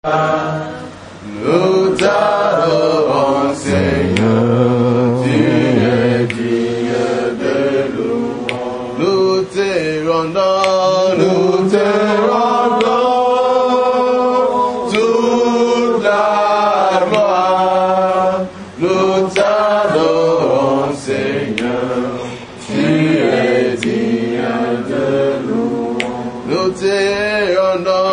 Nous t'adorons, Seigneur, tu es digne de louange. Nous te rendons toute la gloire. Nous t'adorons, Seigneur, tu es digne de louange. Nous te rendons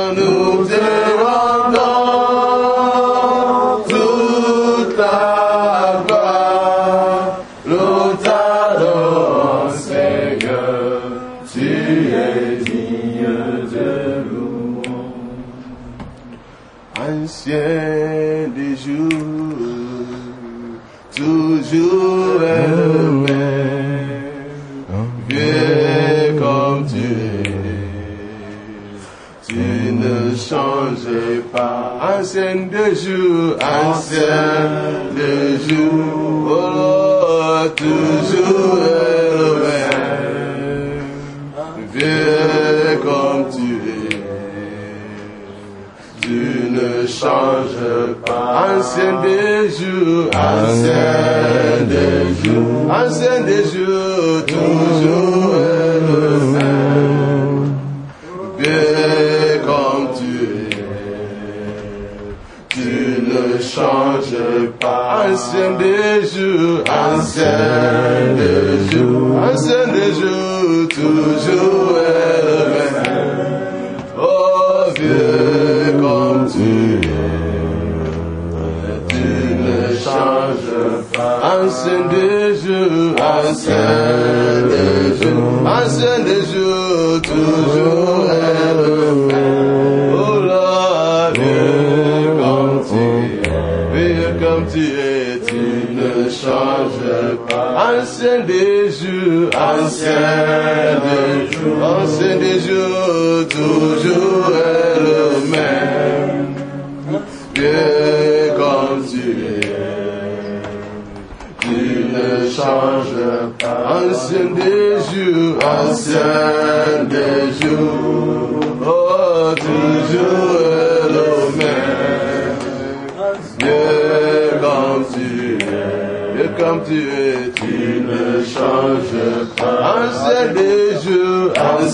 toute la gloire. Nous t'adorons, Seigneur, tu es digne de louange. Ancien des jours, toujours est le même, vieux comme tu es. Tu ne changes pas, ancien de jour, oh Lord, toujours le même, vieux comme tu es. Tu ne changes pas, ancien des jours, toujours le même, vieux comme tu es. Tu ne changes pas, ancien des jours, toujours le même. Oh, vieux comme tu es, tu ne changes pas, ancien des jours, toujours le même. Oh là, vieux comme tu es, tu ne changes pas, ancien des jours, toujours le même. Vieux comme tu es, tu ne changes pas, ancien des jours, oh, toujours le même. Vieux comme tu es, tu ne changes pas, ancien des jours,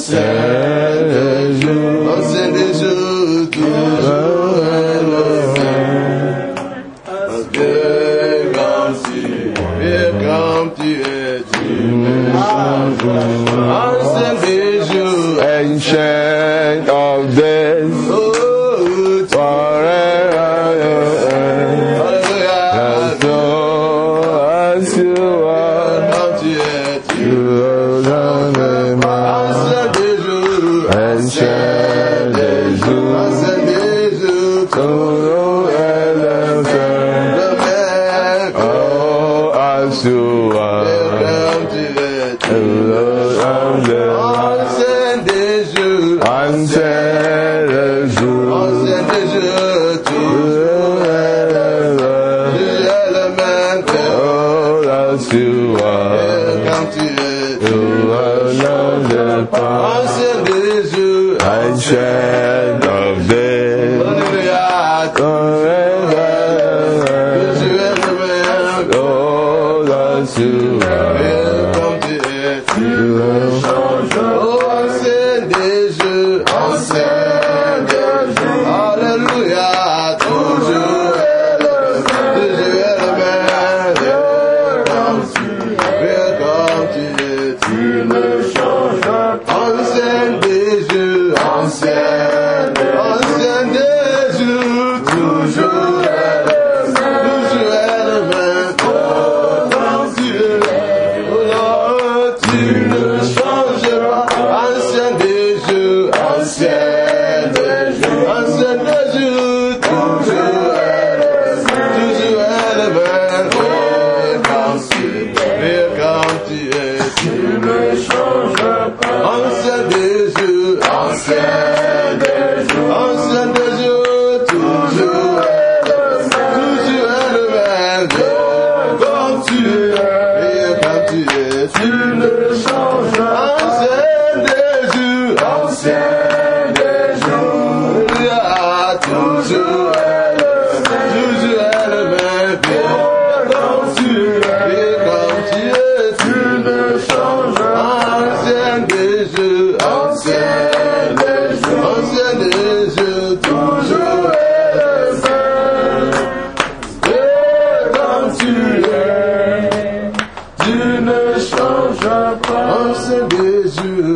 toujours le même. Vieux comme tu es, tu ne changes pas, ancien des jours, ancient of days, forever. toujours est le même, comme tu es, tu ne changes pas. Ancien des jeux, toujours est le même. Comme tu es, tu ne changes pas. Ancien des jeux,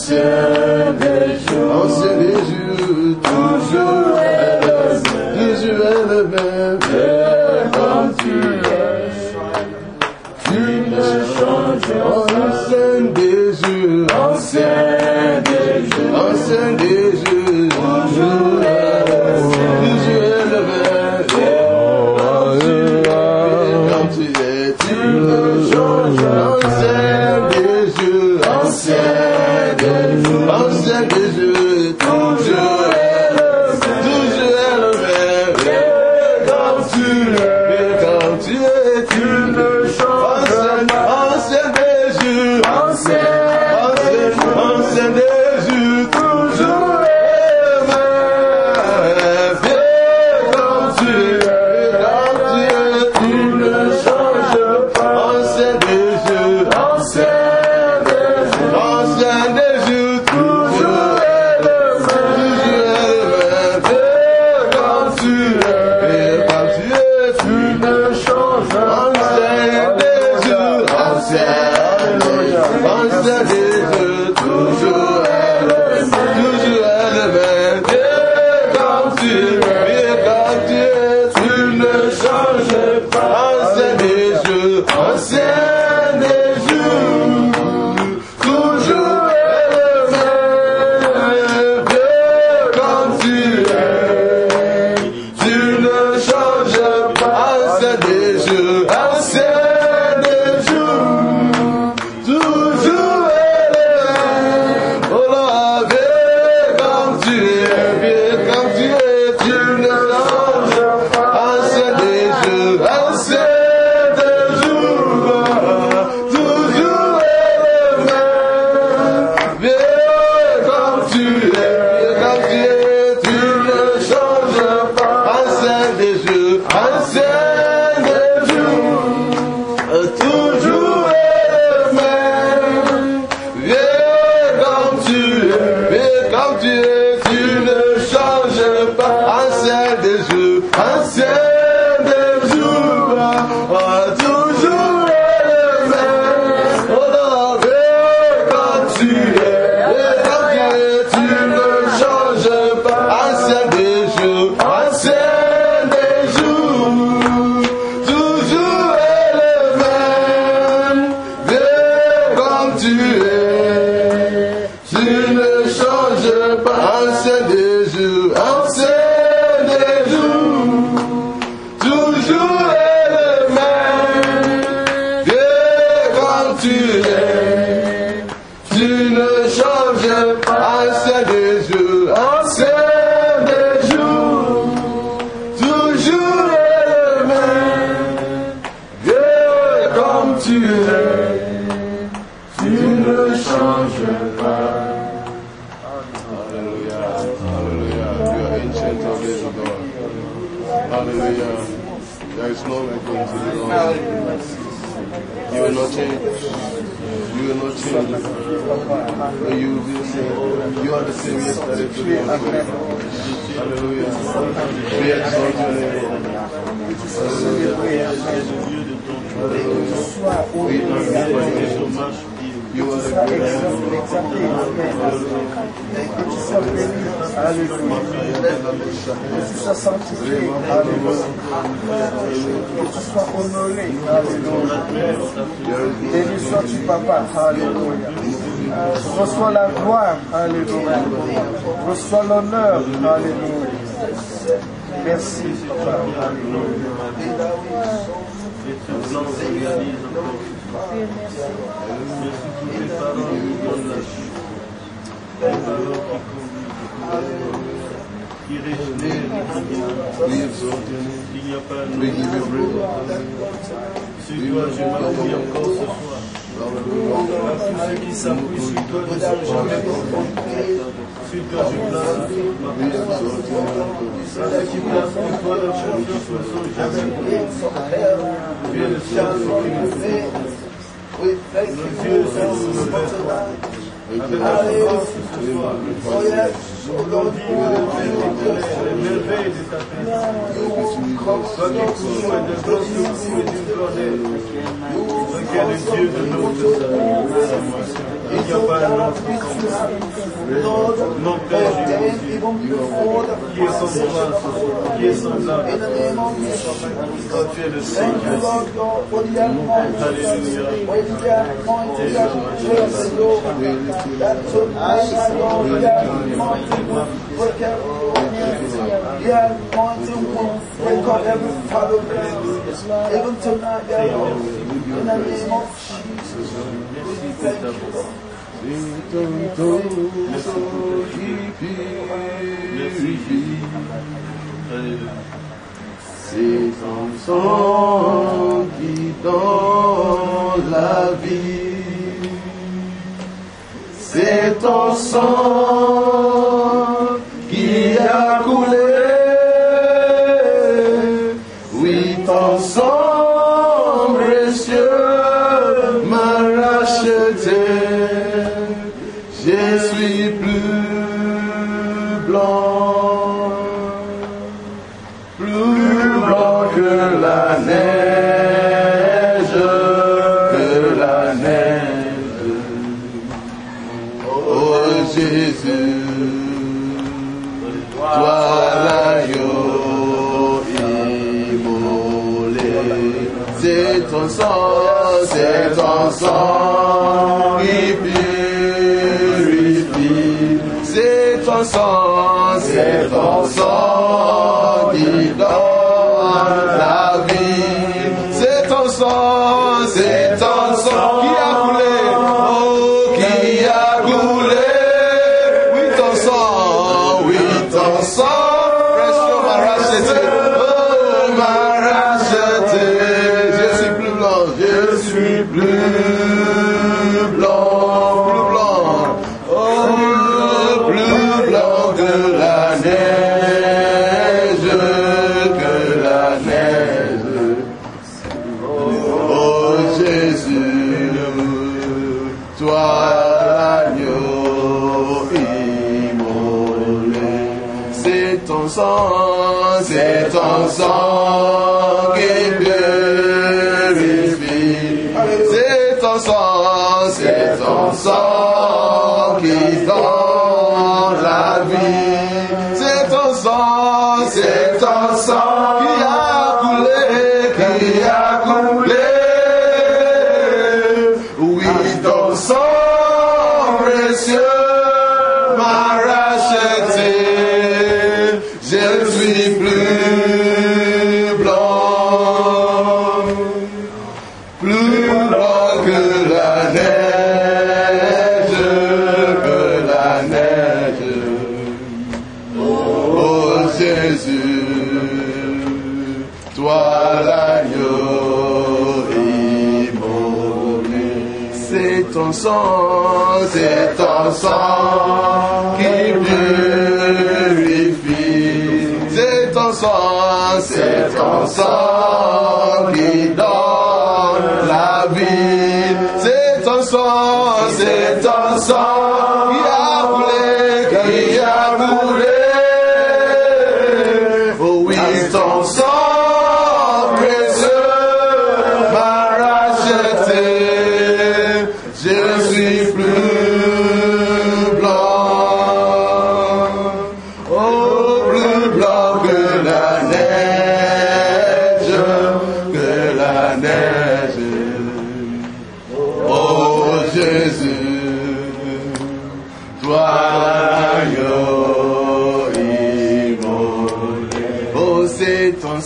toujours est le même. Comme tu es, tu ne changes pas. Ancien des jeux, toujours est le même. Comme tu es, tu ne changes pas. Ancien des jeux, toujours est le même. Comme tu es, tu ne changes pas. Ancien des jeux, toujours est le même. Comme tu es, tu ne changes pas. Ancien des jeux, toujours est le même. Comme tu es, tu ne changes pas. Ancien des jeux, toujours est le même. Comme tu es, tu ne changes pas. Ancien des jeux, toujours est le même. Comme tu es, tu ne changes pas. Ancien des jeux, toujours est le même. Oh là, comme tu es, tu ne changes pas. Ancien des jeux, toujours est le même. Comme tu es, tu ne changes pas. Ancien des jeux, toujours est le même. Comme tu es, tu ne changes pas. Ancien des jeux, toujours est le même. Oh non, comme tu es, tu ne changes pas. Ancien des jeux, toujours est le même. Comme tu es, tu ne changes pas. Ancien des jeux, toujours est le même. Comme tu es, tu ne changes pas. Ancien des jeux, toujours est le même. Comme tu es, tu ne changes pas. Hallelujah. Hallelujah. You are ancient of days, O God. Hallelujah. There is no equal to you, Lord. You will not change. You will not change. But you will be the same. You are the same yesterday, today, and forever. Hallelujah. We exalt your name. Hallelujah. We magnify your name. You are the great Que tu sois sanctifié, alléluia. Que tu sois honoré, alléluia. Béni sois-tu, papa, alléluia. Reçois la gloire, alléluia. Reçois l'honneur, alléluia. Merci, papa, alléluia. We exalt your name. We give you praise. We worship you encore ce soir. Ceux qui s'appuient sur toi ne sont jamais confrontés. Sur toi, je place ceux qui placent en toi leur confiance ne sont jamais confrontés. Tu es le seul qui nous fait. Le Dieu seul nous le fait. Avec la force ce soir. Aujourd'hui, les merveilles de ta présence. Toi qui couvres de grands secours et d'une grandeur. Toi qui es le Dieu de notre salut. Il n'y a pas un autre comme ça. Mon Père Jésus, qui est son bras, qui est semblable. Quand tu es le Seigneur. C'est ton sang qui donne la vie. C'est ton sang qui a coulé. Oui, ton sang précieux m'a racheté. Je suis plus blanc que la neige, Oh Jésus, toi l'agneau immolé, c'est ton sang qui purifie, c'est ton sang qui donne la vie, c'est ton sang qui a coulé, qui a coulé, oui ton sang, précieux m'a racheté, m'a racheté, je suis plus blanc que la neige, Oh Jésus, toi l'agneau immolé, c'est ton sang qui purifie, c'est ton sang qui donne la vie, c'est ton sang qui a coulé, oui ton sang précieux m'a racheté, je suis plus blanc que la neige, oh Jésus, toi l'agneau immolé, c'est ton sang qui purifie, c'est ton sang qui donne la vie, c'est ton sang qui a coulé, oh oui ton sang précieux m'a racheté, je suis plus blanc, oh plus blanc que la neige, oh Jésus, toi l'agneau immolé, oh c'est ton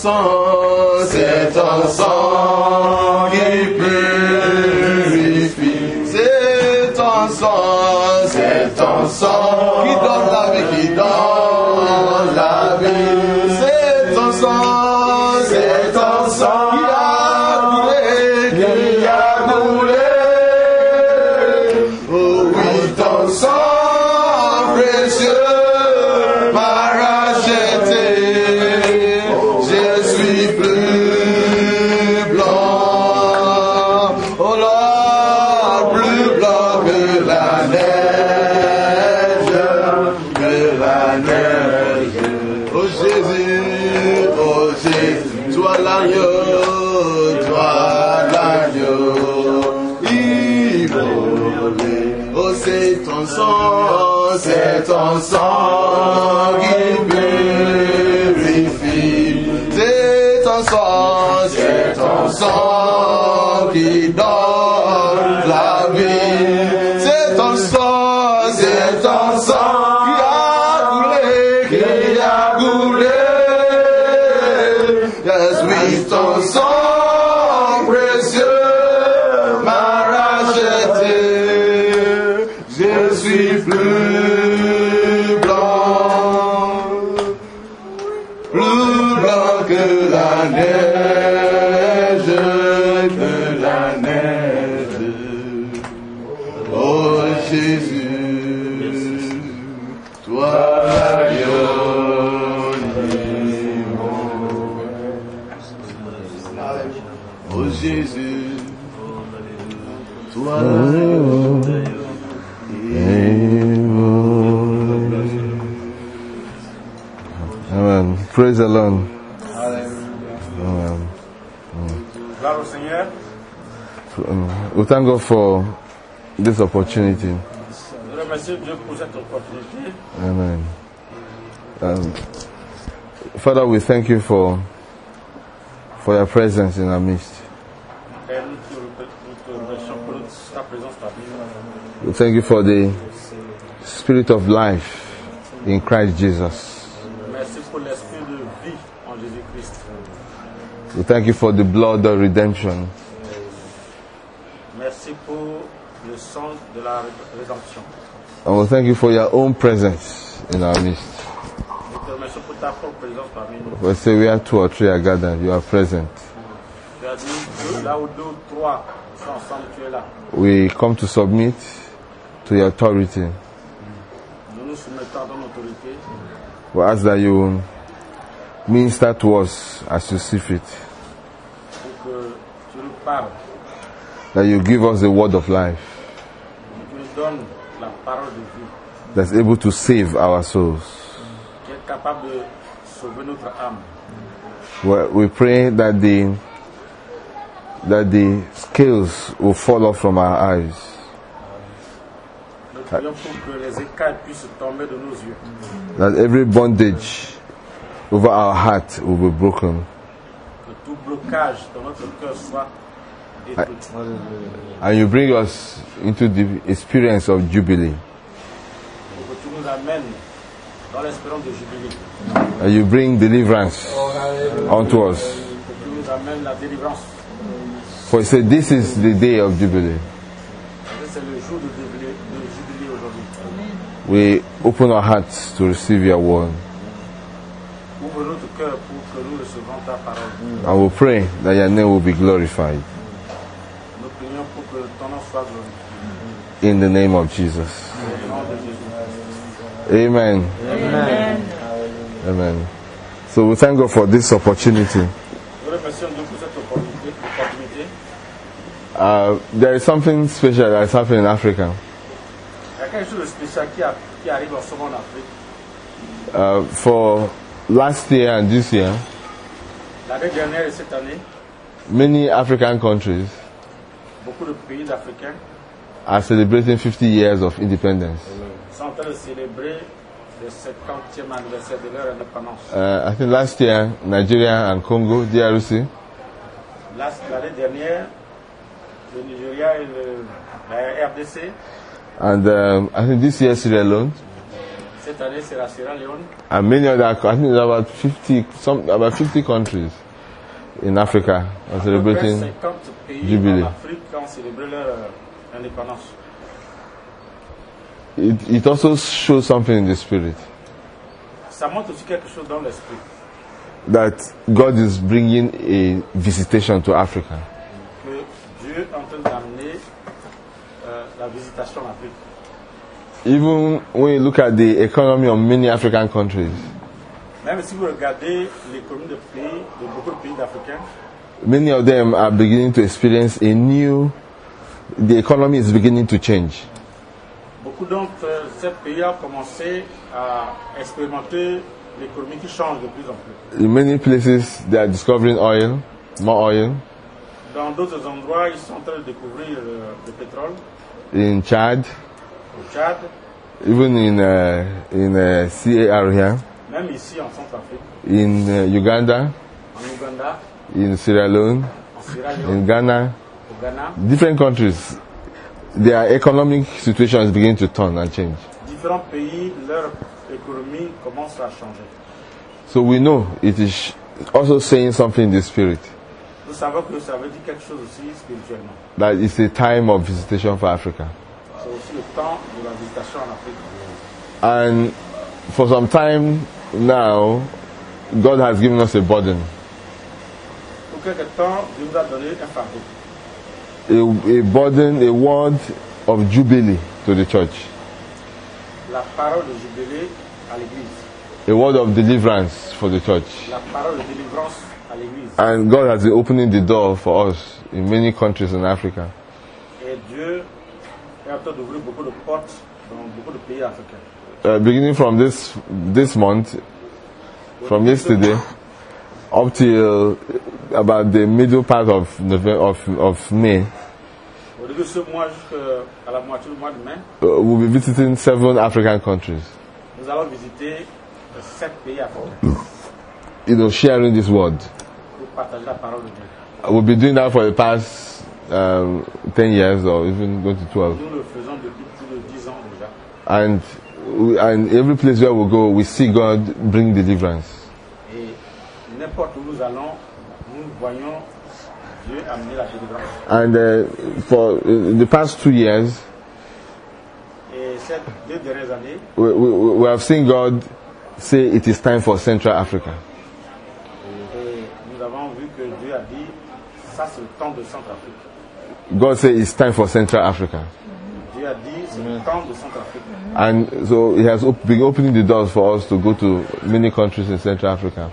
sang qui purifie, c'est ton sang qui donne la vie, c'est ton sang qui a coulé, Jésus, toi l'agneau, immolé. Oh, c'est ton sang qui purifie. C'est ton sang qui donne la vie. C'est ton sang qui a coulé. Yes, oui, ton sang précieux m'a racheté. Je suis plus blanc que la neige, Oh Jésus, toi Oh Jésus, toi Amen. Praise the Lord. Amen. Gloire au Seigneur. We thank God for this opportunity. Je remercie Dieu pour cette opportunité. Amen. Father, we thank you for your presence in our midst. Et nous te remercions pour ta présence parmi nous. We thank you for the spirit of life in Christ Jesus. Merci pour l'esprit de vie en Jésus-Christ. We thank you for the blood of redemption. Merci pour le sang de la rédemption. And we thank you for your own presence in our midst. Nous te remercions pour ta propre présence parmi nous. We say we are 2 or 3 are gathered, you are present. Tu as dit, là où 2 ou 3 sont ensemble, tu es là. We come to submit to your authority. Nous nous soumettons à ton autorité. We ask that you minister to us as you see fit. Pour que tu nous parles. That you give us the word of life. Que tu nous donnes la parole de vie. That's able to save our souls. Qui est capable de sauver notre âme. We pray that the scales will fall off from our eyes. Nous prions pour que les écailles puissent tomber de nos yeux. That every bondage over our heart will be broken. Que tout blocage dans notre cœur soit détruit. And you bring us into the experience of Jubilee. Pour que tu nous amènes dans l'espérance de jubilé. And you bring deliverance unto us. Que tu nous amènes la délivrance. For you say this is the day of Jubilee. C'est le jour de jubilé aujourd'hui. We open our hearts to receive your word. Ouvre notre cœur pour que nous recevons ta parole. And we pray that your name will be glorified. Nous prions pour que ton nom soit glorifié. In the name of Jesus. Au nom de Jésus. Amen. Amen. Amen. So we thank God for this opportunity. Nous remercions Dieu pour cette opportunité. There is something special that is happening in Africa. Il y a quelque chose de spécial qui arrive en ce moment en Afrique. For last year and this year, L'année dernière et cette année, many African countries beaucoup de pays africains are celebrating 50 years of independence. sont en train de célébrer le 50e anniversaire de leur indépendance. I think last year, Nigeria and Congo, DRC, L'année dernière, le Nigeria et la RDC. and I think this year Sierra Leone, Cette année, c'est la Sierra Leone. and many other. I think there's about 50 countries in Africa are celebrating 50 pays Jubilee. en Afrique ont célébré leur indépendance. It also shows something in the spirit Ça montre aussi quelque chose dans l'esprit. that God is bringing a visitation to Africa. Que Dieu est en train d'amener la visitation en Afrique. Even when you look at the economy of many African countries, Même si vous regardez l'économie de beaucoup de pays africains, many of them are beginning to experience the economy is beginning to change. beaucoup d'entre ces pays ont commencé à expérimenter l'économie qui change de plus en plus. In many places, they are discovering oil, more oil. Dans d'autres endroits, ils sont en train de découvrir le pétrole. In Chad, Au Tchad, even in CAR here, même ici en Centrafrique, in Uganda, en Ouganda, in Sierra Leone, en Sierra in Leone, Ghana, au Ghana. different countries, their economic situation is beginning to turn and change. Différents pays, leur économie commence à changer. So we know it is also saying something in the spirit, Nous savons que ça veut dire quelque chose aussi spirituellement. that it's a time of visitation for Africa. C'est aussi le temps de la visitation en Afrique. And for some time now, God has given us a burden, Pour quelque temps, Dieu nous a donné un fardeau. a burden, a word of jubilee to the church, La parole de jubilé à l'Église. a word of deliverance for the church. La parole de délivrance à l'Église. And God has been opening the door for us in many countries in Africa. Et Dieu est en train d'ouvrir beaucoup de portes dans beaucoup de pays africains. Beginning from this month, from yesterday, up till about the middle part of November, of May, Au début de ce mois jusqu'à la moitié du mois de mai, we'll be visiting 7 African countries, nous allons visiter 7 pays africains sharing this word. pour partager la parole de Dieu. We've been doing that for the past 10 years or even going to 12. Nous le faisons depuis plus de 10 ans déjà. And every place where we go, we see God bring deliverance. Et n'importe où nous allons, nous voyons Dieu amener la délivrance. And for the past 2 years, Et ces 2 dernières années, we have seen God say it is time for Central Africa. et nous avons vu que Dieu a dit, ça c'est le temps de Centrafrique. God said it's time for Central Africa. Dieu a dit, c'est le temps de Centrafrique. And so He has been opening the doors for us to go to many countries in Central Africa.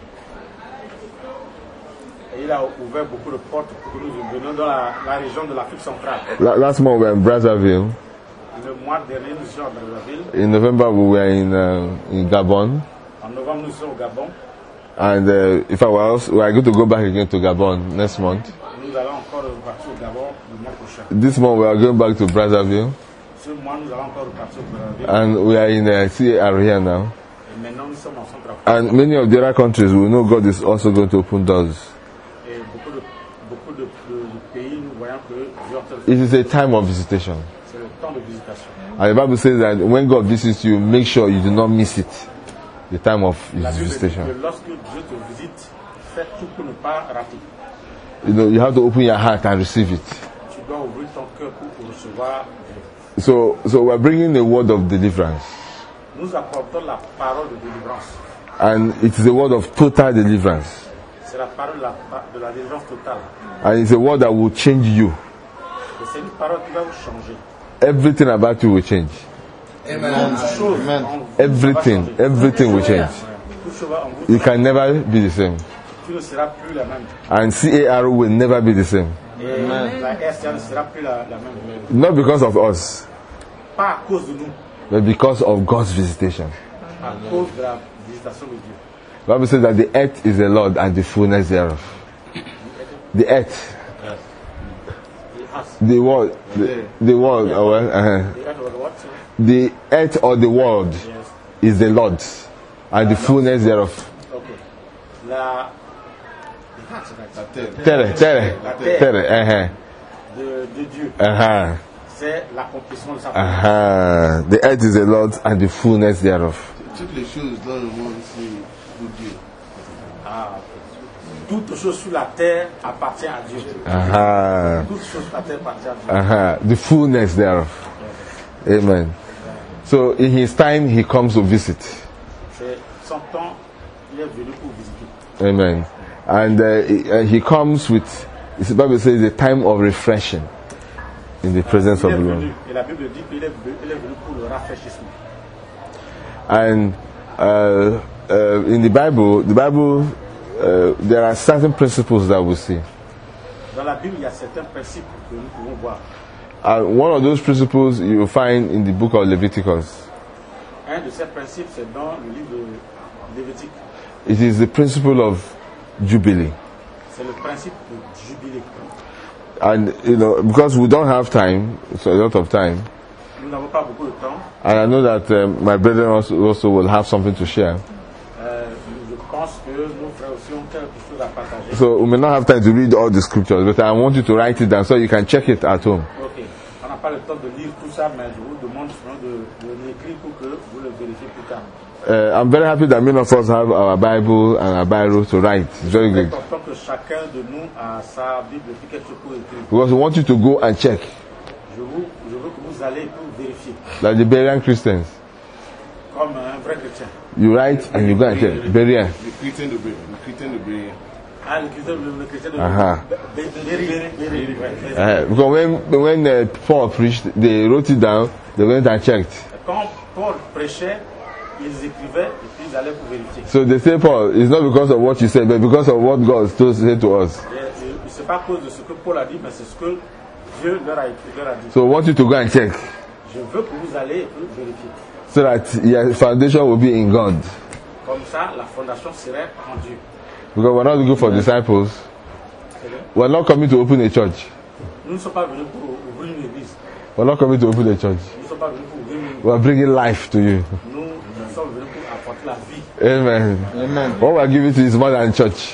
Et il a ouvert beaucoup de portes pour que nous venions dans la région de l'Afrique centrale. Last month we were in Brazzaville. Le mois dernier, nous étions à Brazzaville. In November we were in Gabon. En novembre, nous sommes au Gabon. And if I was, we are going to go back again to Gabon next month. Nous allons encore repartir au Gabon le mois prochain. This month we are going back to Brazzaville. Ce mois, nous allons encore repartir au Brazzaville. And we are in CAR here now. Et maintenant, nous sommes en Centrafrique. And many of the other countries, we know God is also going to open doors. Et beaucoup de pays, nous voyons que Dieu est en train de It is a time of visitation. c'est le temps de visitation. And the Bible says that when God visits you, make sure you do not miss it. The time of His La Bible dit visitation. que lorsque Dieu te visite, fais tout pour ne pas rater. You know, you have to open your heart and receive it. Tu dois ouvrir ton cœur pour recevoir Dieu. So we're bringing a word of deliverance. Nous apportons la parole de délivrance. And it is a word of total deliverance. C'est la parole de la délivrance totale. And it's a word that will change you. Et c'est une parole qui va vous changer. Everything about you will change. Amen. Toute chose Amen. en vous va Everything, changer. everything will change. Toute chose en vous, You can never be the same. tu ne seras plus la même. And CAR will never be the same. Et la RCA ne sera plus la même. Not because of us, Pas à cause de nous, but because of God's visitation. à cause de la visitation de Dieu. The Bible says that the earth is the Lord and the fullness thereof. The earth, the world, the world, the earth or the world Yes. is the Lord's and the fullness thereof. Ok. La Terre, de Dieu, c'est l'accomplissement de sa parole. The earth is the Lord's and the fullness thereof. Toutes les choses dans le monde, c'est pour Dieu. Ah, ok. Toute chose sur la terre appartient à Dieu. Toute chose sur la terre appartient à Dieu. The fullness thereof. Amen. So in His time, He comes to visit. C'est son temps, il est venu pour visiter. Amen. And He comes with, the Bible says, a time of refreshing in the presence of the Lord. Et la Bible dit qu'il est venu pour le rafraîchissement. And in the Bible, there are certain principles that we see. Dans la Bible, il y a certains principes que nous pouvons voir. One of those principles you will find in the book of Leviticus. Un de ces principes, c'est dans le livre Lévitique. It is the principle of Jubilee. C'est le principe de jubilé. And, because we don't have time, so a lot of time, Nous n'avons pas beaucoup de temps. and I know that my brethren also will have something to share. Je pense que nos frères aussi ont quelque chose à partager. So we may not have time to read all the scriptures, but I want you to write it down so you can check it at home. Ok. On n'a pas le temps de lire tout ça, mais je vous demande sinon de l'écrire pour que vous le vérifiez plus tard. I'm very happy that many of us have our Bible and our Bible to write. It's very C'est good. important que chacun de nous a sa Bible et quelque chose pour écrire. Because we want you to go and check, Je veux que vous allez pour vérifier, like the Berean Christians. comme un vrai chrétien. You write and you go and check. Berean. The Christian, the Berean. Ah, le chrétien de Aha. Béri. Because when Paul preached, they wrote it down, they went and checked. Quand Paul prêchait, ils écrivaient et puis ils allaient pour vérifier. So they say, Paul, it's not because of what you said, but because of what God said to us. C'est pas à cause de ce que Paul a dit, mais c'est ce que Dieu leur a dit. So I want you to go and check, Je veux que vous allez et que vous vérifiez. so that your foundation will be in God. Comme ça, la fondation serait en Dieu. Because we're not looking for disciples. C'est vrai? We're not coming to open a church. Nous ne sommes pas venus pour ouvrir une église. We're not coming to open a church. Nous ne sommes pas venus pour ouvrir une église. We're bringing life to you. Nous sommes venus pour apporter la vie. Amen. Amen. What we're giving to you is more than church.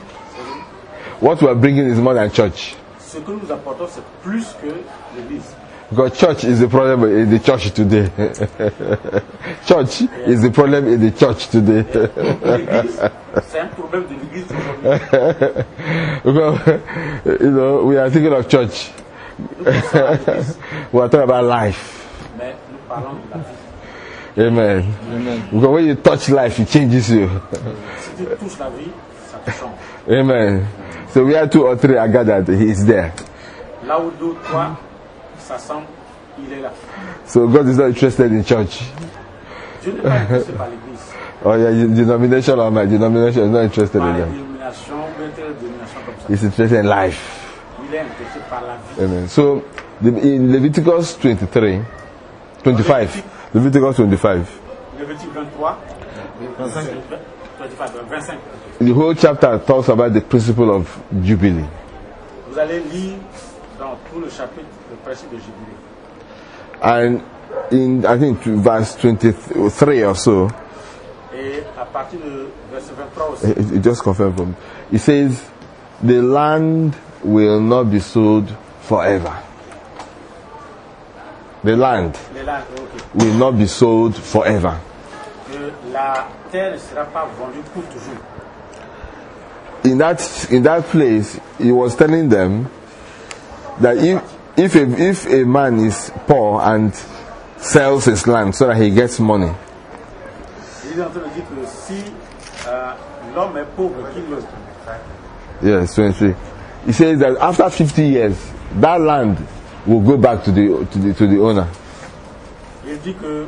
What we're bringing is more than church. Ce que nous apportons, c'est plus que l'église. Because church is the problem in the church today. Church is the problem in the church today. L'église, c'est un problème de l'église aujourd'hui. Because, we are thinking of church. Nous pensons à l'église, We are talking about life. mais nous parlons de la vie. Amen. Amen. Because when you touch life, it changes you. Si tu touches la vie, ça te change. Amen. So we are 2 or 3 are gathered, he is there. Là où 2 ou 3 s'assemblent, il est là. So God is not interested in church. Dieu n'est pas intéressé par l'église. Or your denomination or my denomination is not interested Par in les them. dénominations, ou bien telle dénomination comme ça. He's interested in life. Il est intéressé par la vie. Amen. So in Leviticus 25, Leviticus 25, Lévitique 23, 25. the whole chapter talks about the principle of Jubilee. Vous allez lire dans tout le chapitre le principe de jubilé. And in, I think, verse 23 or so, Et à partir de verset 23 aussi, it just confirmed for me. It says, the land will not be sold forever. The land il est là, ok, will not be sold forever. que la terre ne sera pas vendue pour toujours. In that place, he was telling them that if a man is poor and sells his land so that he gets money, Il est en train de dire que si l'homme est pauvre, qu'il le... yes, 23. He says that after 50 years, that land will go back to the owner. Il dit que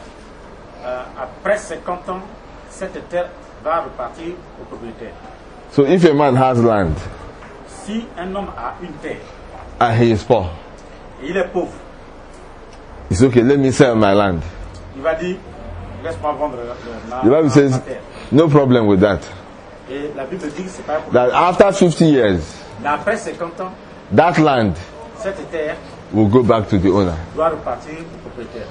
après 50 ans, cette terre va repartir au propriétaire. So if a man has land Si un homme a une terre and he is poor, et il est pauvre, it's okay, let me sell my land. il va dire laisse-moi vendre The Bible ma says, terre. no problem with that. Et la Bible dit que c'est pas un problème. That after 50 years, Mais après 50 ans, that land cette terre will go back to the owner. doit repartir au propriétaire.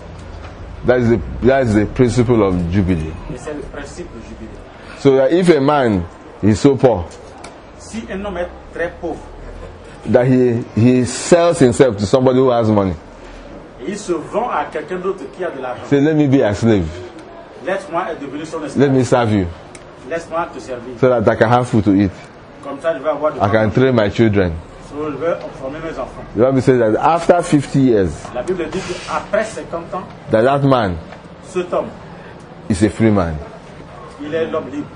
That is the principle of Jubilee. Et c'est le principe du jubilé. So that if a man is so poor Si un homme est très pauvre that he sells himself to somebody who has money, et il se vend à quelqu'un d'autre qui a de l'argent, say, let me be a slave, laisse-moi être devenu son let esclave, me serve you, laisse-moi te servir. so that I can have food to eat, Comme ça, je vais avoir de I can train my children. So, je vais former mes enfants. The Bible says that after 50 years, La Bible dit qu'après 50 ans, that man cet homme, is a free man. il est l'homme libre.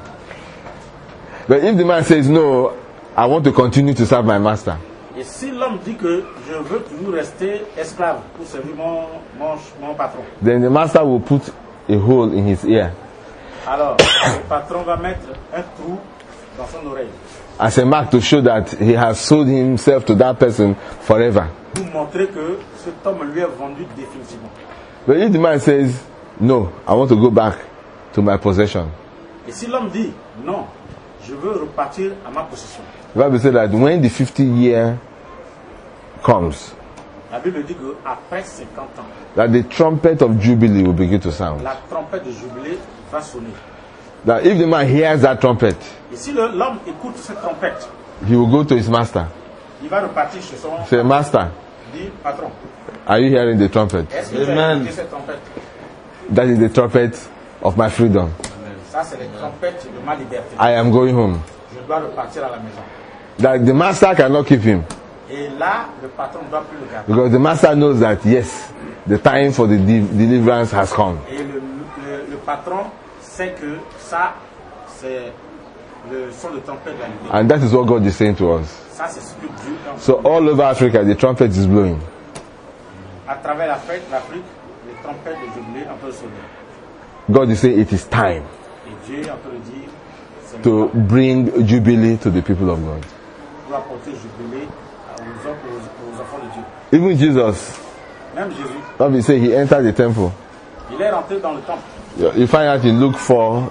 But if the man says, no, I want to continue to serve my master, Et si l'homme dit que je veux toujours rester esclave pour servir mon patron, then the master will put a hole in his ear alors le patron va mettre un trou dans son oreille as a mark to show that he has sold himself to that person forever. pour montrer que cet homme lui est vendu définitivement. But if the man says, no, I want to go back to my possession, Et si l'homme dit non, je veux repartir à ma possession. The Bible says that when the 50 year comes, La Bible dit qu'après 50 ans, that the trumpet of Jubilee will begin to sound. la trompette de jubilé va sonner. That if the man hears that trumpet, Et si l'homme écoute cette trompette, he will go to his master. il va repartir chez son Say, Master, dit patron. are you hearing the trumpet? Est-ce que tu as écouté cette trompette? That is the trumpet of my freedom. Ça, c'est les trompettes de ma liberté. I am going home. Je dois repartir à la maison. That the master cannot keep him. Et là, le patron ne doit plus le garder. Because the master knows that, yes, the time for the deliverance has come. Et le patron sait que ça, c'est le son de trompette de la liberté. And that is what God is saying to us. Ça, c'est ce que Dieu dit. So all over Africa, the trumpet is blowing. À travers l'Afrique, les trompettes de jubilé en train de sonner. God is saying it is time Et Dieu est en train de dire, c'est le to temps bring jubilee to the people of God. pour apporter jubilé aux enfants de Dieu. Even Jesus, Même Jésus, Bible say he entered the temple. il est rentré dans le temple. You find out in Luke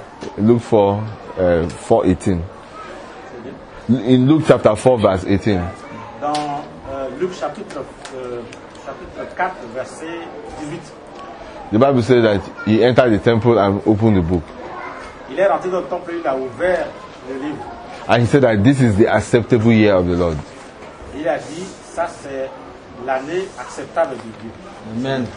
4:18. In Luke chapter 4 verse 18. Dans Luc chapitre 4, verset 18. The Bible says that he entered the temple and opened the book. Il est rentré dans le temple et il a ouvert le livre. And he said that this is the acceptable year of the Lord. Il a dit, ça c'est l'année acceptable de Dieu. Amen.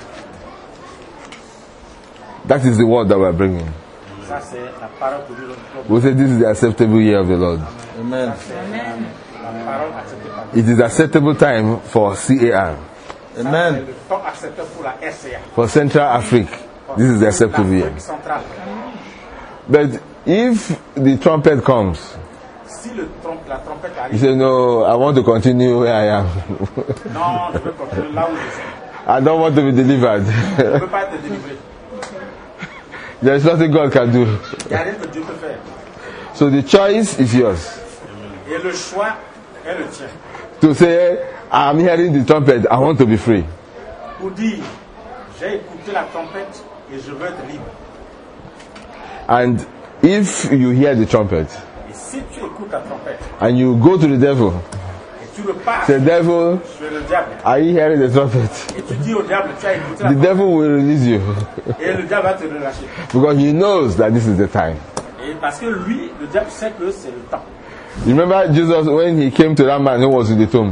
That is the word that we are bringing. Ça c'est la parole que Dieu donne. We say this is the acceptable year of the Lord. Amen. C'est la parole acceptée par Dieu. It is acceptable time for CAR. C'est Amen. le temps acceptable pour la RCA. For Central Africa, this is the acceptable year. L'Afrique centrale. But if the trumpet comes, Si la trompette you arrive, say, no, I want to continue where I am. non, je veux continuer là où je suis. I don't want to be delivered. Je ne peux pas être délivré. There is nothing God can do. Il n'y a rien que Dieu peut faire. So the choice is yours. Et le choix est le tien. To say, I'm hearing the trumpet, I want to be free. Pour dire, j'ai écouté la trompette et je veux être libre. And if you hear the trumpet Et si tu écoutes la trompette and you go to the devil, et tu repars say, devil, sur le diable are you hearing the trumpet? et tu dis au diable, tu as écouté la The trompette devil will release you et le diable va te relâcher. because he knows that this is the time. Et parce que lui, le diable sait que c'est le temps. You remember Jesus when he came to that man who was in the tomb?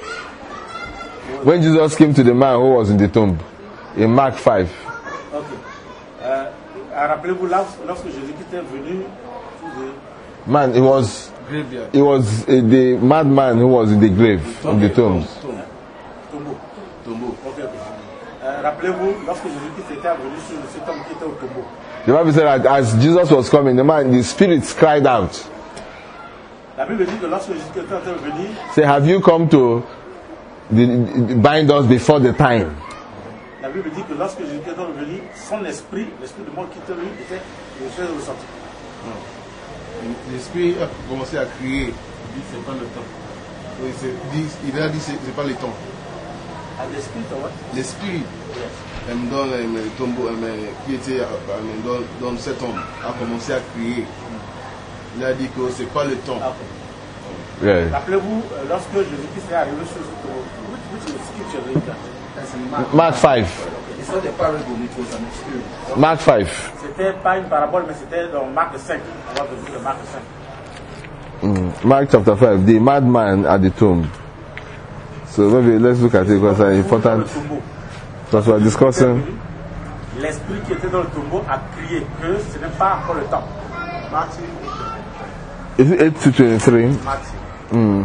When Jesus came to the man who was in the tomb in Mark 5, Ok. Rappelez-vous, lorsque Jésus-Christ est venu, man, it was the madman who was in the grave of the tombs. tombeau. Ok. Rappelez-vous, lorsque Jésus-Christ était venu sur cet homme qui était au tombeau. The Bible said that as Jesus was coming, the spirits cried out, La Bible dit que lorsque Jésus-Christ était venu, say, have you come to bind us before the time? la Bible dit que lorsque Jésus-Christ est venu, son esprit, l'esprit de mort qui était lui, était le fait ressortir. L'esprit a commencé à crier. Il dit, c'est pas le temps. Oui, il a dit c'est pas le temps. And the spirit of what? L'esprit Yes. dans le tombeau qui était dans cet homme a commencé à crier. Il a dit que c'est pas le temps. Okay. Yeah. Rappelez-vous, lorsque Jésus-Christ est arrivé sur ce tombeau, which scripture read that? Mark 5. It's not a parable, it was an experience. Mark 5. C'était pas une parabole, mais c'était dans Marc 5. On va de Marc 5. Mark chapter 5. The madman at the tomb. So maybe let's look at it because it's important. Because we are discussing. L'esprit qui était dans le tombeau a crié que ce n'est pas encore le temps. Matthieu. Is it 8 to 23? Matthieu.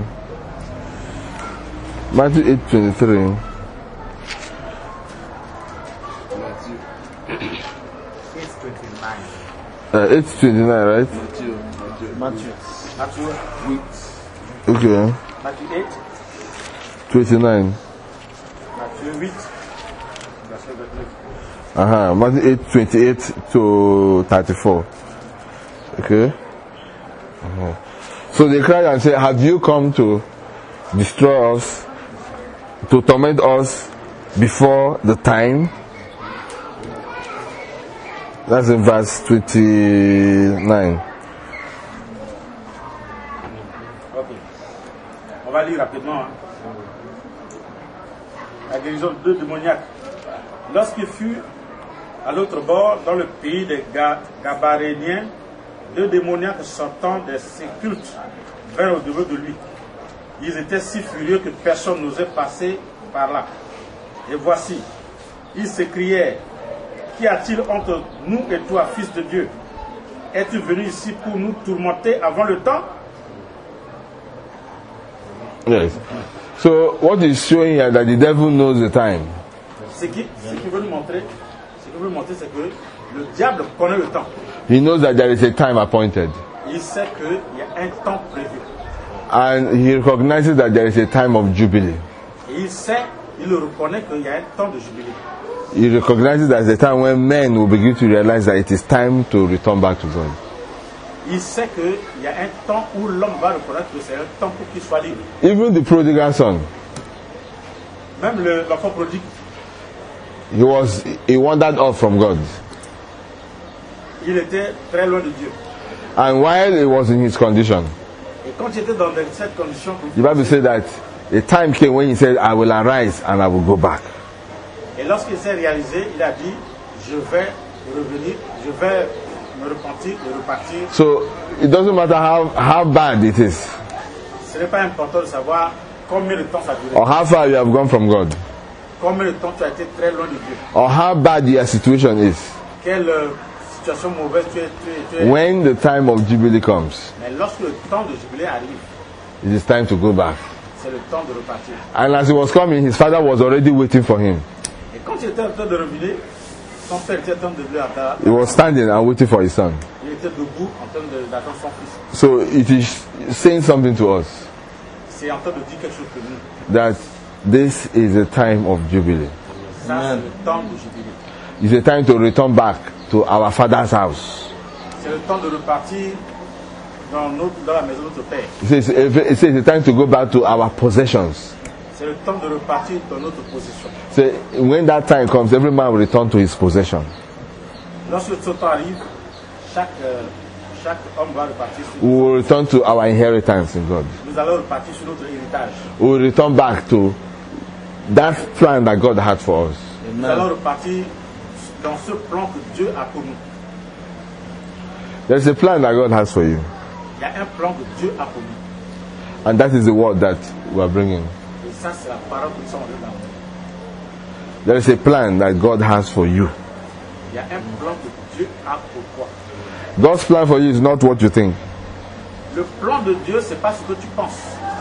Matthew 8:23. It's 29. 8:29, right? Matthieu. Matthieu 8. Okay. Matthieu 8. 29. Matthieu 8. Verset 29. Matthew 8:28 to 34. Okay. So they cried and said, have you come to destroy us, to torment us before the time? That's in verse 29. Ok. On va lire rapidement. Hein. La guérison de 2 démoniaques. Lorsqu'il fut à l'autre bord, dans le pays des Gabaréniens, 2 démoniaques sortant des sépulcres vinrent au-devant de lui. Ils étaient si furieux que personne n'osait passer par là. Et voici, ils s'écrièrent: Qu'y a-t-il entre nous et toi, fils de Dieu? Es-tu venu ici pour nous tourmenter avant le temps? Yes. So what is showing here that the devil knows the time. Ce qu'il veut nous montrer, c'est que le diable connaît le temps. He knows that there is a time appointed. Il sait qu'il y a un temps prévu. And he recognizes that there is a time of jubilee. Et il reconnaît qu'il y a un temps de jubilé. He recognizes that the time when men will begin to realize that it is time to return back to God. Il sait qu'il y a un temps où l'homme va reconnaître que c'est un temps pour qu'il soit libre. Even the prodigal son, Même l'enfant prodigue, he wandered off from God. il était très loin de Dieu. And while he was in his condition, Et quand il était dans cette condition, the Bible said that a time came when he said, I will arise and I will go back. et lorsqu'il s'est réalisé, il a dit: je vais revenir, je vais me repentir et repartir. So it doesn't matter how bad it is, Ce n'est pas important de savoir combien de temps ça a duré, or how far you have gone from God, combien de temps tu as été très loin de Dieu, or how bad your situation is. quelle situation mauvaise tu es. When the time of Jubilee comes, Mais lorsque le temps de jubilé arrive, it is time to go back. c'est le temps de repartir. And as he was coming, his father was already waiting for him. Et quand il était en train de revenir, son père était en train de lui attendre. He was standing and waiting for his son. Il était debout en train d'attendre son fils. So it is saying something to us C'est en train de dire quelque chose pour nous. that this is a time of Jubilee. Ça, c'est le temps de jubilé. It's a time to return back to our father's house. C'est le temps de repartir dans la maison de notre père. It says it's a time to go back to our possessions. C'est le temps de repartir dans notre position. So when that time comes, every man will return to his possession. Lorsque ce temps arrive, chaque homme va repartir sur We will return to our inheritance in God. Nous allons repartir sur notre héritage. We will return back to that plan that God had for us. Nous allons repartir dans ce plan que Dieu a pour nous. There's a plan that God has for you, Il y a un plan que Dieu a pour nous. and that is the word that we are bringing. Et ça, c'est la parole que nous sommes en train d'amener. There is a plan that God has for you. Il y a un plan que Dieu a pour toi. God's plan for you is not what you think. Le plan de Dieu, c'est pas ce que tu penses.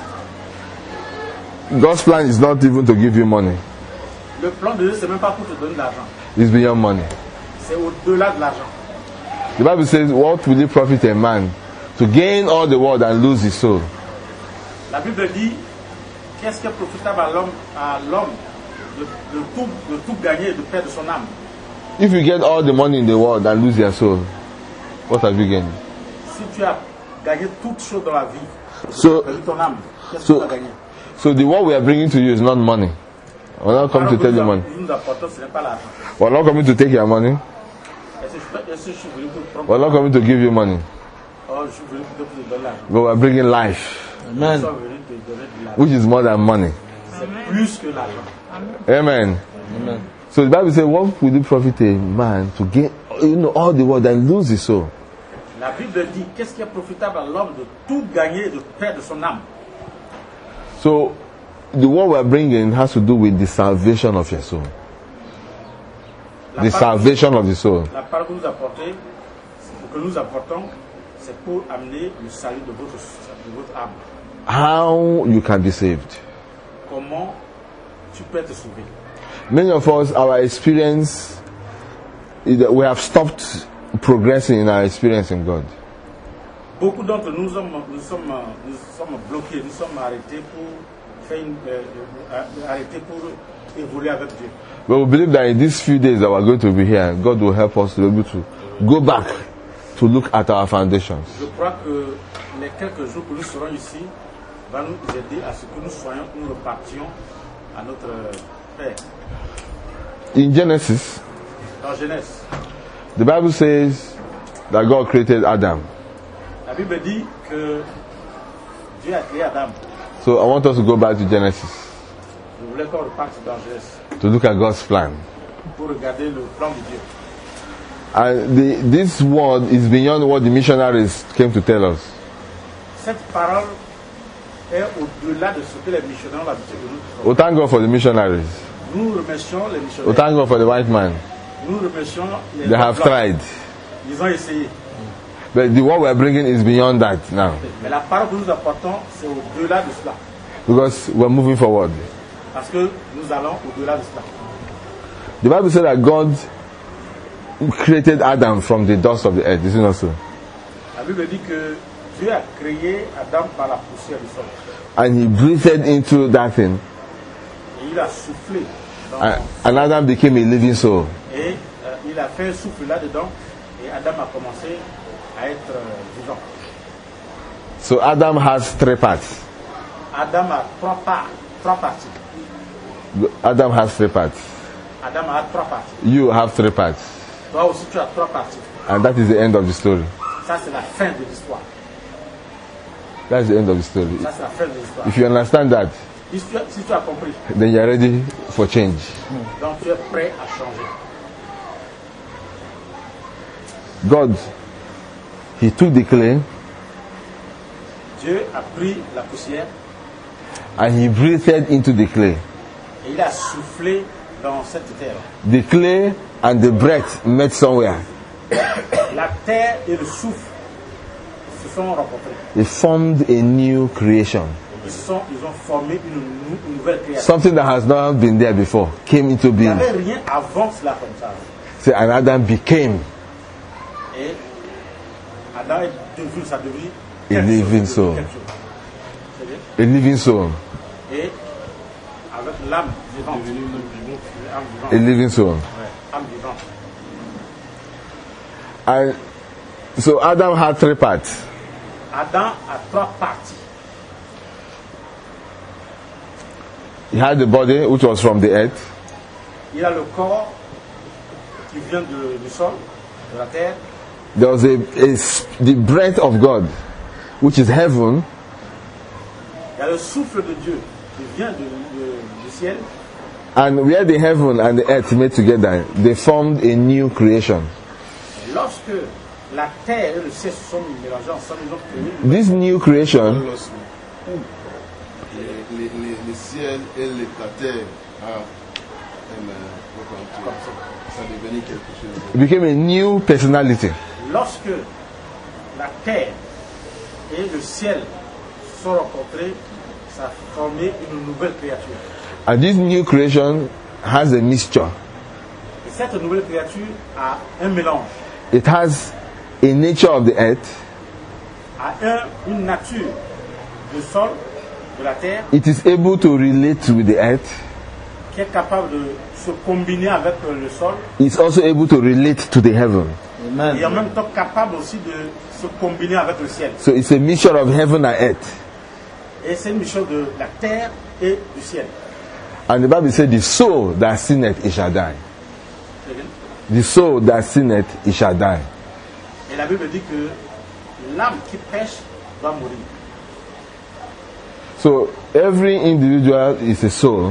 God's plan is not even to give you money. Le plan de Dieu, c'est même pas pour te donner de l'argent. It's beyond money. C'est au-delà de l'argent. The Bible says, what will it profit a man to gain all the world and lose his soul? La Bible dit, qu'est-ce qui est profitable à l'homme de tout gagner et de perdre son âme? If you get all the money in the world and lose your soul, what have you gained? Si tu as gagné toutes choses dans la vie, So, perdu ton âme, qu'est-ce que tu as gagné? so the word we are bringing to you is not money. We're not coming to tell you money. Nous apportons, ce n'est pas l'argent. We're not coming to take your money. Est-ce que je suis venu pour prendre? We're not coming to give you money. Oh, je suis venu pour te donner l'argent. But we're bringing life, Nous sommes venus te donner de l'argent. which is more than money. C'est plus que l'argent. Amen. So the Bible says, what will it profit a man to gain, all the world and lose his soul? La Bible dit, qu'est-ce qui est profitable à l'homme de tout gagner et de perdre son âme? So the word we're bringing has to do with the salvation of your soul. The salvation of the soul. La parole que nous apportons, c'est pour amener le salut de votre âme. How you can be saved. Comment tu peux te sauver? Many of us, our experience, we have stopped progressing in our experience in God. Beaucoup d'entre nous sommes bloqués, nous sommes arrêtés pour évoluer avec Dieu. But we believe that in these few days that we're going to be here, God will help us to be able to go back to look at our foundations. Je crois que les quelques jours que nous serons ici vont nous aider à ce que nous repartions à notre Père. In Genesis, Dans Genèse, the Bible says that God created Adam. la Bible dit que Dieu a créé Adam. So I want us to go back to Genesis Je voulais qu'on reparte dans Genèse to look at God's plan. pour regarder le plan de Dieu. And this word is beyond what the missionaries came to tell us. Cette parole est au-delà de ce que les missionnaires ont l'habitude de nous dire. Oh, thank God for the missionaries. Nous remercions les Oh, missionnaires. thank God for the white man. Nous remercions les They have blancs. tried. Ils ont essayé. But the word we are bringing is beyond that now. Mais la parole que nous apportons, c'est au-delà de cela. Because we're moving forward. Parce que nous allons au-delà de cela. The Bible said that God created Adam from the dust of the earth. Is it not so? La Bible dit que Dieu a créé Adam par la poussière du sol. And he breathed into that thing. Et il a soufflé. Dans, And Adam became a living soul. et il a fait un souffle là-dedans. Et Adam a commencé à être vivant. So Adam has three parts. Adam a trois parties. Adam has three parts. Adam a trois parties. You have three parts. Toi aussi, tu as trois parties. And that is the end of the story. Ça, c'est la fin de l'histoire. That's the end of the story. Ça, c'est la fin de l'histoire. If you understand that, Si tu as compris, then you are ready for change. donc tu es prêt à changer. God, he took the clay Dieu a pris la poussière and he breathed into the clay. et il a soufflé dans cette terre. The clay and the breath met somewhere. La terre et le souffle se sont rencontrés. They formed a new creation. Ils ont formé une nouvelle création. Something that has not been there before came into Il n'y being. avait rien avant cela comme ça. So, and Adam became Et Adam est devenu, ça devenu A quelque living chose, soul. quelque chose. C'est bien? a living soul. Et avec l'âme vivante. L'âme vivante. A living soul. Ouais, âme vivante. And so Adam had three parts. Adam a trois parties. He had the body, which was from the earth. Il a le corps qui vient du sol, de la terre. There was the breath of God, which is heaven, Il y a le souffle de Dieu qui vient du ciel. and where the heaven and the earth met together, they formed a new creation. Et lorsque la terre et le ciel se sont mélangés ensemble, ils ont créé une This new creation Les ciels et la terre, ça devenait quelque chose. became a new personality. Lorsque la terre et le ciel sont rencontrés, ça a formé une nouvelle créature. And this new creation has a mixture. Et cette nouvelle créature a un mélange, It has a nature of the earth. a une nature du sol, de la terre, It is able to relate with the earth. qui est capable de se combiner avec le sol It's also able to relate to the heaven. et en même temps capable aussi de se combiner avec le ciel. So it's a mixture of heaven and earth. Et c'est une mission de la terre et du ciel. And the Bible said, the soul that sinneth, it shall die. C'est bien? The soul that sinneth, it shall die. Et la Bible dit que l'âme qui pêche doit mourir. So every individual is a soul.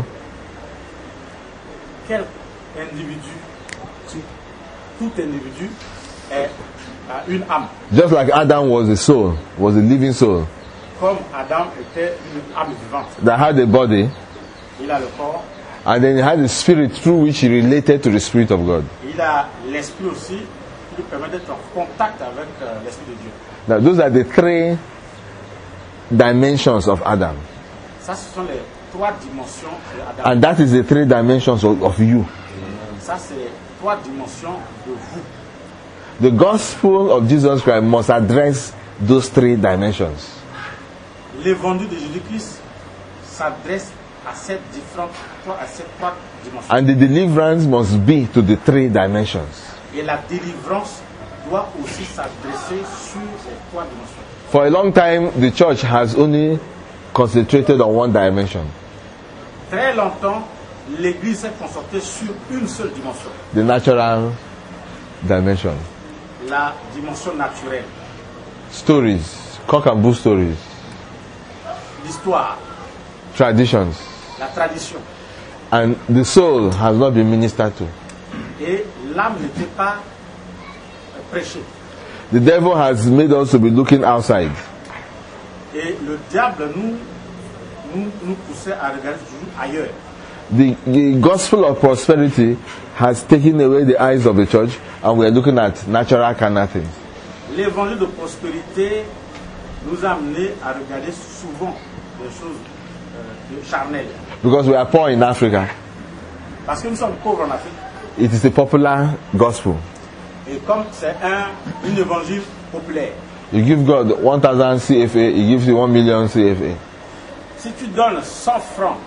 Quel individu, tout individu a une âme. Just like Adam was a soul, was a living soul, Comme Adam était une âme vivante. that had a body, Il a le corps, and then he had a spirit through which he related to the Spirit of God. il a l'esprit aussi qui lui permet d'être en contact avec l'esprit de Dieu. Now those are the three dimensions of Adam. Ça, ce sont les trois dimensions de Adam. And that is the three dimensions of you. Ça, c'est les trois dimensions de vous. The gospel of Jesus Christ must address those three dimensions. L'évangile de Jésus-Christ s'adresse à ces trois dimensions. And the deliverance must be to the three dimensions. Et la délivrance doit aussi s'adresser sur ces trois dimensions. For a long time, the church has only concentrated on one dimension, Très longtemps, l'Église s'est concentrée sur une seule dimension, the natural dimension. la dimension naturelle. Stories, cock and bull stories. l'histoire, traditions, la tradition. and the soul has not been ministered to. Et l'âme n'était pas prêchée. The devil has made us to be looking outside. Et le diable nous poussait à regarder toujours ailleurs. The gospel of prosperity has taken away the eyes of the church, and we are looking at natural carnal things. L'évangile de prospérité nous a amené à regarder souvent des choses charnelles. Because we are poor in Africa, Parce que nous sommes pauvres en Afrique. it is a popular gospel. Et comme c'est un évangile populaire, You give God 1,000 CFA, He gives you 1 million CFA. si tu donnes 100 francs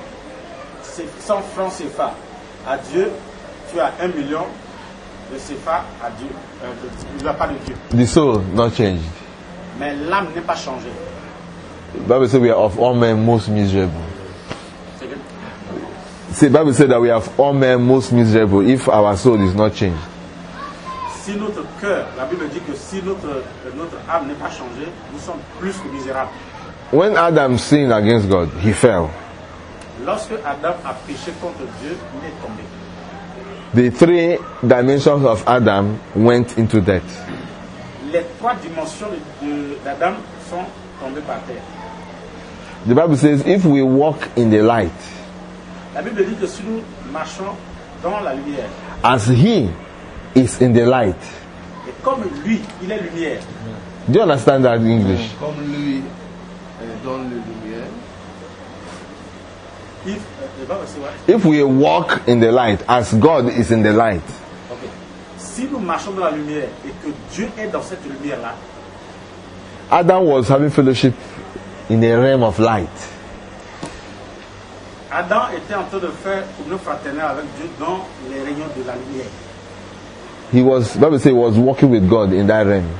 CFA à Dieu, tu as 1 million de CFA à Dieu. Il n'y a pas de Dieu. The soul not changed. Mais l'âme n'est pas changée. The Bible says we are of all men most miserable. C'est que The Bible says that we are of all men most miserable if our soul is not changed. si notre cœur, la Bible dit que si notre âme n'est pas changée, nous sommes plus que misérables. When Adam sinned against God, he fell. Lorsque Adam a péché contre Dieu, il est tombé. The 3 dimensions of Adam went into death. Les 3 dimensions d'Adam sont tombées par terre. The Bible says if we walk in the light, La Bible dit que si nous marchons dans la lumière, as he is in the light. et comme lui, il est lumière, Do you understand that in English? Comme lui donne les lumières, If we walk in the light as God is in the light, ok. Si nous marchons dans la lumière et que Dieu est dans cette lumière-là, Adam was having fellowship in a realm of light. Adam était en train de faire communion fraternelle avec Dieu dans les rayons de la lumière. Bible says he was walking with God in that realm.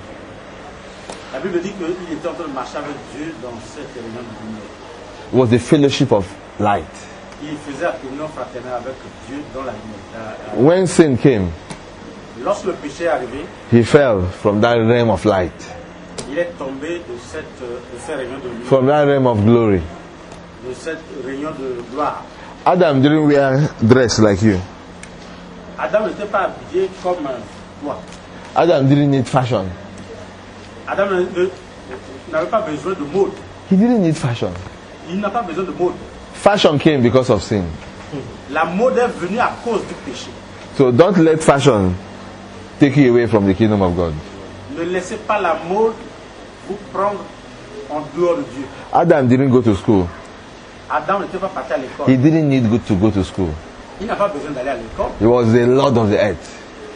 La Bible dit qu'il était en train de marcher avec Dieu dans cette réunion de lumière. It was the fellowship of light. Il faisait la communion fraternelle avec Dieu dans la lumière. When sin came, Lorsque le péché est arrivé, he fell from that realm of light, il est tombé de cette réunion de lumière, from that realm of glory. de cette réunion de gloire. Adam didn't wear dress like you. Adam n'était pas habillé comme toi. Adam didn't need fashion. Adam n'avait pas besoin de mode. He didn't need fashion. Il n'a pas besoin de mode. Fashion came because of sin. La mode est venue à cause du péché. So don't let fashion take you away from the kingdom of God. Ne laissez pas la mode vous prendre en dehors de Dieu. Adam didn't go to school. Adam n'était pas parti à l'école. He didn't need to go to school. Il n'a pas besoin d'aller à l'école. He was the Lord of the earth.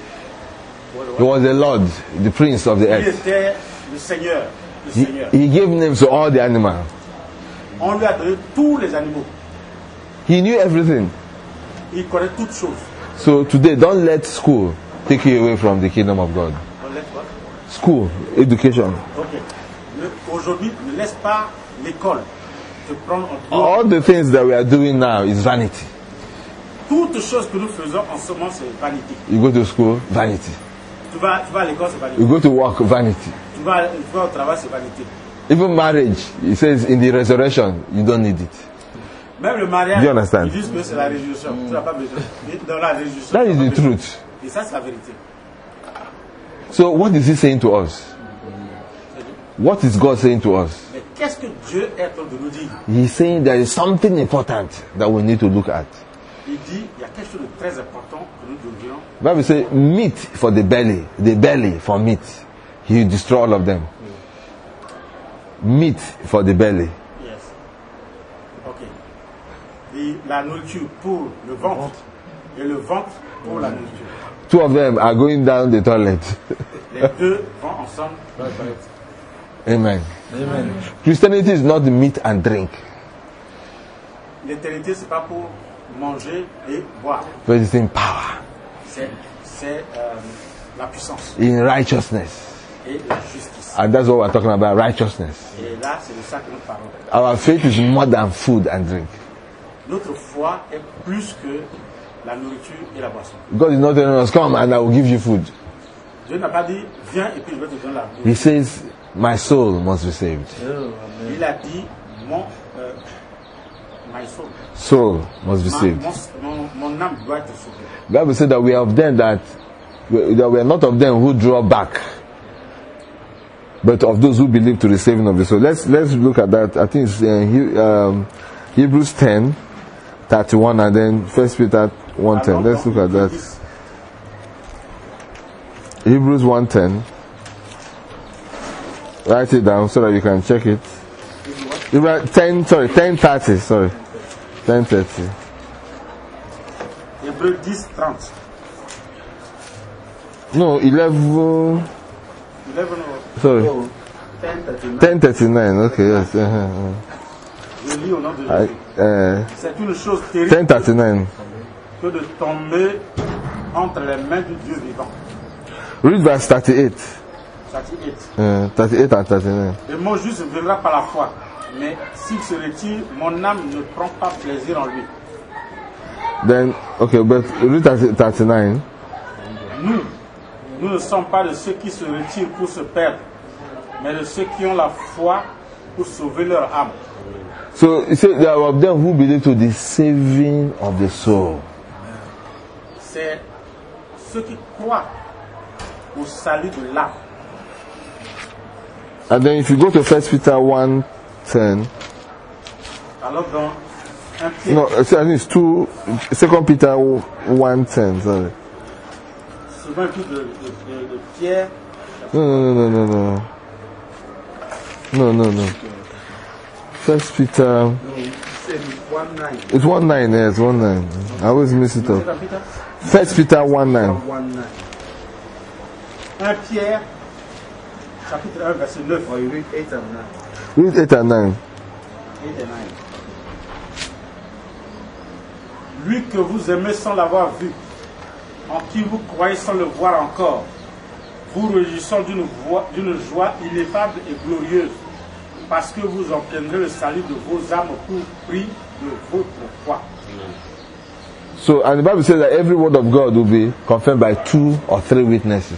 He was the Lord, the Prince of the Il earth. était le Seigneur. Le Seigneur. He gave names to all the animals. On lui a donné tous les animaux. He knew everything. Il connaît toutes choses. So today, don't let school take you away from the kingdom of God. On laisse quoi? School, education, Ok. Aujourd'hui, ne laisse pas l'école te prendre en dehors. all the things that we are doing now is vanity. Toutes choses que nous faisons en ce moment, c'est vanité. You go to school, vanity. Tu vas à l'école, c'est vanité. You go to work, vanity. Tu vas au travail, c'est vanité. Even marriage, it says in the resurrection, you don't need it. Même le mariage, Do you understand? ils disent que c'est la résurrection. Tu n'as pas besoin. Dans la résurrection. That tu is n'as the pas besoin. truth. Et ça, c'est la vérité. So what is he saying to us? What is God saying to us? Mais qu'est-ce que Dieu est en train de nous dire? He's saying there is something important that we need to look at. Il dit, il y a quelque chose de très important que nous devrions. Bible says meat for the belly for meat. He will destroy all of them. Meat for the belly. Yes. Ok. Et la nourriture pour le ventre et le ventre pour la nourriture. 2 of them are going down the toilet. Les deux vont ensemble. Amen. Amen. Christianity is not meat and drink, L'éternité, c'est pas pour manger et boire. but it's in power, C'est la puissance in righteousness. et la justice. And that's what we're talking about, righteousness. Et là, c'est de ça que nous parlons. Our faith is more than food and drink. Notre foi est plus que la nourriture et la boisson. God is not telling us, come and I will give you food. Dieu n'a pas dit, viens et puis je vais te donner la He nourriture. says, my soul must be saved. Il a dit, my soul. Soul must be saved. Mon âme doit être sauvée. The Bible said that we are of them that we are not of them who draw back, but of those who believe to the saving of the soul. Let's look at that. I think it's Hebrews 10:31 and then 1 Peter 1:10. Let's look at that. Hebrews 1:10. Write it down so that you can check it. 10:30. Sorry, 10:30. Hébreux 10:30. No, 11. 11 Sorry, 10:39. Okay, yes. Je lis au nom de Jésus. C'est une chose terrible 10:39. que de tomber entre les mains du Dieu vivant. Read verse 38. 38. 38 and 39. Le mot juste viendra par la foi. Mais s'il se retire, mon âme ne prend pas plaisir en lui. Then, okay, but read 39. Nous ne sommes pas de ceux qui se retirent pour se perdre, mais de ceux qui ont la foi pour sauver leur âme. So, he said, there are of them who believe to the saving of the soul. C'est ceux qui croient au salut de l'âme. And then if you go to 1 Peter 1:10, Alors dans 1 Pierre, no, I think it's 2 Peter 1:10, sorry. souvent un truc de Pierre, No. 1 Peter, it's 1:9, yes, 1:9. I always miss it up. 1 Peter 1:9. 1 Pierre, chapitre 1, verset 9. Or you read 8 and 9. Read 8 and 9. 8 et 9. Lui que vous aimez sans l'avoir vu, en qui vous croyez sans le voir encore, vous réjouissant d'une joie ineffable et glorieuse, parce que vous obtiendrez le salut de vos âmes pour prix de votre foi. So, and the Bible says that every word of God will be confirmed by 2 or 3 witnesses.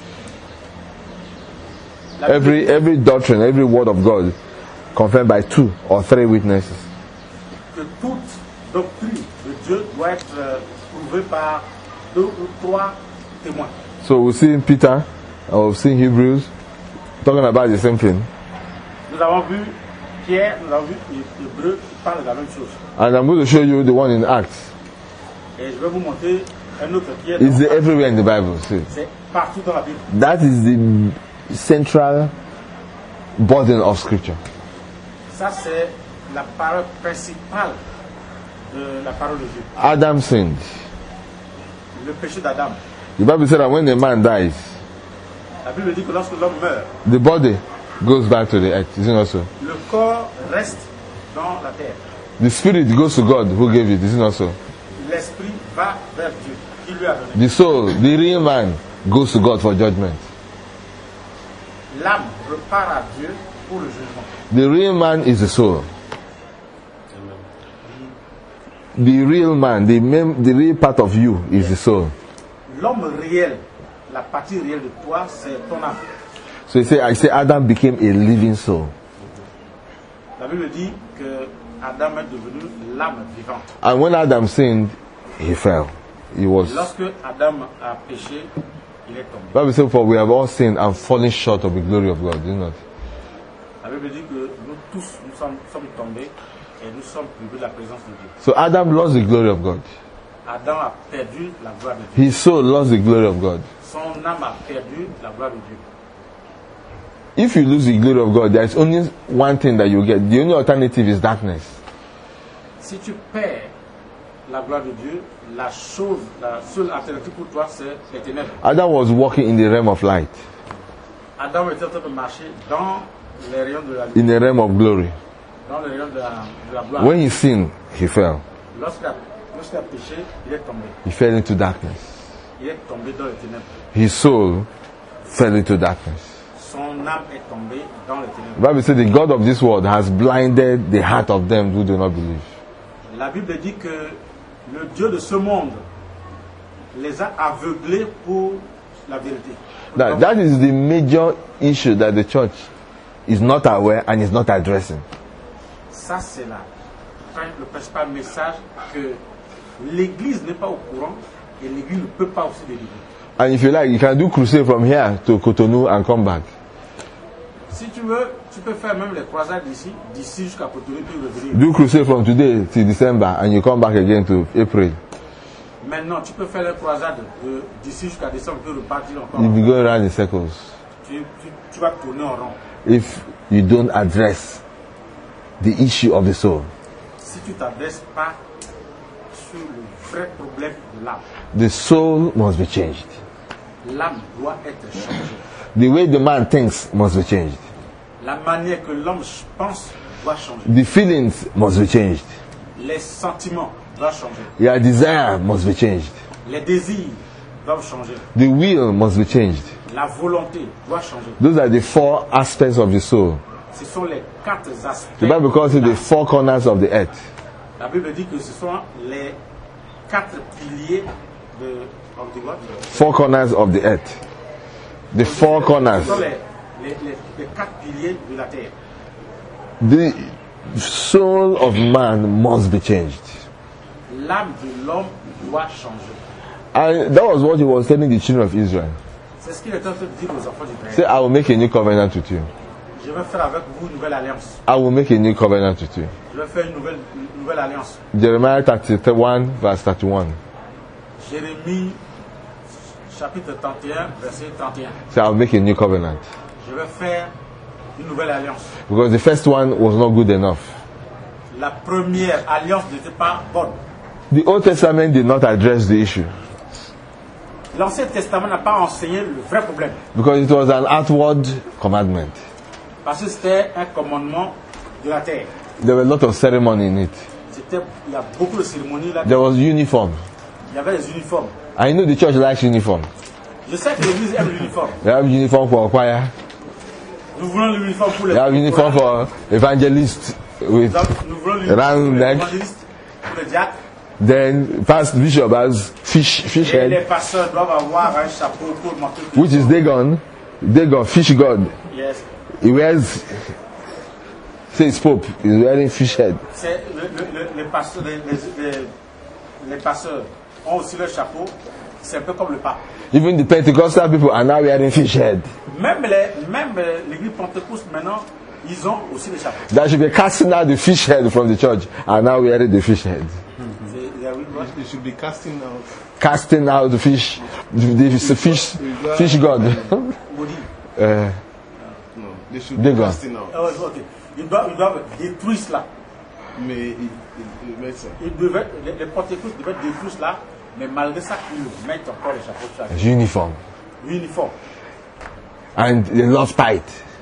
Every doctrine, every word of God confirmed by 2 or 3 witnesses. Que toute doctrine de Dieu doit être prouvée par 2 ou 3 témoins. So we see in Peter, or we see in Hebrews, talking about the same thing. Nous avons vu Pierre, nous avons vu Hébreux qui parlent de la même chose. And I'm going to show you the one in Acts. Et je vais vous montrer un autre Pierre. It's everywhere in the Bible. See. C'est partout dans la Bible. That is the central burden of Scripture. Ça, c'est la parole principale de la parole de Dieu. Adam sinned. Le péché d'Adam. The Bible said that when a man dies, La Bible dit que lorsque l'homme meurt, the body goes back to the earth. Isn't it so? le corps reste dans la terre. The spirit goes to God who gave it. Isn't it so? L'esprit va vers Dieu, qui lui a donné. The soul, the real man, goes to God for judgment. L'âme repart à Dieu pour le jugement. The real man is the soul. The real man, the real part of you is the soul. L'homme réel, la partie réelle de toi, c'est ton âme. So I say Adam became a living soul. La Bible dit que Adam est devenu l'âme vivante. And when Adam sinned, he fell. He was. Lorsque Adam a péché, il est tombé. Bible says, "For we have all sinned and fallen short of the glory of God." Isn't it? La Bible dit que nous tous, nous sommes tombés et nous sommes privés de la présence de Dieu. So Adam lost the glory of God. Adam a perdu la gloire de Dieu. His soul lost the glory of God. Son âme a perdu la gloire de Dieu. If you lose the glory of God, there is only one thing that you get. The only alternative is darkness. Si tu perds la gloire de Dieu, la seule alternative pour toi, c'est les ténèbres. Adam was walking in the realm of light, Adam était en train de marcher dans les rayons de la lumière, in the realm of glory. dans les rayons de la gloire. When he sinned, he fell. Lorsqu'il a péché, il est tombé. He fell into darkness. Il est tombé dans les ténèbres. His soul fell into darkness. Son âme est tombée dans les ténèbres. The Bible says the God of this world has blinded the heart of them who do not believe. La Bible dit que le Dieu de ce monde les a aveuglés pour la vérité. That is the major issue that the church is not aware and is not addressing. Ça, c'est le principal message que l'Église n'est pas au courant et l'Église ne peut pas aussi délivrer. And if you like, you can do crusade from here to Cotonou and come back. Si tu veux, tu peux faire même les croisades d'ici jusqu'à Cotonou puis revenir. Do crusade from today till December and you come back again to April. Maintenant, tu peux faire les croisades d'ici jusqu'à décembre puis repartir encore. You'll be going around in circles. Tu vas tourner en rond. If you don't address the issue of the soul. Si tu t'adresses pas sur le vrai problème de l'âme. The soul must be changed. L'âme doit être changée. The way the man thinks must be changed. La manière que l'homme pense doit changer. The feelings must be changed. Les sentiments doivent changer. Your desire must be changed. Les désirs doivent changer. The will must be changed. La volonté doit changer. Those are the 4 aspects of the soul. Ce sont les 4 aspects. The Bible calls it the 4 corners of the earth. La Bible dit que ce sont les 4 piliers of the what? 4 corners of the earth. The 4 corners. Ce sont les 4 piliers de la terre. The soul of man must be changed. L'âme de l'homme doit changer. And that was what he was telling the children of Israel. C'est ce qu'il est en train de dire aux enfants Say, d'Israël. I will make a new covenant with you. Je vais faire avec vous une nouvelle alliance. I will make a new covenant with you. Je vais faire une nouvelle alliance. Jeremiah 31 verse 31. Jérémie chapitre 31 verset 31. Say, I will make a new covenant. Je vais faire une nouvelle alliance. Because the first one was not good enough. La première alliance n'était pas bonne. The Old Testament did not address the issue. L'Ancien Testament n'a pas enseigné le vrai problème. Because it was an outward commandment. Parce que c'était un commandement de la terre. There were a lot of ceremony in it. Il y a beaucoup de cérémonies là. There was uniform. Il y avait des uniformes. I know the church likes uniform. Je sais que l'Église aime l'uniforme. They have uniform for choir. Nous voulons l'uniforme pour les They have uniform for evangelists with nous voulons l'uniforme round pour les neck. évangélistes, pour les diacres. Then past bishop has fish Et les head, pasteurs doivent avoir un chapeau pour montrer que which is Dagon. Dagon, fish god. yes. He wears, say it's Pope, he's wearing fish head. C'est les pasteurs, les pasteurs ont aussi leur chapeau. C'est un peu comme le pape. Even the Pentecostal people are now wearing fish head. Même l'église Pentecôte maintenant, ils ont aussi des chapeaux. That should be casting out the fish head from the church, are now wearing the fish head. They should be casting out. Casting out the fish, the fish god. Maudit. No, they should be Dagon. casting out. Ah ouais, ok. Ils doivent détruire cela. Mais il met ça. Les Pentecôtes devaient détruire cela, mais malgré ça, ils mettent encore les chapeaux sur la tête. Uniform. Uniforme. And they love tight.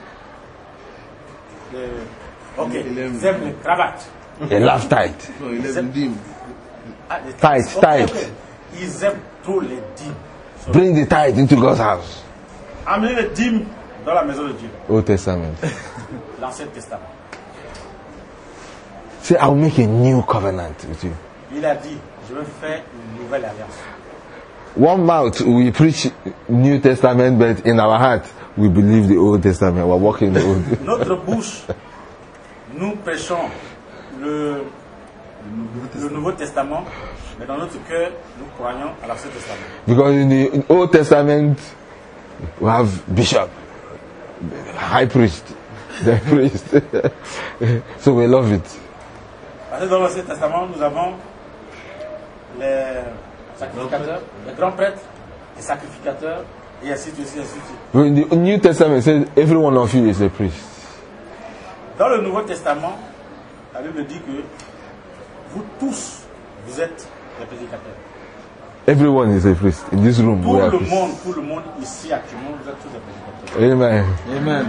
Ok, ils aiment les cravates. They love tight. No, il aime dim. Ah, les Tight, ok, tight. ok. Ils aiment trop les dîmes. Bring the tithe into God's house. Amenez les dîmes dans la maison de Dieu. Old Testament. L'Ancien Testament. Say, I'll make a new covenant with you. Il a dit, je vais faire une nouvelle alliance. One mouth we preach New Testament, but in our heart we believe the Old Testament. We're walking the Old. Notre bouche, nous prêchons le Nouveau Testament, mais dans notre cœur, nous croyons à l'Ancien Testament. Because in the Old Testament we have bishop, high priest, the priest. So we love it. Parce que dans l'Ancien Testament, nous avons les sacrificateurs, les grands prêtres, les sacrificateurs, et ainsi de suite, ainsi de suite. When the New Testament says every one of you is a priest. Dans le Nouveau Testament, la Bible dit que vous tous, vous êtes des prédicateurs. Everyone is a priest. In this room we are priests. Tout le monde ici actuellement, vous êtes tous des prédicateurs. Amen. Amen.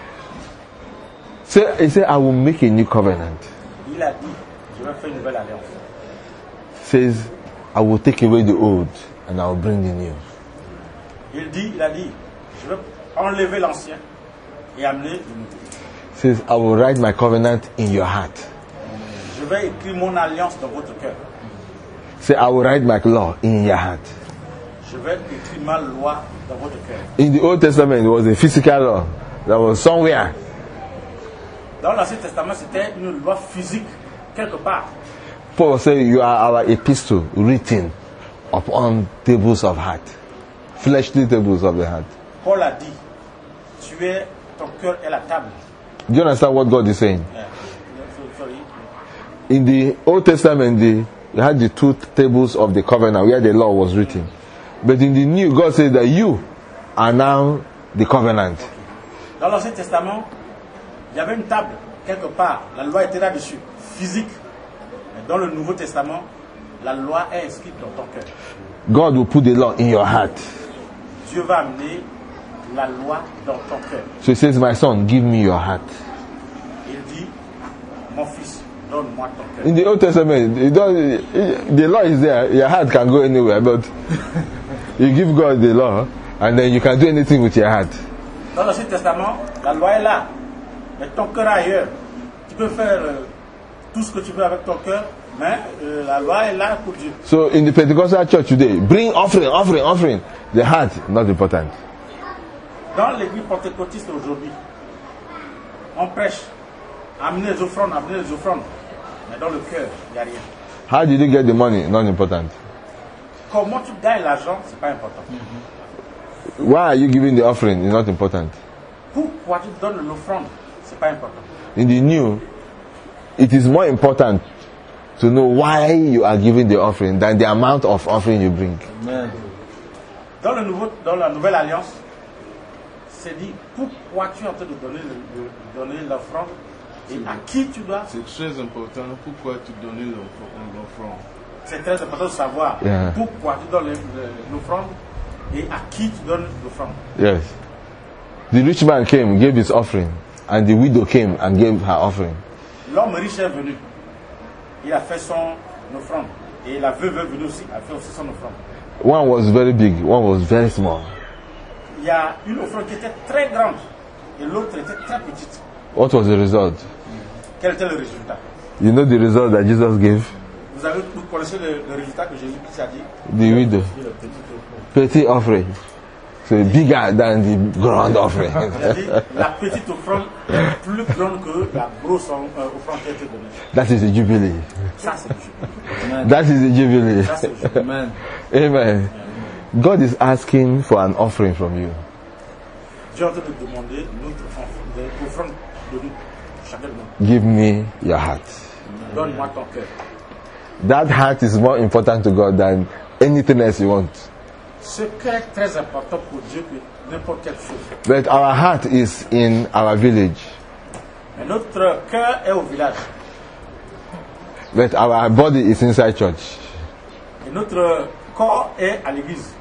So he said, I will make a new covenant. Il a dit, je vais faire une nouvelle alliance. Says, I will take away the old and I will bring the new. Il a dit, je vais enlever l'ancien et amener le nouveau. Says, I will write my covenant in your heart. Je vais écrire mon alliance dans votre cœur. Say, I will write my law in your heart. Je vais écrire ma loi dans votre cœur. In the Old Testament, it was a physical law that was somewhere. Dans l'Ancien Testament, c'était une loi physique, quelque part. Paul said, "You are our epistle written upon tables of heart, fleshly tables of the heart." Paul a dit, ton cœur est la table. Do you understand what God is saying? Yeah. Sorry. In the Old Testament, they had the two tables of the covenant where the law was written. But in the New, God said that you are now the covenant. Dans l'Ancien Testament, il y avait une table, quelque part. La loi était là-dessus, physique. Mais dans le Nouveau Testament, la loi est inscrite dans ton cœur. God will put the law in your heart. Dieu va amener la loi dans ton cœur. So he says, "My son, give me your heart." Il dit, mon fils, donne-moi ton cœur. In the Old Testament, the law is there. Your heart can go anywhere, but you give God the law, and then you can do anything with your heart. Dans l'Ancien Testament, la loi est là, mais ton cœur est ailleurs. Tu peux faire tout ce que tu veux avec ton cœur, mais la loi est là pour Dieu. So in the Pentecostal church today, bring offering. The heart, not important. Dans l'église pentecôtiste aujourd'hui, on prêche, amenez les offrandes. Mais dans le cœur, il n'y a rien. How did you get the money? Not important. Comment tu gagnes l'argent, c'est pas important. Why are you giving the offering? It's not important. Pourquoi tu donnes l'offrande, c'est pas important. In the new, it is more important to know why you are giving the offering than the amount of offering you bring. Amen. Dans la nouvelle alliance, c'est dit pourquoi tu es en train de donner l'offrande et à qui tu dois. C'est très important. Pourquoi tu donnes l'offrande? C'est très important de savoir pourquoi tu donnes l'offrande et à qui tu donnes l'offrande. Yes. The rich man came, gave his offering, and the widow came and gave her offering. L'homme riche est venu. Il a fait son offrande. Et la veuve est venue aussi, a fait aussi son offrande. One was very big, one was very small. Il y a une offrande qui était très grande et l'autre était très petite. What was the result? Quel était le résultat? You know the result that Jesus gave? Vous connaissez le résultat que Jésus a dit? The widow. Petty offering. So bigger than the grand offering. Il a dit la petite offrande est plus grande que la grosse offrande qui a été donnée. That is the jubilee. Ça c'est le jubilé. That is the jubilee. Ça c'est le jubilé. Amen. Amen. God is asking for an offering from you. Dieu est en train de demander notre offrande de nous, chacun de nous. Give me your heart. Donne-moi ton cœur. That heart is more important to God than anything else you want. Ce cœur est très important pour Dieu que n'importe quelle chose. But our heart is in our village. Mais notre cœur est au village. But our body is inside church. Et notre corps est à l'église.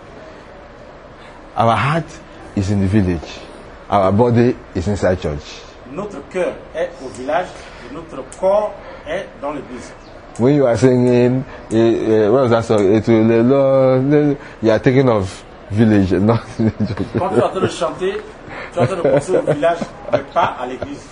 Our heart is in the village. Our body is inside church. Notre cœur est au village et notre corps est dans l'église. When you are singing, what was that song? You are thinking of village, not church. Quand tu es en train de chanter, tu es en train de penser au village, mais pas à l'église.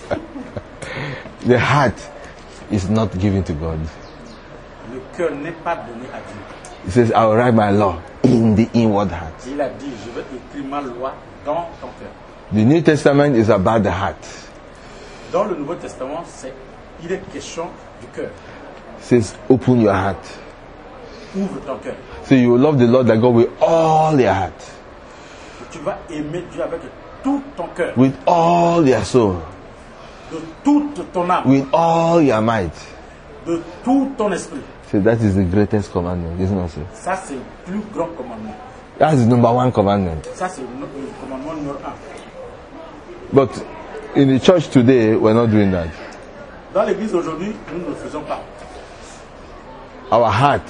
The heart is not given to God. Le cœur n'est pas donné à Dieu. He says, I will write my law in the inward heart. Il a dit, je vais écrire ma loi dans ton cœur. The New Testament is about the heart. Dans le Nouveau Testament, il est question du cœur. It says, open your heart. Ouvre ton cœur. So you will love the Lord thy God with all your heart, Tu vas aimer Dieu avec tout ton cœur, with all your soul, de toute ton âme, with all your might. de tout ton esprit. So that is the greatest commandment, isn't it? So Ça, c'est le plus grand commandement. that's the number one commandment. Ça, c'est le commandement numéro 1. But in the church today, we're not doing that. Dans l'église aujourd'hui, nous ne le faisons pas. Our heart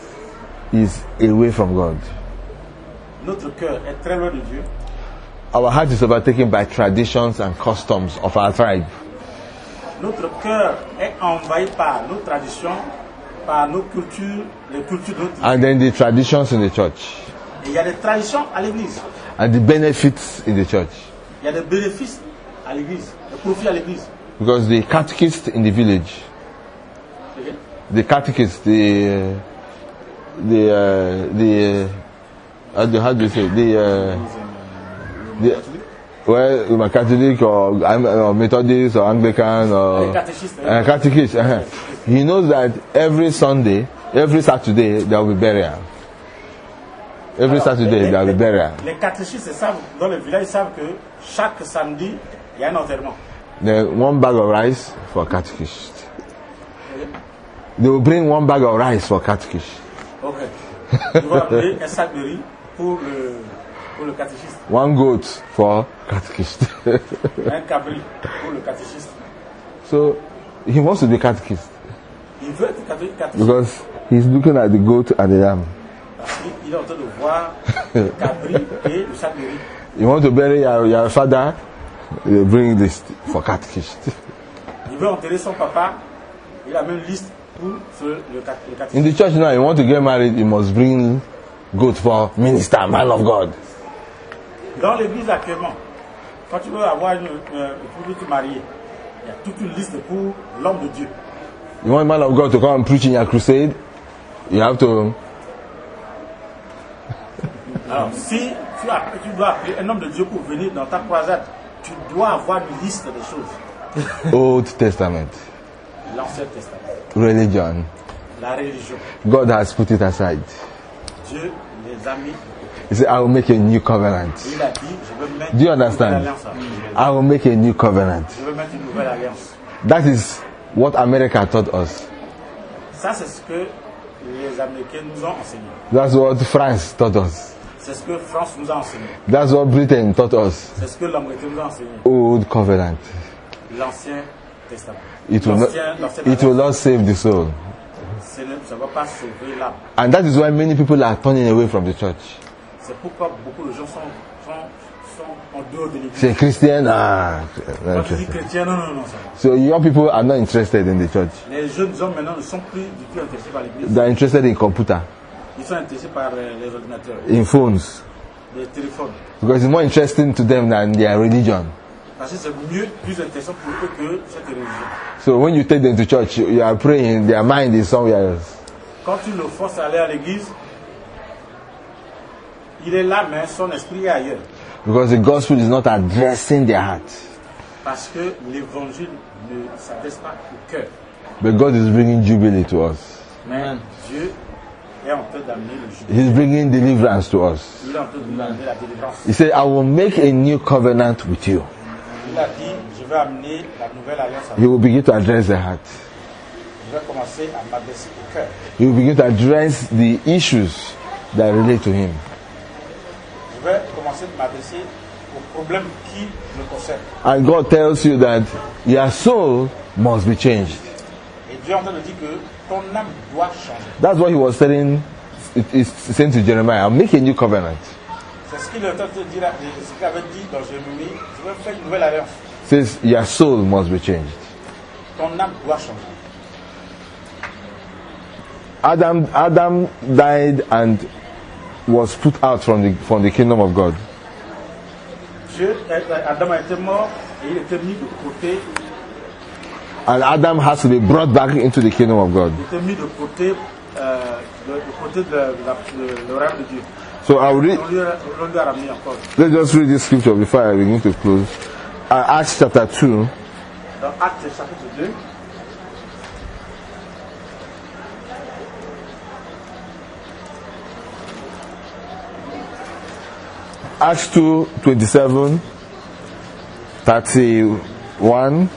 is away from God. Notre cœur est très loin de Dieu. Our heart is overtaken by traditions and customs of our tribe. Notre cœur est envahi par nos traditions, par nos cultures, les cultures de notre vie. And then the traditions in the church. Et il y a des traditions à l'église. And the benefits in the church. Il y a des bénéfices à l'église, des profits à l'église. Because the catechist in the village, the catechist, how do you say, well, I'm a Catholic or Methodist or Anglican or catechist. He knows that every Sunday, every Saturday, there will be burial. Every Saturday, there will be burial. Les catéchistes savent, dans le village, ils savent que chaque samedi, il y a un enterrement. Then 1 bag of rice for catechist. They will bring 1 bag of rice for catechist. Ok. Tu vas appeler un sac de riz pour le catéchiste. 1 goat for catechist. Un cabri pour le catéchiste. So he wants to be catechist Il veut être catéchiste. because he's looking at the goat and the lamb. Parce qu'il est en train de voir le cabri et le sac de riz. You want to bury your father? They bring this for catechist. Il veut enterrer son papa. Il a même une liste pour le catéchiste. In the church now, you want to get married, you must bring goat for minister, man of God. Dans l'église actuellement, quand tu veux avoir une publique mariée, il y a toute une liste pour l'homme de Dieu. You want man of God to come and preach in your crusade? You have to. Alors, si tu dois appeler un homme de Dieu pour venir dans ta croisade, tu dois avoir une liste des choses. Old Testament, L'Ancien Testament, religion. la religion. God has put it aside. Dieu les a mis. He said, I will make a new covenant. Il a dit, je veux mettre Do you une understand? nouvelle alliance. I will make a new covenant. Je veux mettre une nouvelle alliance. That is what America taught us. Ça, c'est ce que les Américains nous ont enseigné. That's what France taught us. C'est ce que France nous a enseigné. That's what Britain taught us. C'est ce que l'Américain nous a enseigné. Old covenant. L'Ancien Testament. It will not save the soul. Ça ne va pas sauver l'âme. And that is why many people are turning away from the church. C'est pourquoi beaucoup de gens sont en dehors de l'église. Say Christian, Quand tu dis chrétien, non, ça va. So young people are not interested in the church. Les jeunes hommes maintenant ne sont plus du tout intéressés par l'église. They are interested in computer, Ils sont intéressés par les ordinateurs, in phones, les téléphones. because it's more interesting to them than their religion. Parce que c'est mieux, plus intéressant pour eux que cette religion. So when you take them to church, you are praying, their mind is somewhere else. Quand tu le forces à aller à l'église, il est là, mais son esprit est ailleurs. Because the gospel is not addressing their heart. Parce que l'évangile ne s'adresse pas au cœur. But God is bringing jubilee to us. Mais Dieu est en train d'amener le jubilé. He's bringing deliverance to us. Il est en train de nous amener la délivrance. He said, I will make a new covenant with you. Il a dit, je vais amener la nouvelle alliance à He vous. will begin to address the heart. Je vais commencer à m'adresser au cœur. He will begin to address the issues that relate to him. Je vais commencer à m'adresser aux problèmes qui me concernent. And God tells you that your soul must be changed. Et Dieu est en train de dire que ton âme doit changer. That's what he was saying, saying to Jeremiah, I'll make a new covenant. C'est ce qu'il est en train de dire, ce qu'il avait dit dans Jérémie, je vais faire une nouvelle alliance. Says your soul must be changed. Ton âme doit changer. Adam died and was put out from the kingdom of God. Adam a été mort et il était mis de côté. And Adam has to be brought back into the kingdom of God. Il était mis de côté, le rêve de Dieu. So I'll read. On lui a ramené encore. Let's just read this scripture before I begin to close. Acts chapter 2. Dans Actes chapitre 2. Acts 2, 27, 31,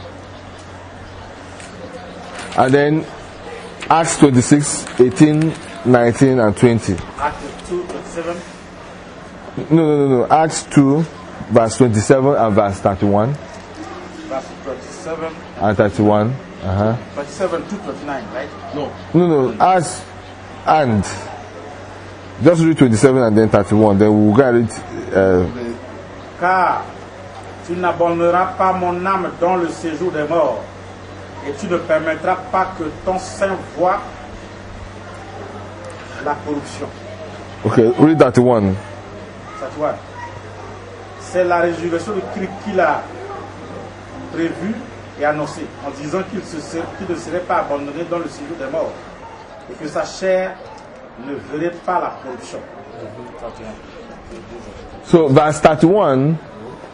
and then Acts 26, 18, 19, and 20. Actes 2, 27. No. Acts 2, verse 27 and verse 31. Verse 27. And 31. 27 to 29, right? No. Acts and. Just read 27 and then 31. Then we'll get it. Car tu n'abandonneras pas mon âme dans le séjour des morts, et tu ne permettras pas que ton sein voie la corruption. Okay, read 31. Ça tu vois. C'est la résurrection de Christ qu'il a prévue et annoncée, en disant qu'il ne serait pas abandonné dans le séjour des morts, et que sa chair ne verrait pas la corruption. So verse 31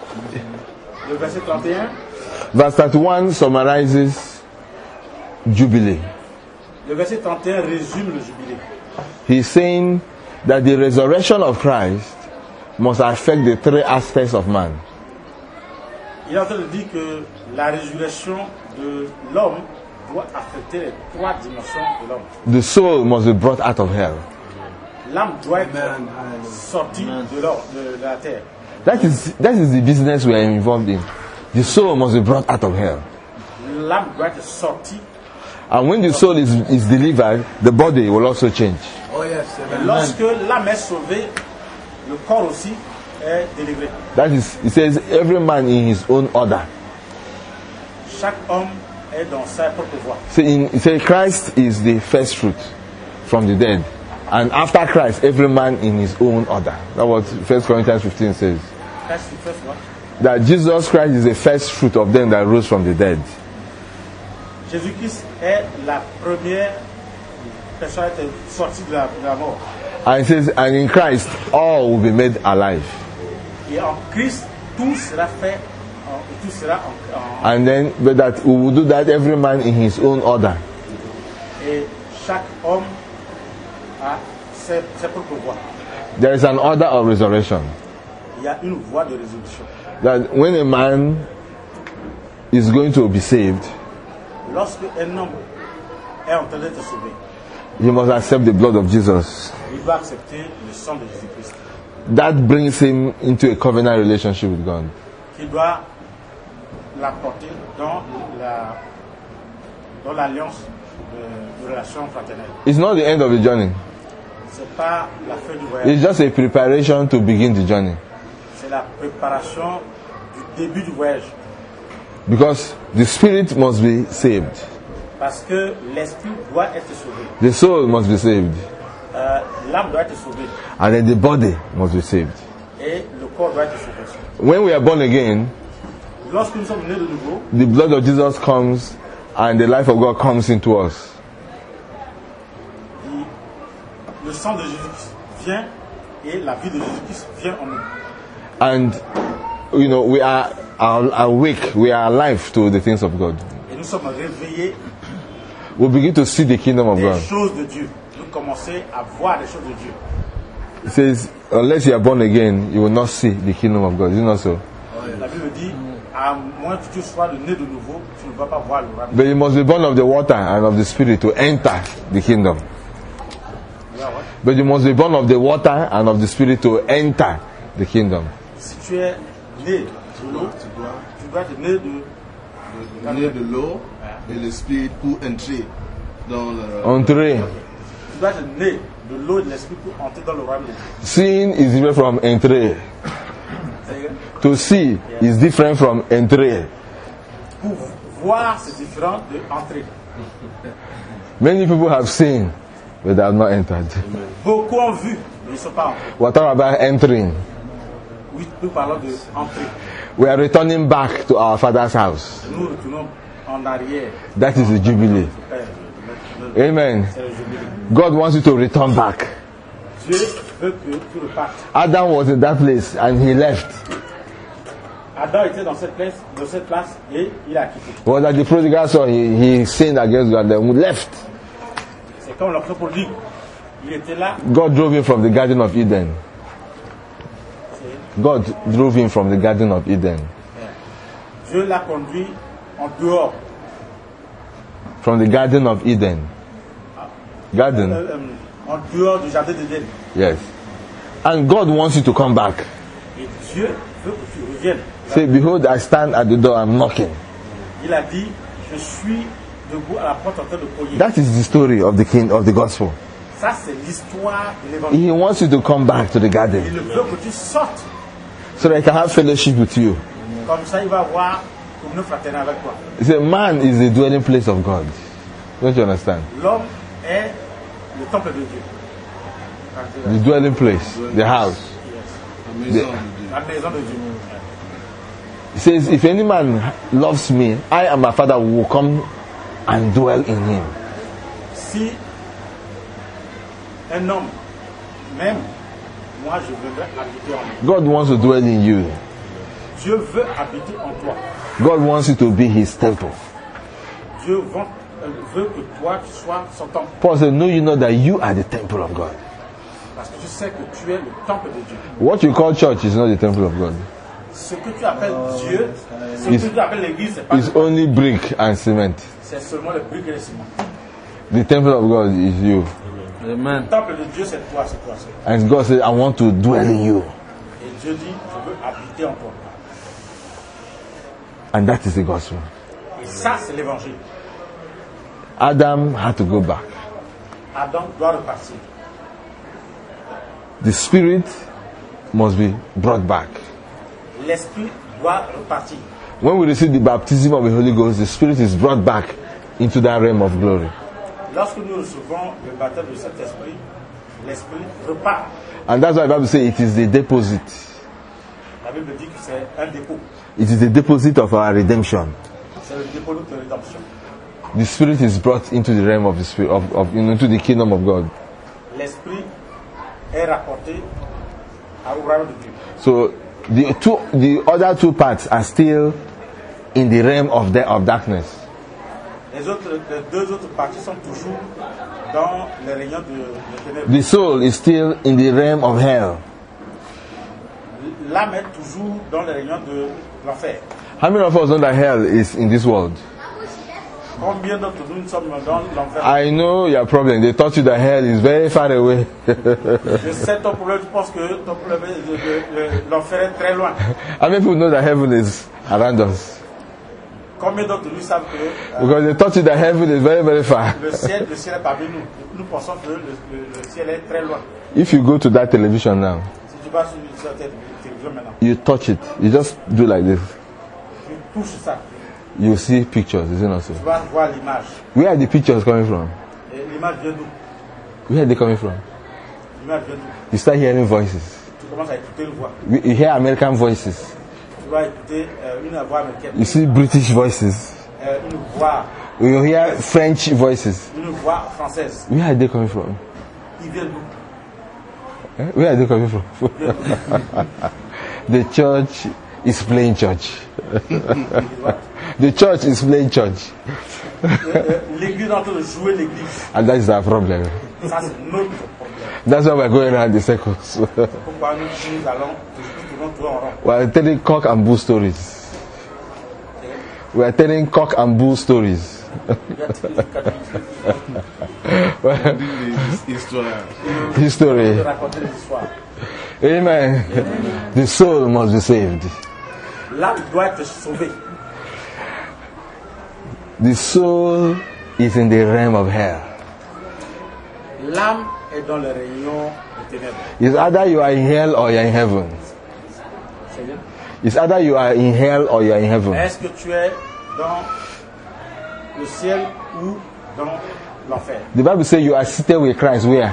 Le verset 31. Verse 31 summarizes Jubilee. Le verset 31 résume le jubilé. He's saying that the resurrection of Christ must affect the three aspects of man. Il est en train de dire que la résurrection de l'homme doit affecter les trois dimensions de l'homme. The soul must be brought out of hell. L'âme doit être sortie de la terre. That is the business we are involved in. The soul must be brought out of hell. L'âme doit être sortie. And when the soul is delivered, the body will also change. Oh yes, Et lorsque l'âme est sauvée, le corps aussi est délivré. That is, it says, every man in his own order. Chaque homme est dans sa propre voie. So it says Christ is the first fruit from the dead. And after Christ, every man in his own order. That's what 1 Corinthians 15 says. Christ, the first one. That Jesus Christ is the first fruit of them that rose from the dead. Jésus-Christ est la première personne à être sortie de la mort. And it says, and in Christ, all will be made alive. Et en Christ, tout sera fait, tout sera en And then, but that we will do that every man in his own order. et chaque homme a ses propres voies. There is an order of resurrection. Il y a une voie de résolution. That when a man is going to be saved, Lorsque un homme est en train d'être sauvé, he must accept the blood of Jesus. il doit accepter le sang de Jésus-Christ. That brings him into a covenant relationship with God. Qu'il doit l'apporter dans l'alliance de relation fraternelle. It's not the end of the journey. C'est pas la fin du voyage. It's just a preparation to begin the journey. C'est la préparation du début du voyage. Because the spirit must be saved. Parce que l'esprit doit être sauvé. The soul must be saved. L'âme doit être sauvée. And then the body must be saved. Et le corps doit être sauvé. When we are born again, Lorsque nous sommes nés de nouveau, the blood of Jesus comes and the life of God comes into us. le sang de Jésus-Christ vient et la vie de Jésus-Christ vient en nous. And, you know, we are awake, we are alive to the things of God. Et nous sommes réveillés We begin to see the kingdom of des God. choses de Dieu. Nous commençons à voir les choses de Dieu. It says, unless you are born again, you will not see the kingdom of God. Is it not so? La Bible dit, à moins que tu sois né de nouveau, tu ne vas pas voir le royaume. But you must be born of the water and of the spirit to enter the kingdom. But you must be born of the water and of the spirit to enter the kingdom. Si tu es né de l'eau, tu dois être né de l'eau et l'esprit pour entrer dans le... Entrer. Tu dois être né de l'eau et de l'esprit pour entrer dans le royaume de Dieu. Seeing is different from entrer. C'est-à-dire, To see is different from entrer. pour voir, c'est différent de entrer. Many people have seen, but they have not entered. Beaucoup ont vu, mais ils ne sont pas entrés. We're talking about entering. Oui, nous parlons de entrer. We are returning back to our Father's house. Nous retournons en arrière. That is the jubilee. Amen. C'est le jubilé. God wants you to return back. Dieu veut que tu repartes. Adam was in that place and he left. Adam était dans cette place et il a quitté. It was like the prodigal son, he sinned against God and left. C'est comme l'enfant prodigue. Il était là. God drove him from the Garden of Eden. God drove him from the Garden of Eden. Dieu l'a conduit en dehors. From the Garden of Eden. Garden? En dehors du jardin d'Éden. Yes. And God wants you to come back. Et Dieu veut que tu reviennes. Say, behold, I stand at the door, I'm knocking. Il a dit, je suis debout à la porte en train de cogner. That is the story of the king of the gospel. Ça, c'est l'histoire de l'évangile. He wants you to come back to the Il garden veut que tu sortes. so that he can have fellowship with you. Comme ça, il va avoir communion fraternelle avec toi. He said, man is the dwelling place of God. Don't you understand? L'homme est le temple de Dieu. The dwelling place, the house. La maison de Dieu. La maison de Dieu. He says, if any man loves me, I and my Father will come and dwell in him. Si un homme, même moi, je viendrai habiter en lui. God wants to dwell in you. Dieu veut habiter en toi. God wants you to be his temple. Dieu veut que toi tu sois son temple. Paul said, no, you know that you are the temple of God. Parce que tu sais que tu es le temple de Dieu. What you call church is not the temple of God. Ce que tu appelles Dieu, ce que tu appelles l'église, c'est pas It's only brick and cement. c'est seulement le brick et le ciment. The temple of God is you. Le temple de Dieu, c'est toi, c'est toi. And God said, I want to dwell in you. Et Dieu dit, je veux habiter en toi. And that is the gospel. Et ça, c'est l'évangile. Adam had to go back. Adam doit repartir. The spirit must be brought back. L'esprit doit repartir. When we receive the baptism of the Holy Ghost, the spirit is brought back into that realm of glory. Lorsque nous recevons le baptême de cet esprit, l'esprit repart. And that's why the Bible says it is the deposit. La Bible dit que c'est un dépôt. It is the deposit of our redemption. C'est le dépôt de notre rédemption. The spirit is brought into the realm of the spirit into the kingdom of God. L'esprit est rapporté au royaume de Dieu. So the other two parts are still in the realm of darkness. Les deux autres parties sont toujours dans les réunions de ténèbres. The soul is still in the realm of hell. L'âme est toujours dans les réunions de l'enfer. How many of us know that hell is in this world? Combien d'entre nous sommes dans l'enfer? I know your problem. They taught you that hell is very far away. Je sais ton problème, tu penses que ton problème, l'enfer est très loin. How many people know that heaven is around us? Combien d'entre nous savent que Because they taught you that heaven is very, very far. le ciel est parmi nous. Nous pensons que le ciel est très loin. If you go to that television now, Si tu vas sur cette télévision maintenant, you touch it. You just do like this. tu touches ça, You see pictures, is it not so? tu vas voir l'image. Where are the pictures coming from? Et l'image vient d'où? Where are they coming from? L'image vient d'où? You start hearing voices. Tu commences à écouter une voix. You hear American voices. Tu vas écouter une voix américaine. You see British voices. Une voix, You hear French voices. une voix française. Where are they coming from? Ils viennent d'où? Eh? Where are they coming from? The church is playing church. The church is playing church. L'église est en train de jouer l'église. And that is our problem. Ça, c'est notre problème. That's why we're going around the circles. Pourquoi nous allons toujours tourner en rond? We're telling cock and bull stories. We're telling cock and bull stories. History. De raconter des histoires. Amen. The soul must be saved. L'âme doit être sauvée. The soul is in the realm of hell. L'âme est dans les rayons des ténèbres. It's either you are in hell or you are in heaven. C'est bien? It's either you are in hell or you are in heaven. Est-ce que tu es dans le ciel ou dans l'enfer? The Bible says you are seated with Christ where?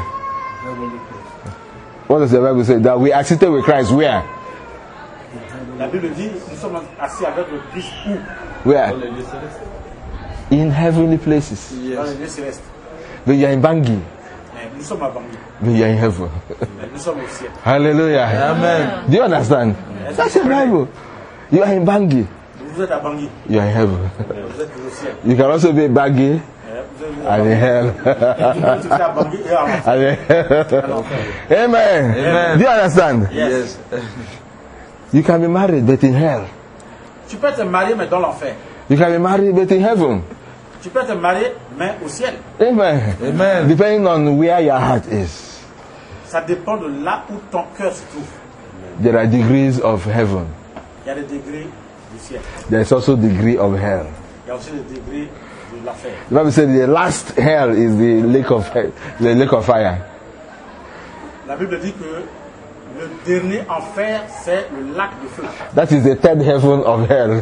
What does the Bible say? That we are seated with Christ where? La Bible dit nous sommes assis avec le Christ où? Where? In heavenly places. Dans les lieux célestes. But you are in Bangui. Mais nous sommes à Bangui. But you are in heaven. Mais nous sommes au ciel. Hallelujah. Amen. Do you understand? That's the Bible. You are in Bangui. Vous êtes à Bangui. You are in heaven. Vous êtes au ciel. You can also be in Bangui Vous êtes and in hell. à Bangui et à l'enfer. And in hell. Amen. Amen. Do you understand? Yes. You can be married but in hell. Tu peux te marier mais dans l'enfer. You can be married but in heaven. Tu peux te marier mais au ciel. Amen. Amen. Depending on where your heart is. Ça dépend de là où ton cœur se trouve. There are degrees of heaven. Il y a des degrés du ciel. There is also degree of hell. Il y a aussi des degrés de l'enfer. The Bible says the last hell is the lake of fire. La Bible dit que le dernier enfer, c'est le lac de feu. That is the third heaven of hell.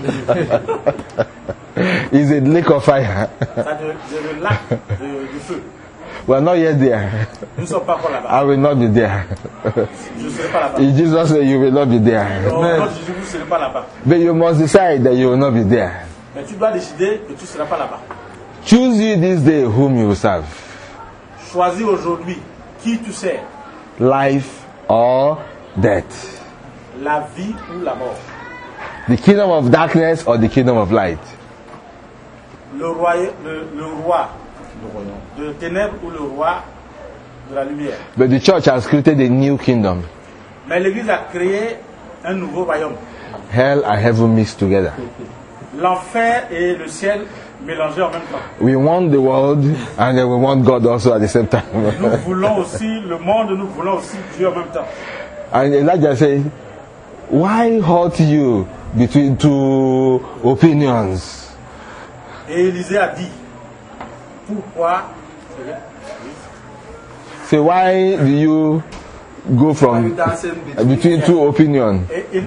It's a lake of fire. C'est le lac de feu. We are not yet there. Nous ne sommes pas encore là-bas. I will not be there. Je ne serai pas là-bas. In Jesus' name, you will not be there. Non, Jésus, vous ne serez pas là-bas. But you must decide that you will not be there. Mais tu dois décider que tu ne seras pas là-bas. Choose ye this day whom you will serve. Choisis aujourd'hui qui tu sers, Life or death. la vie ou la mort. The kingdom of darkness or the kingdom of light? Le roi de ténèbres ou le roi de la lumière. But the church has created a new kingdom. Mais l'Église a créé un nouveau royaume. Hell and heaven mixed together. L'enfer et le ciel mélangés en même temps. We want the world and then we want God also at the same time. Nous voulons aussi le monde, nous voulons aussi Dieu en même temps. And Elijah said, why hurt you between two opinions? Et Élisée a dit, pourquoi So why do you go from between two opinions?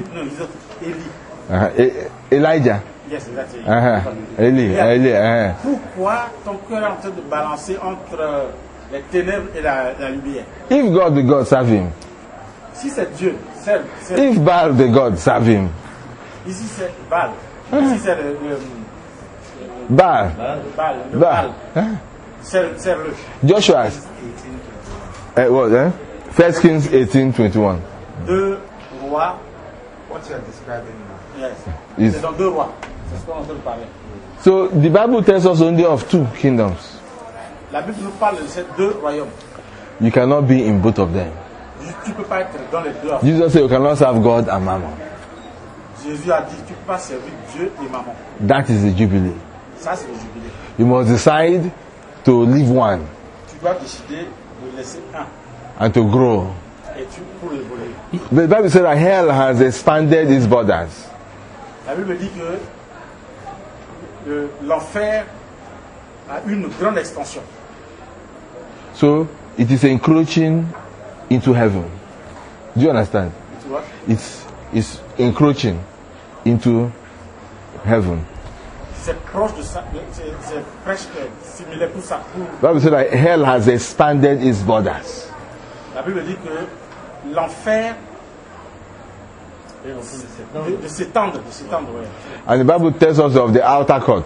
Elijah. Yes, that's it. Eli. Pourquoi ton cœur est en train de balancer entre les ténèbres et la lumière? If God the God, serve him. Si c'est Dieu, serve. If Baal the God, serve him. Ici c'est Baal. Ici c'est Baal. Baal. Serve-le. Joshua. What? 1 Kings 18:21. 2 rois. What you are describing now. Yes. C'est dans 2 rois. C'est ce qu'on est en train de parler. So the Bible tells us only of 2 kingdoms. La Bible nous parle de ces 2 royaumes. You cannot be in both of them. Tu ne peux pas être dans les deux. Jesus said you cannot serve God and mammon. Jésus a dit tu ne peux pas servir Dieu et maman. That is the jubilee. Ça c'est le jubilé. You must decide to leave one Tu dois décider de laisser un and to grow. et pour évoluer. The Bible says that hell has expanded its borders. La Bible dit que l'enfer a une grande extension. So it is encroaching into heaven. Do you understand? Tu vois? It's encroaching into heaven. C'est proche de ça, c'est presque similaire pour ça. The Bible says that hell has expanded its borders. La Bible dit que l'enfer de s'étendre, ouais. And the Bible tells us of the outer court.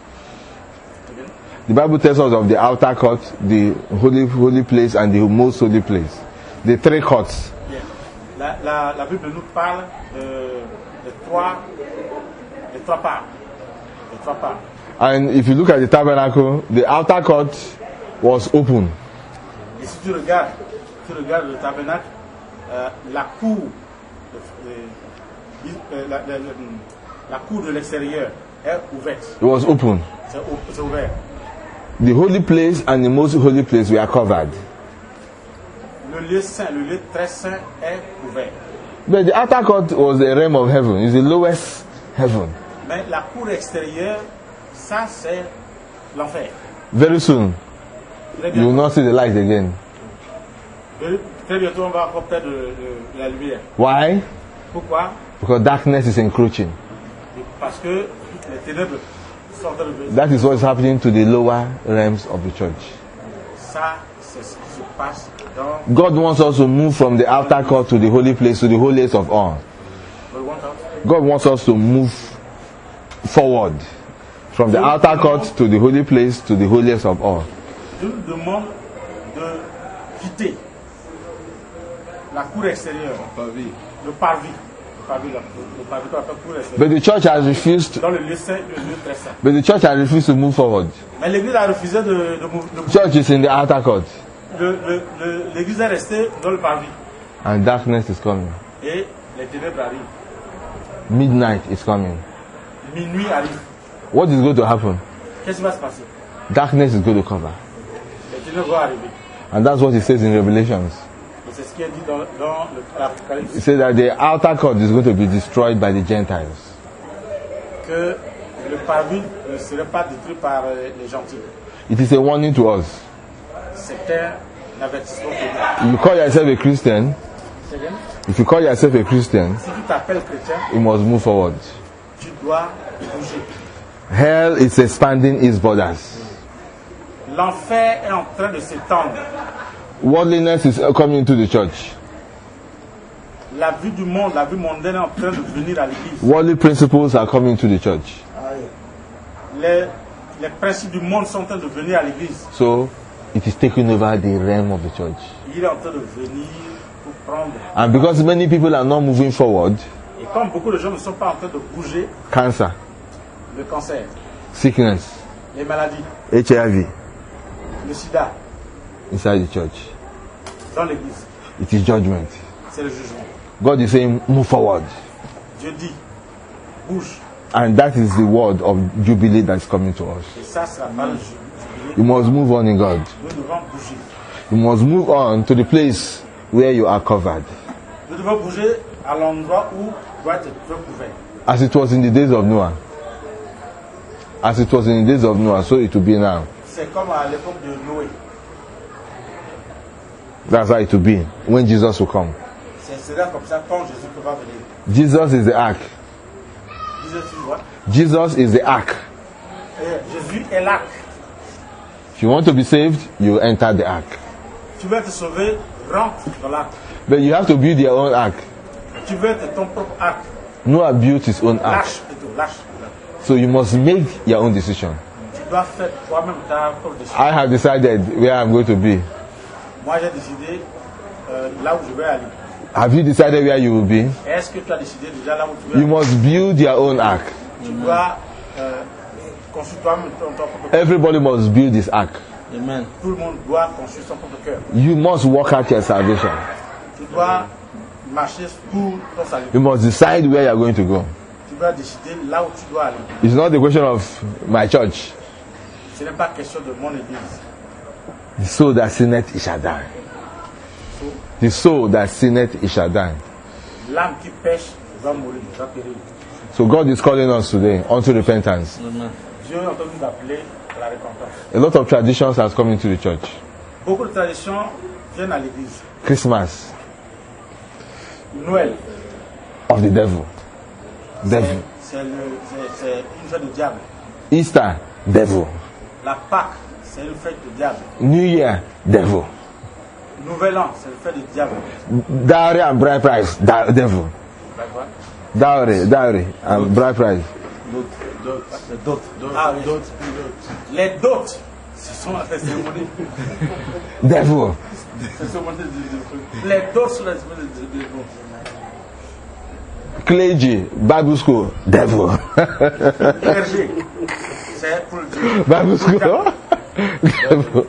The Bible tells us of the outer court, the holy place, and the most holy place. The 3 courts. Yeah. La Bible nous parle de 3 parts. Les 3 parts. And if you look at the tabernacle, the outer court was open. Et si tu regardes le tabernacle, la cour la cour de l'extérieur est ouverte. It was open. C'est ouvert. The holy place and the most holy place were covered. Le lieu saint, le lieu très saint est ouvert. But the outer court was the realm of heaven. It's the lowest heaven. Mais la cour extérieure, ça c'est l'enfer. Very soon, you will not see the light again. Très bientôt, on va encore perdre de la lumière. Why? Pourquoi? Because darkness is encroaching. Parce que les ténèbres sont en train de venir. That is what is happening to the lower realms of the church. Ça, c'est ce qui se passe dans God wants us to move from the outer court to the holy place, to the holiest of all. le one house. God wants us to move forward from the outer court to the holy place, to the holiest of all. Dieu nous demande de quitter la cour extérieure, le parvis qu'on appelle cour extérieure. But the church has refused. Dans le lieu saint, le lieu très saint. But the church has refused to move forward. Mais l'Église a refusé de Church is in the outer court, l'Église est restée dans le parvis. and darkness is coming. Et les ténèbres arrivent. Midnight is coming. Minuit arrive. What is going to happen? Qu'est-ce qui va se passer? Darkness is going to cover. Les ténèbres vont arriver. And that's what it says in Revelations. Et c'est ce qui est dit dans l'Apocalypse. It says that the outer court is going to be destroyed by the Gentiles. Que le parvis ne serait pas détruit par les gentils. It is a warning to us. C'est un avertissement pour nous. You call yourself a Christian. C'est bien? If you call yourself a Christian, Si tu t'appelles chrétien, you must move forward. tu dois bouger. Hell is expanding its borders. L'enfer est en train de s'étendre. Worldliness is coming into the church. La vie du monde, la vie mondaine est en train de venir à l'église. Worldly principles are coming to the church. Les principes du monde sont en train de venir à l'église. So it is taking over the realm of the church. Il est en train de venir pour prendre. And because many people are not moving forward, Et comme beaucoup de gens ne sont pas en train de bouger, cancer, le cancer, sickness, les maladies, HIV le sida, inside the church, dans l'église, it is judgment. c'est le jugement. God is saying, move forward. Dieu dit, bouge. And that is the word of jubilee that's coming to us. Et ça, c'est la parole du jubilé. You must move on in God. Nous devons bouger. You must move on to the place where you are covered. Nous devons bouger à l'endroit où doit être couvert. As it was in the days of Noah. As it was in the days of Noah, so it will be now. C'est comme à l'époque de Noé. That's how it will be when Jesus will come. C'est là comme ça quand Jésus va venir. Jesus is the ark. Jesus is the ark. Jésus est l'arc. If you want to be saved, you enter the ark. Tu veux être sauvé, rentre dans l'arc. But you have to build your own ark. Tu veux être ton propre arc. Noah built his own ark. Lâche plutôt, lâche. So you must make your own decision. Tu dois faire toi-même ta propre décision. I have decided where I'm going to be. Moi j'ai décidé là où je vais aller. Have you decided where you will be? Est-ce que tu as décidé déjà là où tu veux You aller? must build your own ark. Tu dois construire toi-même ton propre cœur. Everybody must build his ark. Amen. Tout le monde doit construire son propre cœur. You must work out your salvation. Tu dois marcher pour ton salut. You must decide where you are going to go. Tu dois décider là où tu dois aller. It's not the question of my church. Ce n'est pas question de mon église. The soul that sinneth, it shall die. The soul that sinneth, it shall die. L'âme qui pêche va mourir, va périr. So God is calling us today unto repentance. Dieu est en train de nous appeler à la repentance. A lot of traditions has come into the church. Beaucoup de traditions viennent à l'église. Christmas Noël, of the devil. Devil. c'est une fête du diable. Easter, devil. La Pâque, c'est une fête du diable. New Year, devil. Nouvel An, c'est une fête du diable. Dowry and bride price, devil. Dowry and bride price. Ah, oui. Les dots, ce sont les cérémonies. Devil. Les dots sont les cérémonies. Clergy, Bible school, devil. Clergé, c'est pour le Dieu. Bible school. Devil.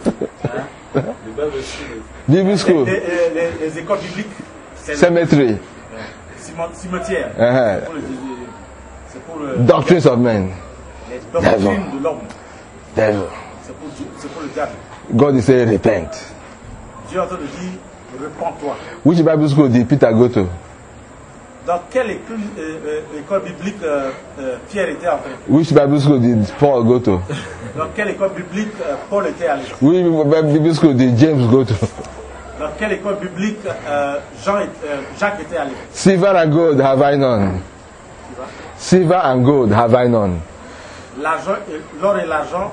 Bible school. Les écoles bibliques, c'est Cemetery. cimetière. C'est pour le Doctrines of men. les doctrines de l'homme. Devil. C'est pour le diable. God is saying repent. Dieu est en train de dire, repens-toi. Which Bible school did Peter go to? Dans quelle école biblique Pierre était entré? Which Bible school did Paul go to? Dans quelle école biblique Paul était allé? Which Bible school did James go to? Dans quelle école biblique Jacques était allé? Silver and gold have I none. Silver and gold have I none. L'or et l'argent.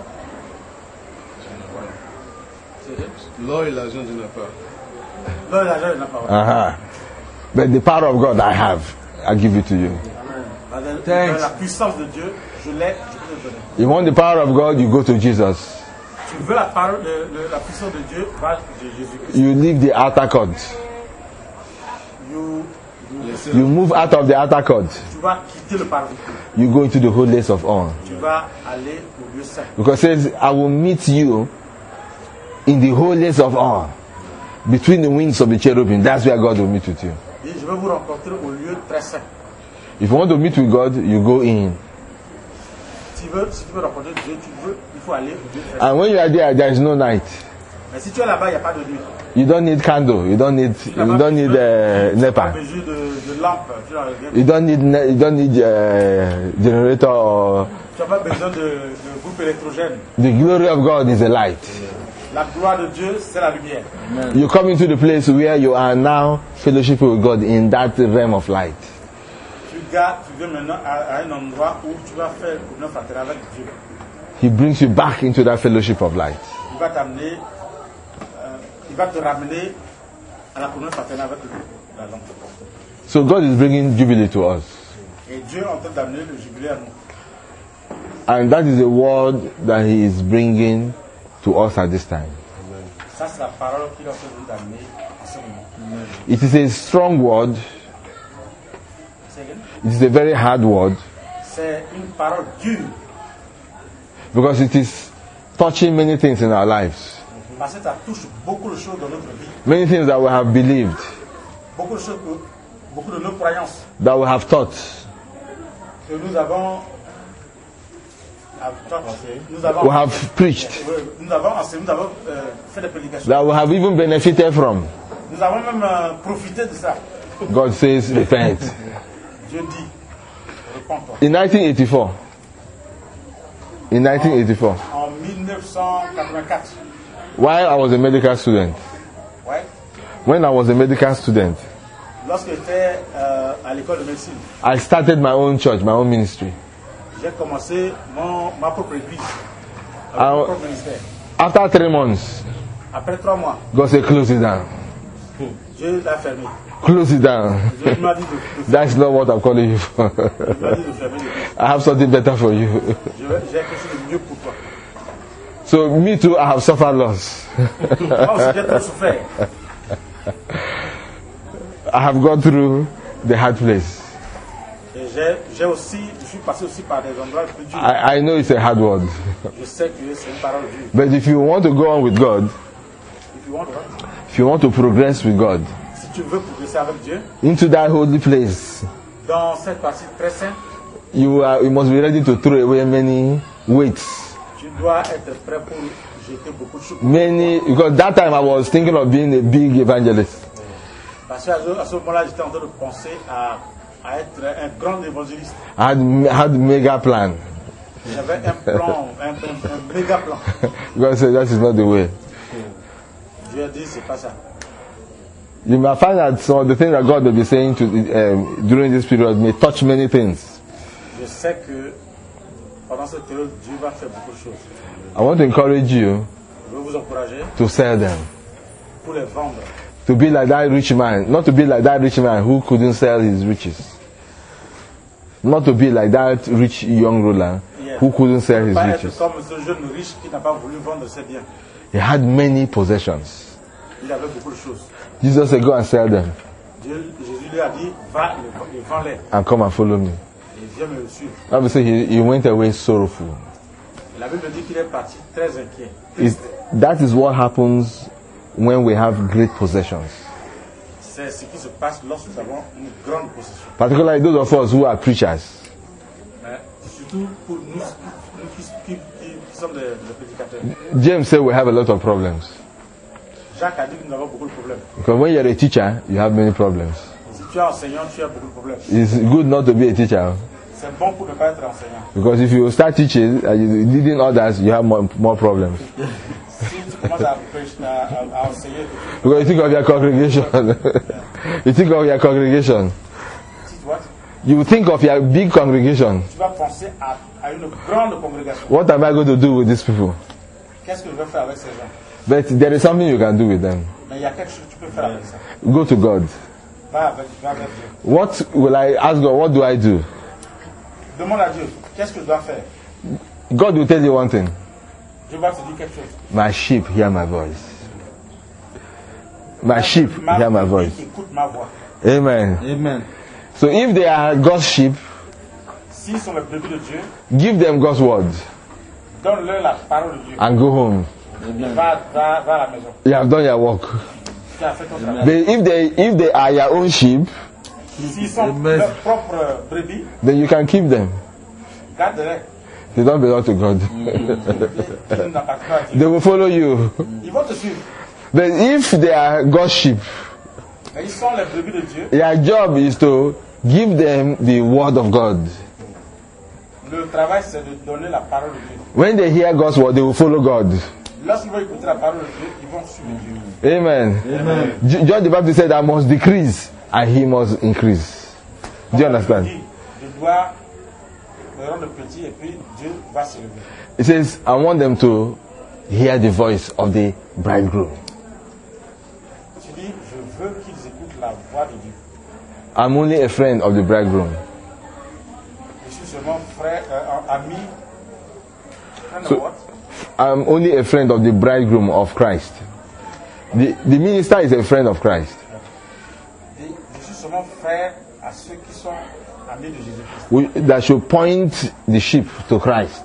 L'or et l'argent, je n'ai pas. L'or et l'argent, il n'a pas. But the power of God I have, I give it to you. Dans la puissance de Dieu, je l'ai, je peux te donner. You want the power of God, you go to Jesus. Tu veux la parole la puissance de Dieu, va de Jésus-Christ. You leave the outer court. You move out of the outer court. Tu vas quitter le parvis. You go into the holiest of all. Tu vas aller au lieu saint. Because it says, I will meet you in the holiest of all. Between the wings of the cherubim. That's where God will meet with you. Et je vais vous rencontrer au lieu très saint. If you want to meet with God, you go in. Si tu veux rencontrer Dieu, il faut aller au lieu très saint. And when you are there is no night. Mais si tu es là-bas, il n'y a pas de nuit. You don't need candle. You don't need Tu n'as pas NEPA. besoin de lampe. You don't need generator or. Tu n'as pas besoin de groupe électrogène. The glory of God is a light. La gloire de Dieu, c'est la lumière. You come into the place where you are now fellowship with God in that realm of light. Tu viens maintenant à un endroit où tu vas faire une fraternité avec Dieu. He brings you back into that fellowship of light. Il va t'amener, il va te ramener à la communion fraternelle avec la lampe. So God is bringing jubilee to us. Et Dieu est en train d'amener le jubilé à nous. And that is the word that He is bringing to us at this time. Ça, c'est la parole qu'il est en train de nous amener à ce moment. It is a strong word. Say again? It is a very hard word C'est une parole dure. because it is touching many things in our lives. Parce que ça touche beaucoup de choses dans notre vie. Many things that we have believed, Beaucoup de choses, beaucoup de nos croyances that we have taught, que nous avons. we have preached, Nous avons enseigné, nous avons fait des prédications. that we have even benefited from. Nous avons même profité de ça. God says, repent. Dieu dit, repends-toi. In 1984, En 1984, while I was a medical student, ouais, when I was a medical student, lorsque j'étais à l'école de médecine, I started my own church, my own ministry. j'ai commencé ma propre église, Ah, mon propre ministère. After 3 months, Après 3 mois, God said, close it down. Dieu l'a fermé. Close it down. Dieu m'a dit de That's not what I'm calling you for. il m'a dit de fermer l'église. I have something better for you. J'ai quelque chose de mieux pour toi. So me too, I have suffered loss. Moi aussi, j'ai trop souffert. I have gone through the hard place. Et je suis passé aussi par des endroits plus durs. I know it's a hard word. Je sais que c'est une parole dure. But if you want to go on with God, If you want, if you want to progress with God, si tu veux progresser avec Dieu, into that holy place, dans cette partie très sainte, you must be ready to throw away many weights. tu dois être prêt pour jeter beaucoup de choses. Because that time I was thinking of being a big evangelist. Parce qu'à ce moment-là, j'étais en train de penser à être un grand évangéliste. I had mega plan. J'avais un plan, un méga plan. God said that is not the way. Dieu a dit, c'est pas ça. You may find that some of the things that God will be saying during this period may touch many things. Je sais que pendant cette période, Dieu va faire beaucoup de choses. I want to encourage you Je veux vous encourager to sell them. pour les vendre. To be like that rich man. Not to be like that rich man who couldn't sell his riches. Not to be like that rich young ruler who couldn't sell his Pas être riches. comme ce jeune riche qui n'a pas voulu vendre ses biens. He had many possessions. Il avait beaucoup de choses. Jesus said, go and sell them Jésus lui a dit, va et vends-les and come and follow me. et viens me suivre. Bible says he went away sorrowful. La Bible dit qu'il est parti très inquiet. That is what happens when we have great possessions. C'est ce qui se passe lorsque nous avons une grande possession. Particularly those of us who are preachers. Mais surtout pour nous qui sommes des prédicateurs. James said we have a lot of problems. Jacques a dit que nous avons beaucoup de problèmes. Because when you're a teacher, you have many problems. Si tu es enseignant, tu as beaucoup de problèmes. It's good not to be a teacher. C'est bon pour ne pas être enseignant. Because if you start teaching and you're leading others, you have more problems. Si tu commences à enseigner, Because you think of your congregation. You think of your congregation. si tu vois, You think of your big congregation. tu vas penser à une grande congrégation. What am I going to do with these people? Qu'est-ce que je vais faire avec ces gens? But there is something you can do with them. Mais il y a quelque chose que tu peux faire avec ça. Go to God. Va avec Dieu. What will I ask God? What do I do? Demande à Dieu, qu'est-ce que je dois faire? God will tell you one thing. Dieu va te dire quelque chose. My sheep hear my voice. My sheep hear my voice. Écoute ma voix. Amen. Amen. So if they are God's sheep, S'ils sont les brebis de Dieu, give them God's word donne-leur la parole de Dieu. and go home. Va à la maison. You have done your work. Tu as fait ton travail. But if they are your own sheep, S'ils sont leurs propres brebis, then you can keep them. garde-les. They don't belong to God. Ils n'appartiennent pas à Dieu. They will follow you. Ils vont te suivre. But if they are God's sheep, Mais ils sont les brebis de Dieu. your job is to give them the word of God. Le travail, c'est de donner la parole de Dieu. When they hear God's word, they will follow God. Lorsqu'ils vont écouter la parole de Dieu, ils vont suivre Dieu. Amen. John the Baptist said, I must decrease and he must increase. Do you understand? Il dit, je dois me rendre petit et puis Dieu va s'élever. It says, I want them to hear the voice of the bridegroom. Tu dis, je veux qu'ils écoutent la voix de Dieu. I'm only a friend of the bridegroom. Je suis seulement frère, ami. Friend of So- what? I'm only a friend of the bridegroom of Christ. The minister is a friend of Christ. Je suis seulement frère à ceux qui sont amener de Jésus-Christ. that should point the sheep to Christ.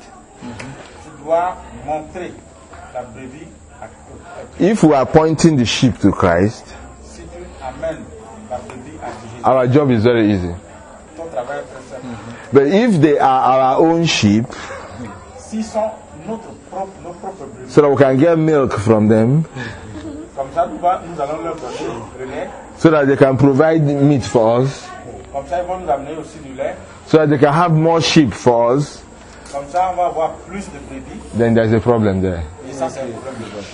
Tu dois montrer la brebis à Christ. If we are pointing the sheep to Christ, Si tu amènes la brebis à Jésus, our job is very easy. ton travail est très simple. But if they are our own sheep, S'ils sont nos propres brebis, so that we can get milk from them, comme ça nous allons leur donner le lait, so that they can provide meat for us, comme ça ils vont nous amener aussi du lait, so that they can have more sheep for us, comme ça on va avoir plus de brebis, then there's a problem there. et ça c'est le problème de Dieu.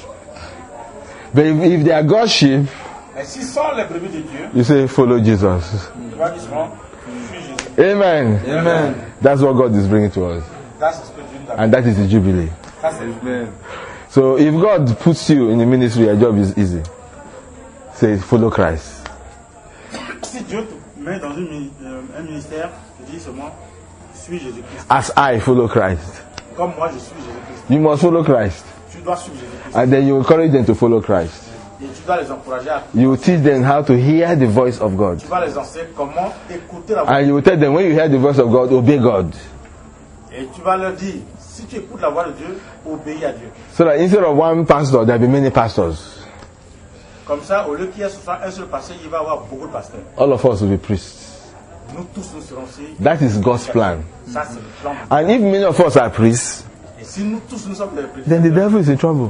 But if they are God's sheep, Mais s'ils sont les brebis de Dieu, you say, follow Jesus. tu vois qu'ils seront, suis Jésus. Amen. Amen. That's what God is bringing to us. Ça c'est ce que Dieu nous a And that is the Jubilee. Ça c'est Amen. So if God puts you in the ministry, your job is easy. Say, follow Christ. Si Dieu te met dans un ministère, tu dis seulement, suis Jésus-Christ. As I follow Christ. Comme moi je suis Jésus-Christ. You must follow Christ. Tu dois suivre Jésus-Christ. And then you encourage them to follow Christ. Et tu dois les encourager à... You will teach them how to hear the voice of God. Tu vas les enseigner comment écouter la voix. And you will tell them, when you hear the voice of God, obey God. Et tu vas leur dire, si tu écoutes la voix de Dieu, obéis à Dieu. So that instead of one pastor, there will be many pastors. Comme ça, au lieu qu'il y ait ce soir un seul pasteur, il va y avoir beaucoup de pasteurs. All of us will be priests. Nous tous, nous serons ici. That is God's plan. Ça, c'est le plan. And if many of us are priests, Et si nous tous, nous sommes des prêtres, then the devil is in trouble.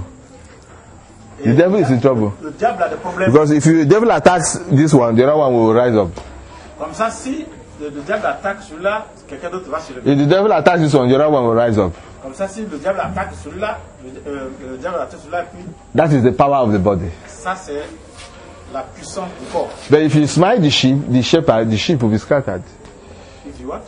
The devil is in trouble. le diable a des problèmes. Because if the devil attacks this one, the other one will rise up. Comme ça, si le diable attaque celui-là, quelqu'un d'autre va se lever. If the devil attacks this one, the other one will rise up. Comme ça, si le diable attaque celui-là, le diable attaque celui-là, et puis That is the power of the body. ça, c'est la puissance du corps. But if you smite the sheep, the shepherd, the sheep will be scattered. If you what?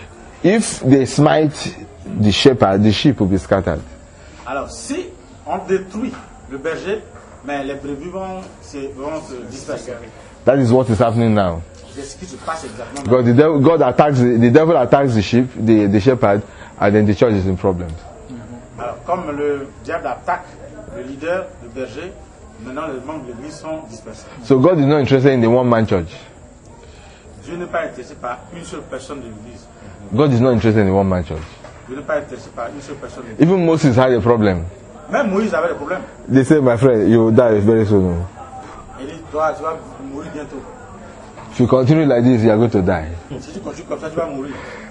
If they smite the shepherd, the sheep will be scattered. Alors, si on détruit le berger, mais les brebis vont se disperser. That is what is happening now. C'est ce qui se passe exactement. Because the devil attacks the sheep, the shepherd, and then the church is in problems. Alors, comme le diable attaque le leader, le berger, maintenant les membres de l'église sont dispersés. So God is not interested in the one-man church. Dieu n'est pas intéressé par une seule personne de l'église. God is not interested in the one-man church. Dieu n'est pas intéressé par une seule personne de l'église. Even Moses had a problem. Même Moïse avait des problèmes. They said, my friend, you will die very soon. Il dit, toi, tu vas mourir bientôt. If you continue like this, you are going to die. Si tu continues comme ça, tu vas mourir.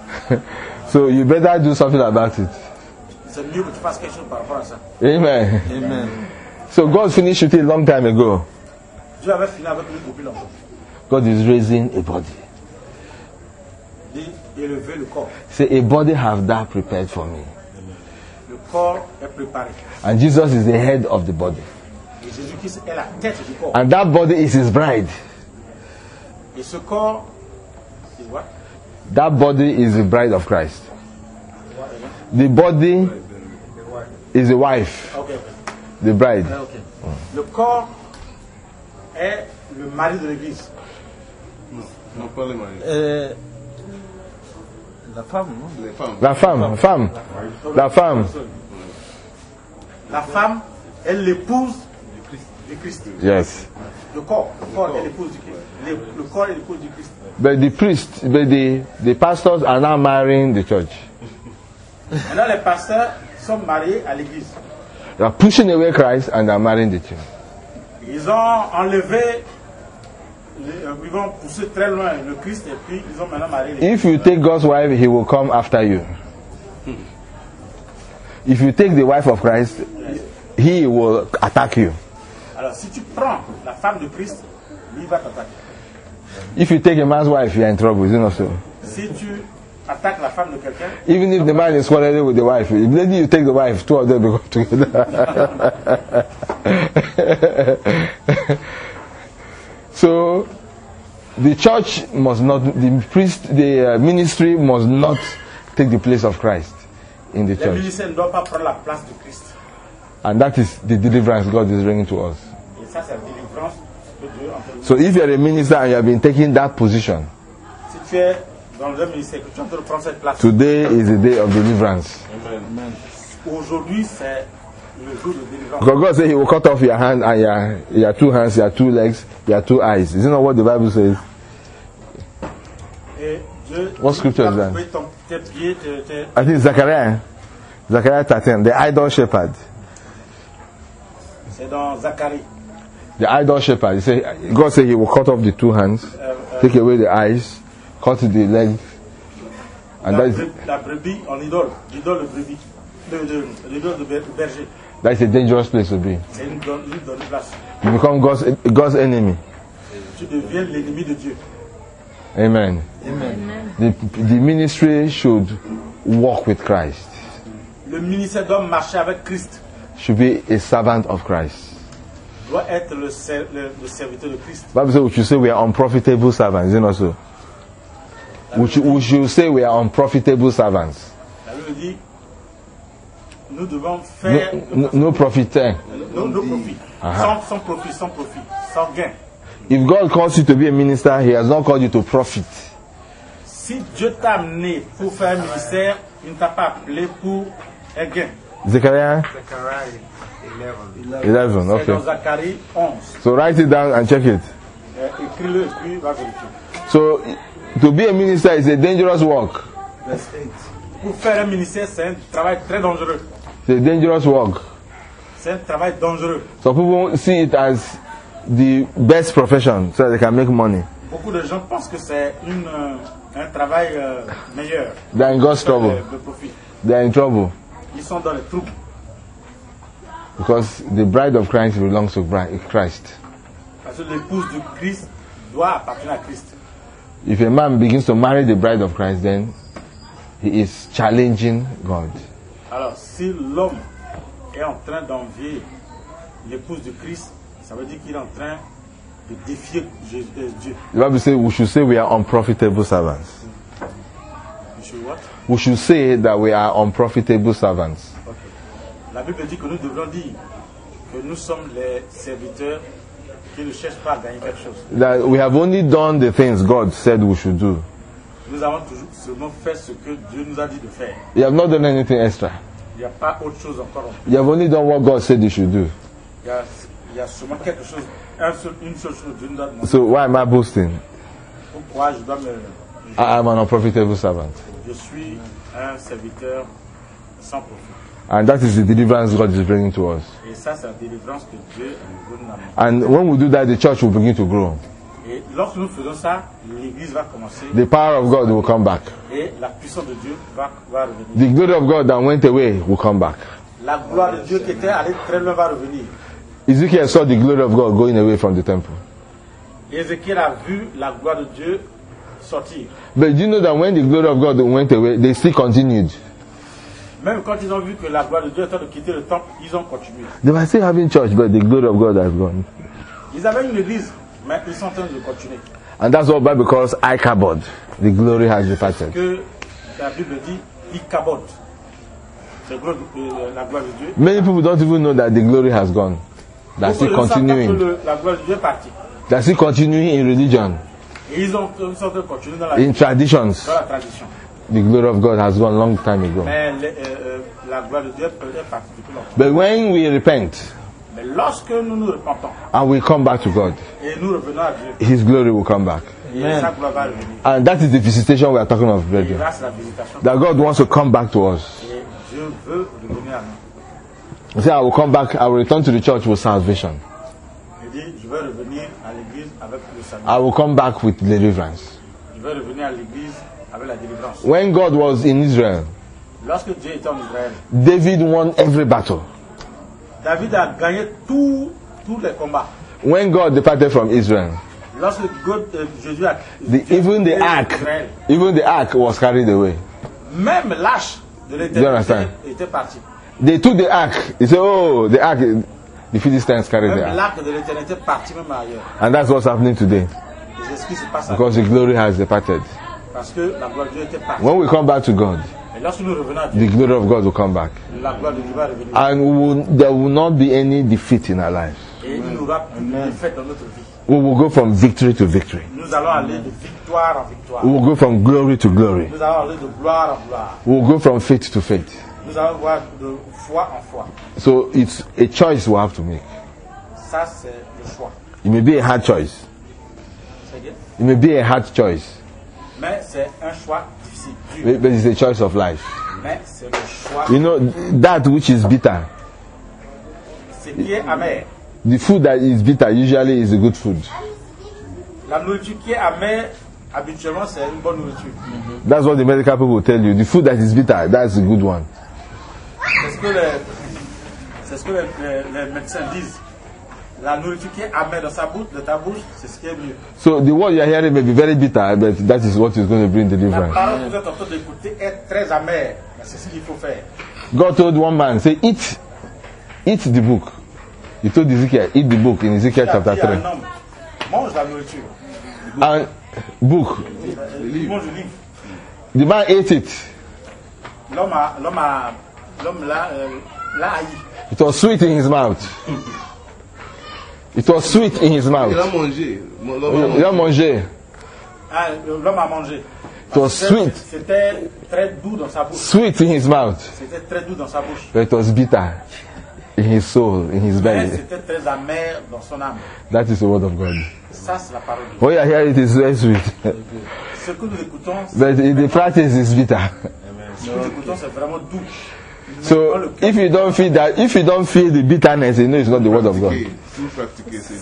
So you better do something about it. C'est mieux que tu fasses quelque chose par rapport à ça. Amen. Amen. So God finished it a long time ago. Dieu avait fini avec lui depuis longtemps. God is raising a body. Il dit, élever le corps. Say, a body have that prepared for me. Le corps est préparé. And Jesus is the head of the body. Et Jésus-Christ est la tête du corps. And that body is his bride. Et ce corps, c'est quoi? That body is the bride of Christ. The body is the wife, Ok, ok. the bride. Ok. Le corps est le mari de l'église. Non, pas les maris. La femme, non? Les femmes. La femme. La femme. La femme est l'épouse du Christ. Yes. Le corps est l'épouse du Christ. Le corps est l'épouse du Christ. But the pastors are now marrying the church. Maintenant, les pasteurs sont mariés à l'église. They are pushing away Christ and they are marrying the church. Ils ont enlevé, ils vont pousser très loin le Christ et puis ils ont maintenant marié l'église. If you take God's wife, he will come after you. If you take the wife of Christ, he will attack you. Alors, si tu prends la femme de Christ, lui va t'attaquer. If you take a man's wife, you are in trouble, is it not so? Si tu attaques la femme de quelqu'un, Even if the man is quarreling with the wife, immediately you take the wife, two of them will go together. So, the church must not, the ministry must not take the place of Christ in the les church. musiciens ne doivent pas prendre la place de Christ. And that is the deliverance God is bringing to us. Et ça, c'est la délivrance de Dieu entre nous. So if you are a minister and you have been taking that position, Si tu es dans le ministère, que tu es en train de prendre cette place, today is the day of deliverance. aujourd'hui, c'est le jour de délivrance. Because God said he will cut off your hand and your two hands, your two legs, your two eyes. Isn't that what the Bible says? Et Dieu Dieu. What scripture is that? Tes pieds, I think Zechariah 13, the idol shepherd. c'est dans Zacharie. The idol shepherd. He said, God said He will cut off the two hands, take away the eyes, cut the legs, and La brebis en idole, l'idole de brebis, l'idole de berger. that is a dangerous place to be. C'est une bonne place. You become God's enemy. Tu deviens l'ennemi de Dieu. Amen. The ministry should walk with Christ. Le ministère doit marcher avec Christ. Should be a servant of Christ. Doit être le serviteur de Christ. Bible says we should say we are unprofitable servants. Is it not so? We should say we are unprofitable servants. La Bible dit, nous devons faire No profit. nos profits. Sans profit, sans gain. If God calls you to be a minister, He has not called you to profit. Si Dieu t'a amené pour faire un ministère, il ne t'a pas appelé pour un gain. Zechariah Zechariah 11. 11. C'est dans Okay. Zacharie 11. So write it down and check it. Écris-le et puis va vérifier. So to be a minister is a dangerous work. Verse 8. Pour faire un ministère, c'est un travail très dangereux. It's a dangerous work. C'est un travail dangereux. Some people see it as the best profession so that they can make money. Beaucoup de gens pensent que c'est un travail meilleur. They are in God's trouble. De profit. They are in trouble Ils sont dans les troubles. because the bride of Christ belongs to Christ. Parce que l'épouse du Christ doit appartenir à Christ. If a man begins to marry the bride of Christ, then he is challenging God. Alors, si l'homme est en train d'envier l'épouse du Christ, ça veut dire qu'il est en train de défier Dieu. The Bible says we should say we are unprofitable servants. You should what? We should say that we are unprofitable servants. Okay. La Bible dit que nous devons dire que nous sommes les serviteurs qui ne cherchent pas à gagner quelque chose. That we have only done the things God said we should do. Nous avons toujours seulement fait ce que Dieu nous a dit de faire. You have not done anything extra. Il n'y a pas autre chose encore. You have only done what God said you should do. Il y a seulement quelque chose, une seule chose que Dieu nous a demandé. So why am I boasting? Pourquoi je dois me... I am an unprofitable servant. Je suis un serviteur sans profit. And that is the deliverance God is bringing to us. Et ça, c'est la délivrance que Dieu veut nous amener. And when we do that, the church will begin to grow. Et lorsque nous faisons ça, l'Église va commencer. The power of God will come back. Et la puissance de Dieu va revenir. The glory of God that went away will come back. La gloire de Dieu qui était allée très loin va revenir. Ezekiel saw the glory of God going away from the temple. Ézéchiel a vu la gloire de Dieu sortir. But do you know that when the glory of God went away, they still continued? Même quand ils ont vu que la gloire de Dieu était en train de quitter le temple, ils ont continué. They were still having church, but the glory of God has gone. Ils avaient une église, mais ils sont en train de continuer. And that's what Bible calls Ichabod. The glory has departed. Que la Bible dit Ichabod. C'est la gloire de Dieu. Many people don't even know that the glory has gone. That's it continuing. La gloire de Dieu est partie. That's it continuing in religion, Et ils sont en train de continuer dans in traditions. la tradition. The glory of God has gone long time ago. Mais la gloire de Dieu est partie depuis longtemps. But when we repent Mais lorsque nous nous repentons and we come back to God, et nous revenons à Dieu, His glory will come back. et sa gloire va revenir. And that is the visitation we are talking of, Et brethren. là, c'est la visitation. That God wants to come back to us. Et Dieu veut revenir à nous. He said, I will come back, I will return to the church with salvation. Il dit, je vais revenir à l'église avec le salut. I will come back with deliverance. Je vais revenir à l'église avec la délivrance. When God was in Israel, Lorsque Dieu était en Israël, David won every battle. David a gagné tous les combats. When God departed from Israel, Lorsque Jésus a even the ark was carried away. même l'arche de Do you l'Éternel understand? était parti. They took the ark. He said, oh, the ark, the Philistines carried the Même ark. l'arc de l'Éternel était parti même ailleurs. And that's what's happening today. Et c'est ce qui se passe Because the glory has departed. parce que la gloire de Dieu était partie. When we come back to God, Et lorsque nous revenons à Dieu, the glory of God will come back. la gloire de Dieu va revenir. And there will not be any defeat in our lives. Et il n'y aura plus de défaite dans notre vie. We will go from victory to victory. Nous allons aller de victoire en victoire. We will go from glory to glory. Nous allons aller de gloire en gloire. We will go from faith to faith. Nous allons voir de foi en foi. So it's a choice we have to make. Ça, c'est le choix. It may be a hard choice. C'est bien. It may be a hard choice. Mais c'est un choix difficile, dur. But it's a choice of life. Mais c'est le choix. You know, that which is bitter, Ce qui est amer. the food that is bitter usually is a good food. La nourriture qui est amère, habituellement, c'est une bonne nourriture. That's what the medical people will tell you. The food that is bitter, that's a good one. C'est ce que les médecins disent. La nourriture qui est amère dans sa bouche, de ta bouche, c'est ce qui est mieux. So the word you are hearing may be very bitter, but that is what is going to bring the La difference. parole que vous êtes en train d'écouter est très amère, mais c'est ce qu'il faut faire. God told one man, say, eat the book. He told Ezekiel, eat the book in Ezekiel Il a chapter dit à 3. un homme, mange la nourriture, And book, mange le livre. the man ate it. L'homme l'a haï. It was sweet in his mouth. It was sweet in his Il mouth. a mangé. Il a mangé. Ah, l'homme a mangé. It was sweet. C'était très doux dans sa bouche. Sweet in his mouth. C'était très doux dans sa bouche. But it was bitter in his soul, in his Mais belly. c'était très amer dans son âme. That is the word of God. Ça, c'est la parole de Dieu. What you are hearing is very sweet. Ce que nous écoutons, But in the practice is bitter. ce que nous écoutons, c'est vraiment doux. So if you don't feel that, if you don't feel the bitterness, you know it's not the word of God. Tout pratiquer, Si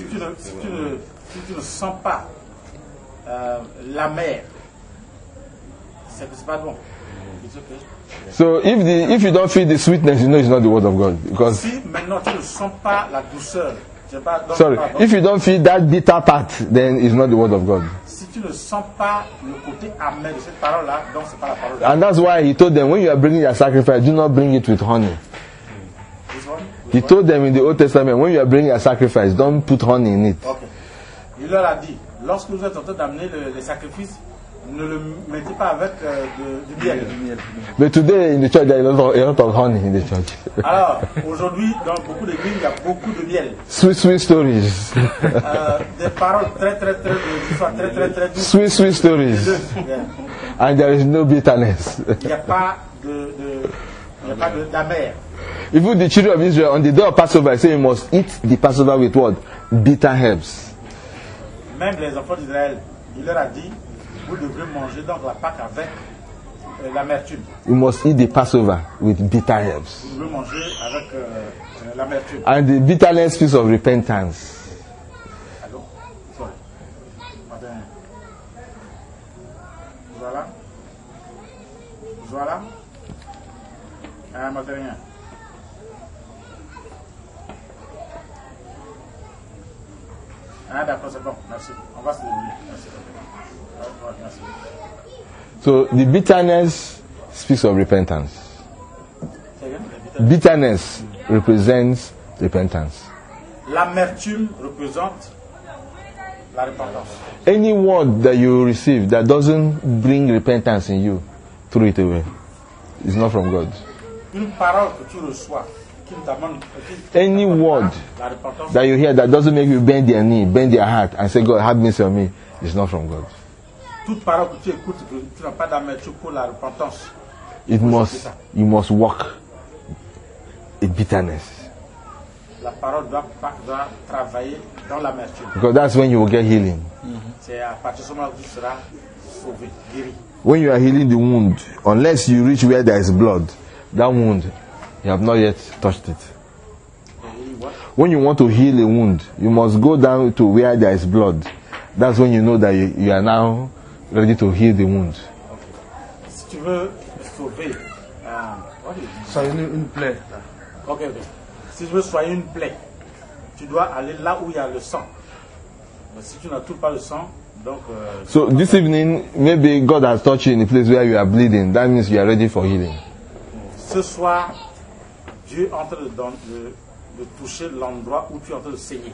tu ne sens pas l'amer, c'est que c'est pas bon. It's okay. So if you don't feel the sweetness, you know it's not the word of God. Because Si maintenant tu ne sens pas la douceur, c'est pas, donc sorry, pas bon. if you don't feel that bitter part, then it's not the word of God. Si tu ne sens pas le côté amer de cette parole-là, donc c'est pas la parole de Dieu. And that's why he told them, when you are bringing your sacrifice, do not bring it with honey. This one? He told them in the Old Testament, when you are bringing your sacrifice, don't put honey in it. Ok. Il leur a dit, lorsque vous êtes en train d'amener les sacrifices, ne le mettez pas avec du miel. But today in the church, there is a lot of honey in the church. Alors, aujourd'hui, dans beaucoup d'églises, il y a beaucoup de miel. Sweet stories. Des paroles très douces. Sweet stories. Yeah. And there is no bitterness. Il n'y a pas d'amer. Even the children of Israel, on the day of Passover, I say you must eat the Passover with what? Bitter herbs. Même les enfants d'Israël, il leur a dit, vous devrez manger donc la Pâque avec l'amertume. You must eat the Passover with bitter herbs. Vous devrez manger avec l'amertume. And the bitterness speaks of repentance. Allô? Sorry. Voilà. Un matériel. Ah d'accord, c'est bon, merci. On va se débrouiller. Merci. Ouais, merci. So the bitterness speaks of repentance. C'est bien? Bitterness represents repentance. L'amertume représente la repentance. Any word that you receive that doesn't bring repentance in you, throw it away. It's not from God. Une parole que tu reçois qui t'amène Any word la repentance, that you hear that doesn't make you bend their knee, bend their heart, and say, God, have mercy on me, is not from God. toute parole que tu écoutes, que tu n'as pas d'amertume pour la repentance, You must walk in bitterness. la parole doit travailler dans l'amertume. Because that's when you will get healing. C'est à partir de ce moment où tu seras sauvé, guéri. When you are healing the wound, unless you reach where there is blood, that wound, you have not yet touched it. When you want to heal a wound, you must go down to where there is blood. That's when you know that you are now ready to heal the wound. Si tu veux sauver, Soyez une plaie. ok. Si tu veux soigner une plaie, tu dois aller là où il y a le sang. Mais si tu n'as tout pas le sang, donc. So this evening, maybe God has touched you in a place where you are bleeding. That means you are ready for healing. Ce soir, Dieu est en train de toucher l'endroit où tu es en train de saigner.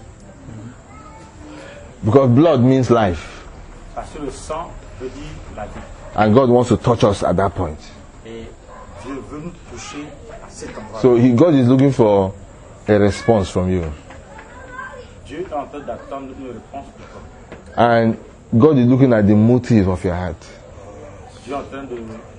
Because blood means life. Parce que le sang veut dire la vie. And God wants to touch us at that point. Et Dieu veut nous toucher à cet endroit. So God is looking for a response from you. Dieu est en train d'attendre une réponse de toi. And God is looking at the motive of your heart. Dieu est en train de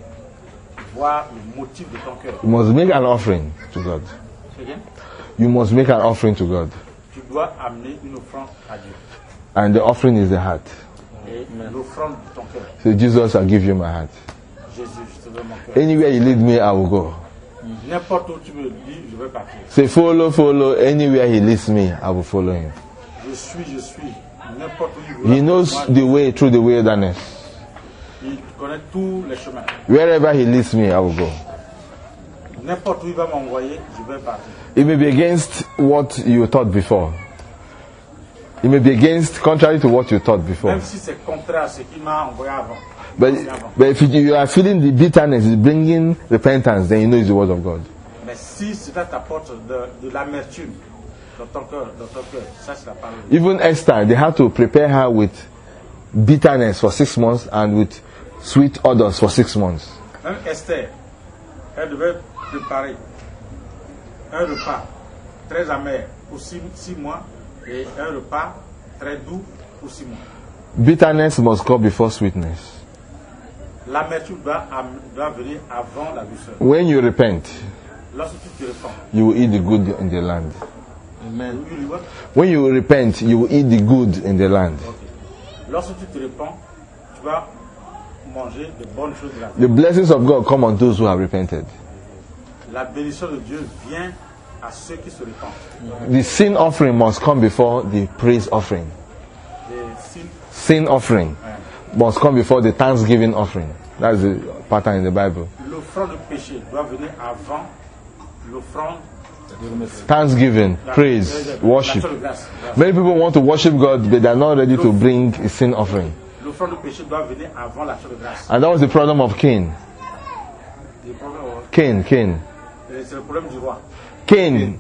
voir le motif de ton cœur. You must make an offering to God. C'est bien? You must make an offering to God. Tu dois amener une offrande à Dieu. And the offering is the heart. et l'offrande de ton cœur. Say, Jesus, I'll give you my heart. Jésus, je te donne mon cœur. Anywhere you lead me, I will go. N'importe où tu me dis, je vais partir. Say, follow, follow. Anywhere he leads me, I will follow him. Je suis. N'importe où il He knows the way through the wilderness. Il connaît tous les chemins. Wherever he leads me, I will go. N'importe où il va m'envoyer, je vais partir. It may be against what you thought before. It may be against, contrary to what you thought before. Même si c'est contraire à ce qu'il m'a envoyé avant. But if you are feeling the bitterness, it's bringing repentance, then you know it's the word of God. Mais si cela t'apporte de l'amertume dans ton cœur, ça c'est la parole. Even Esther, they had to prepare her with bitterness for 6 months and with sweet odors for 6 months. Même Esther, elle devait préparer un repas très amer pour 6 mois et un repas très doux pour 6 mois. Bitterness must come before sweetness. L'amertume doit venir avant la douceur. When you repent, Lorsque tu te répands, you will eat the good in the land. Amen. When you repent, you will eat the good in the land. Okay. Lorsque tu te répands, tu vas manger de bonnes choses de la vie. The blessings of God come on those who have repented. La bénédiction de Dieu vient à ceux qui se répandent. The sin offering must come before the praise offering. Sin offering must come before the thanksgiving offering. That's the pattern in the Bible. L'offrande de péché doit venir avant l'offrande. Thanksgiving, praise, worship. Many people want to worship God, but they are not ready to bring a sin offering. L'offrande de péché doit venir avant l'action de grâce. And that was the problem of Cain. Cain. C'est le problème du roi. Cain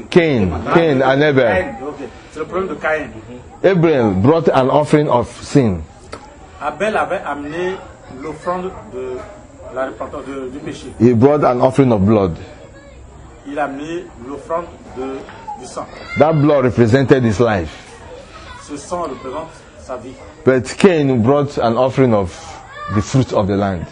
and Abel. Okay. C'est le problème de Caïn. Abel brought an offering of sin. Abel avait amené l'offrande de la repentance du péché. He brought an offering of blood. Il a amené l'offrande du sang. That blood represented his life. Ce sang représente sa vie. But Cain brought an offering of the fruit of the land.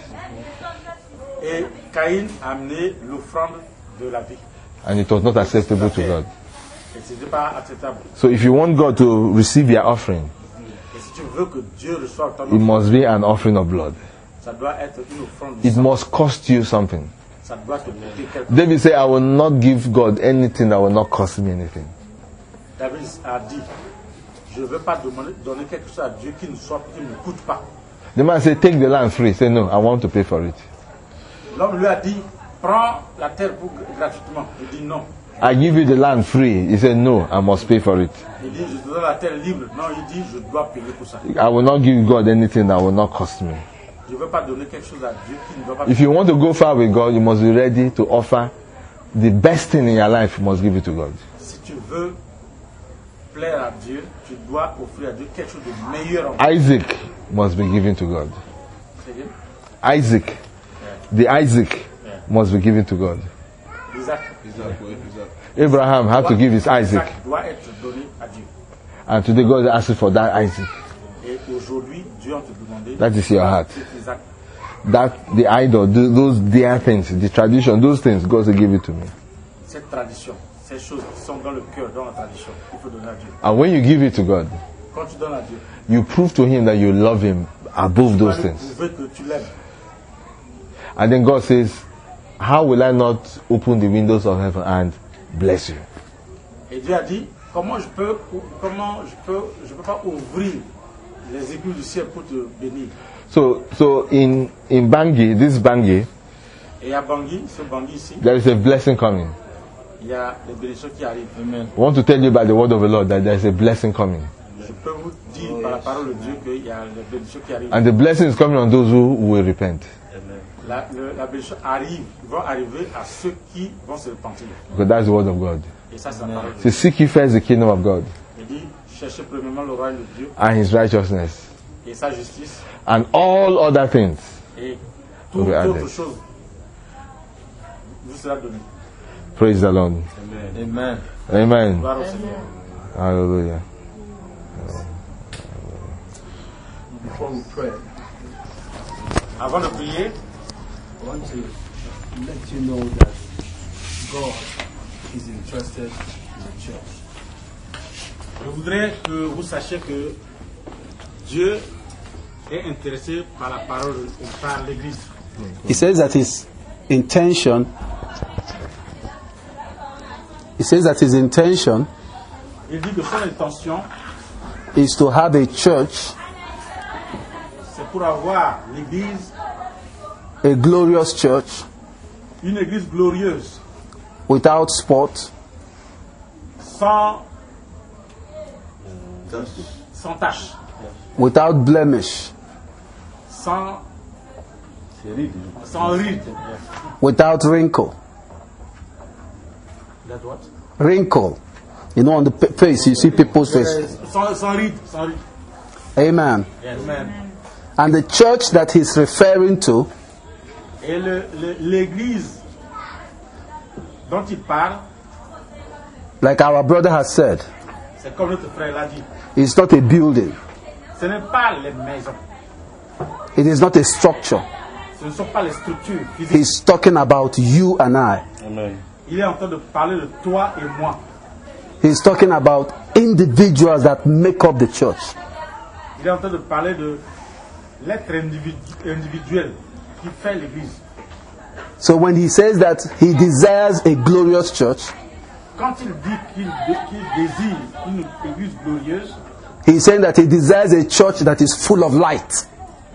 Et Caïn a amené l'offrande de la vie. And it was not acceptable to God. Et c'était pas acceptable. So if you want God to receive your offering, Et si tu veux que Dieu reçoive ton it must be an offering of blood. ça doit être une offrande du It sang. must cost you something. Ça doit te coûter quelque chose. David said, I will not give God anything that will not cost me anything. David a dit, je ne veux pas donner quelque chose à Dieu qui ne me coûte pas. The man said, take the land free. He said, no, I want to pay for it. L'homme lui a dit, prends la terre gratuitement. Il dit non. I give you the land free. He said, no, I must pay for it. Il dit, je te donne la terre libre. Non, il dit, je dois payer pour ça. I will not give God anything that will not cost me. Je ne veux pas donner quelque chose à Dieu qui ne doit pas If you want to go far with God, you must be ready to offer the best thing in your life. You must give it to God. Si tu veux plaire à Dieu, tu dois offrir à Dieu quelque chose de meilleur en Isaac must be given to God. C'est bien? Isaac, the Isaac must be given to God. Isaac. Abraham had to give his Isaac. Doit être donné à Dieu. And today God is asking for that Isaac. Et aujourd'hui, Dieu a te demandé. That is your heart. Isaac. That, the idol, those dear things, the tradition, those things, God will give it to me. Cette tradition, ces choses qui sont dans le cœur, dans la tradition, il faut donner à Dieu. And when you give it to God, Quand tu donnes à Dieu, you prove to Him that you love Him above those tu vas lui things. prouver que tu l'aimes. And then God says, how will I not open the windows of heaven and bless you? Et Dieu a dit, comment je peux pas ouvrir les écluses du ciel pour te bénir. So in Bangui, this Bangui, Et à Bangui, ce Bangui ici, there is a blessing coming. il y a des bénédictions qui arrivent. Amen. I want to tell you by the word of the Lord that there is a blessing coming. Je peux vous dire par la parole de Dieu qu'il y a des bénédictions qui arrivent. And the blessing is coming on those who will repent. La bénédiction va arriver à ceux qui vont se repentir. Because that's the word of God. Et ça, c'est la parole de So Dieu. seek ye first the kingdom of God Il dit, cherchez premièrement le royaume de Dieu and His righteousness, et sa justice and all other things et will toute be autre added. chose vous sera donnée. Praise the Lord. Amen. Amen. Gloire au Seigneur. Hallelujah. Before we pray, Avant de prier, I want to let you know that God is interested in the church. je voudrais que vous sachiez que Dieu est intéressé par la parole et par l'Église. He says that his intention Il dit que son intention, is to have a church, c'est pour avoir l'Église, a glorious church, une Église glorieuse, without spot, sans tache, without blemish, sans ride. without wrinkle. That what? Wrinkle. You know, on the face, you see people's face. Sans ride. Amen. Yes. Amen. And the church that he's referring to Et l'Église dont il parle, like our brother has said, c'est comme notre frère l'a dit, is not a building. ce n'est pas les maisons, It is not a structure. ce ne sont pas les structures physiques. He's talking about you and I. Amen. Il est en train de parler de toi et moi. He's talking about individuals that make up the church. Il est en train de parler de l'être individuel qui fait l'Église. So when he says that he desires a glorious church, Quand il dit qu'il désire une Église glorieuse, he's saying that he desires a church that is full of light.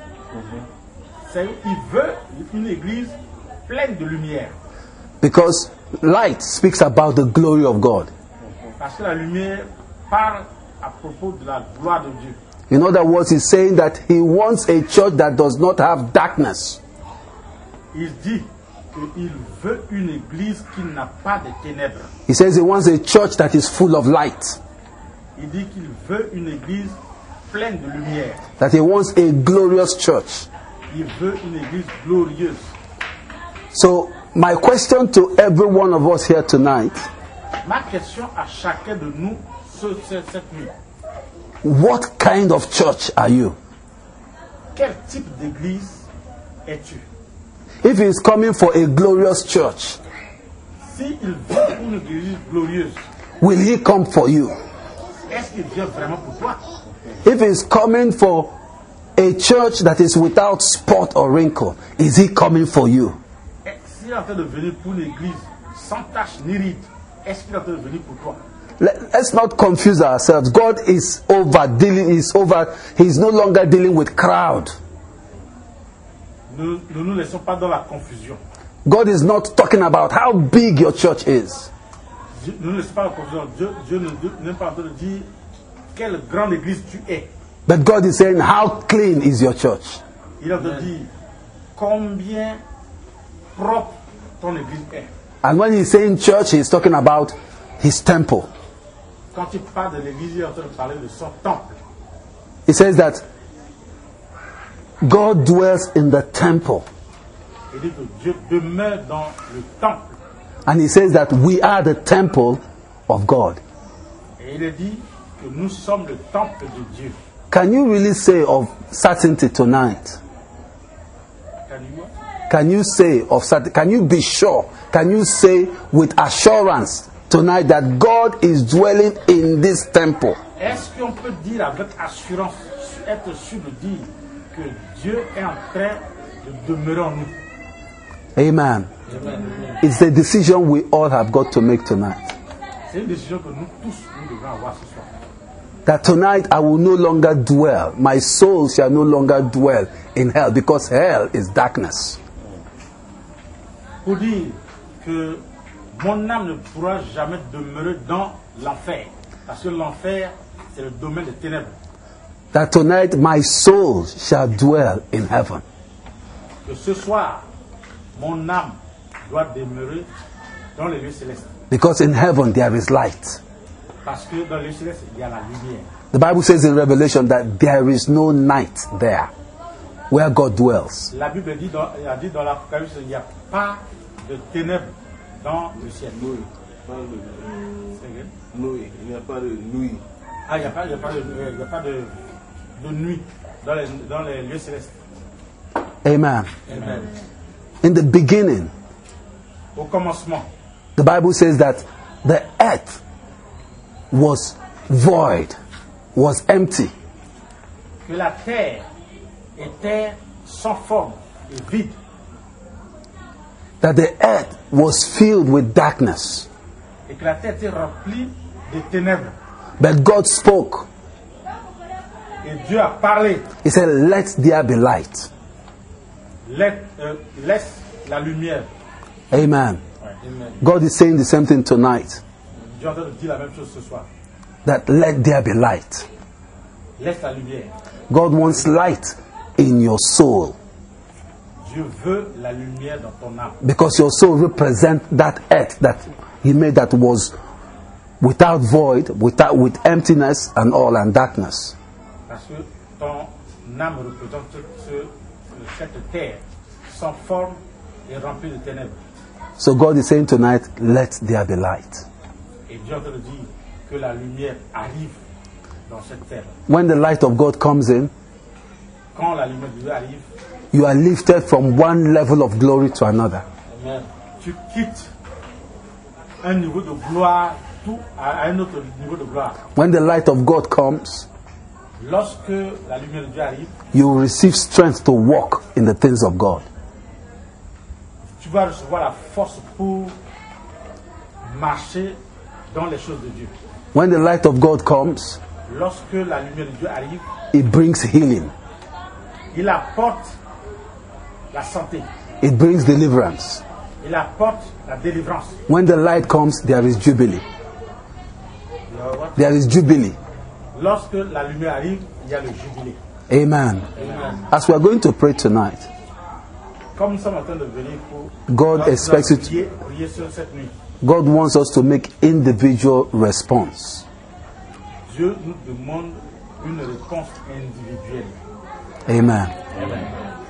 il veut une Église pleine de lumière. Because light speaks about the glory of God. Parce que la lumière parle à propos de la gloire de Dieu. In other words, he's saying that he wants a church that does not have darkness. Il dit qu'il veut une Église qui n'a pas de ténèbres. He says he wants a church that is full of light. Il dit qu'il veut une Église pleine de lumière. That he wants a glorious church. Il veut une Église glorieuse. So my question to every one of us here tonight, Ma question à chacun de nous cette nuit, what kind of church are you? quel type d'église es-tu? If he's coming for a glorious church, Si il veut une église glorieuse, will he come for you? est-ce qu'il vient vraiment pour toi? If he's coming for a church that is without spot or wrinkle, is he coming for you? S'il est en train de venir pour une église sans tache ni ride, est-ce qu'il est en train de venir pour toi? Let's not confuse ourselves. God is he's no longer dealing with crowd. Ne nous laissons pas dans la confusion. God is not talking about how big your church is. Ne nous laissons pas dans la confusion. Dieu n'est pas en train de dire quelle grande église tu es. But God is saying, how clean is your church? Il est en train de dire combien propre ton église est. And when he's saying church, he's talking about his temple. Quand il parle de l'église, il est en train de parler de son temple. He says that God dwells in the temple. Il dit que Dieu demeure dans le temple. And he says that we are the temple of God. Et il est dit que nous sommes le temple de Dieu. Can you really say of certainty tonight? Can you say of certainty? Can you be sure? Can you say with assurance tonight that God is dwelling in this temple? Est-ce qu'on peut dire avec assurance, être sûr de dire que Dieu est en train de demeurer en nous? Amen. It's the decision we all have got to make tonight. C'est une décision que nous tous nous devons avoir ce soir. That tonight I will no longer dwell, my soul shall no longer dwell in hell, because hell is darkness. Pour dire que mon âme ne pourra jamais demeurer dans l'enfer, parce que l'enfer c'est le domaine des ténèbres. That tonight my soul shall dwell in heaven. Que ce soir, mon âme doit demeurer dans les lieux célestes. Because in heaven there is light. Parce que dans les lieux célestes, il y a la lumière. The Bible says in Revelation that there is no night there where God dwells. La Bible dit dans l'Apocalypse qu'il n'y a pas de ténèbres dans le ciel. Noé. Noé. Il n'y a pas de nuit. Ah, il n'y a pas de nuit dans les lieux célestes. Amen. Amen. In the beginning, Au commencement, the Bible says that the earth was void, was empty. que la terre était sans forme et vide. That the earth was filled with darkness. Et que la terre était remplie de ténèbres. But God spoke. Et Dieu a parlé. He said, let there be light. Laisse la lumière. Amen. Ouais. Amen. God is saying the same thing tonight. Dieu est en train de dire la même chose ce soir. That let there be light. Laisse la lumière. God wants light in your soul. Dieu veut la lumière dans ton âme. Because your soul represents that earth that He made that was without void, with emptiness and all and darkness. Parce que ton âme représente cette terre sans forme et remplie de ténèbres. So God is saying tonight, let there be light. Et Dieu est en train de dire que la lumière arrive dans cette terre. When the light of God comes in, Quand la lumière de Dieu arrive, you are lifted from one level of glory to another. Amen. Tu quittes un niveau de gloire à un autre niveau de gloire. When the light of God comes, Lorsque la lumière de Dieu arrive, you will receive strength to walk in the things of God. tu vas recevoir la force pour marcher dans les choses de Dieu. When the light of God comes, Lorsque la lumière de Dieu arrive, it brings healing. il apporte la santé, It brings deliverance. il apporte la délivrance. When the light comes, there is jubilee. There is jubilee. Lorsque la lumière arrive, il y a le jubilé. Amen. Amen. As we are going to pray tonight, Comme nous sommes en train de venir pour God expects it. prier sur cette nuit, God wants us to make individual response. Dieu nous demande une réponse individuelle. Amen. Amen.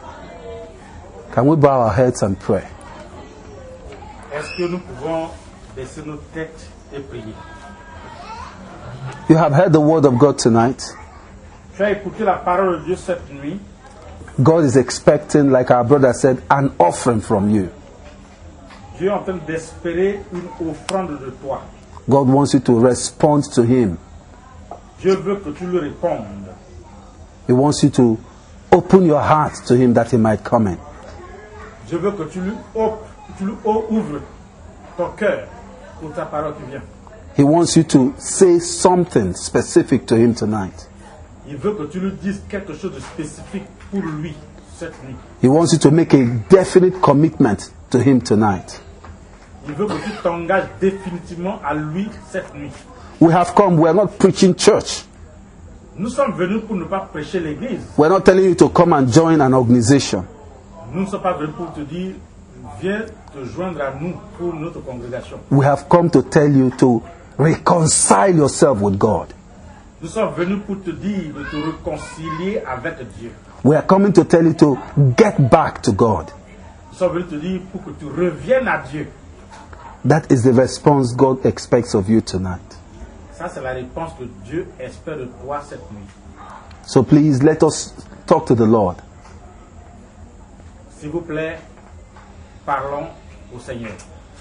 Can we bow our heads and pray? Est-ce que nous pouvons baisser nos têtes et prier? You have heard the word of God tonight. Tu as écouté la parole de Dieu cette nuit. God is expecting, like our brother said, an offering from you. Dieu est en train d'espérer une offrande de toi. God wants you to respond to Him. Dieu veut que tu lui répondes. He wants you to open your heart to Him that He might come in. Dieu veut que tu lui ouvres ton cœur pour ta parole qui vient. He wants you to say something specific to Him tonight. Il veut que tu lui dises quelque chose de spécifique pour lui cette nuit. He wants you to make a definite commitment to Him tonight. Il veut que tu t'engages définitivement à lui cette nuit. We have come, we are not preaching church. Nous sommes venus pour ne pas prêcher l'église. We are not telling you to come and join an organization. Nous ne sommes pas venus pour te dire, viens te joindre à nous pour notre congrégation. We have come to tell you to reconcile yourself with God. Nous sommes venus pour te dire de te réconcilier avec Dieu. We are coming to tell you to get back to God. Nous sommes venus te dire pour que tu reviennes à Dieu. That is the response God expects of you tonight. Ça, c'est la réponse que Dieu espère de toi cette nuit. So please let us talk to the Lord. S'il vous plaît, parlons au Seigneur.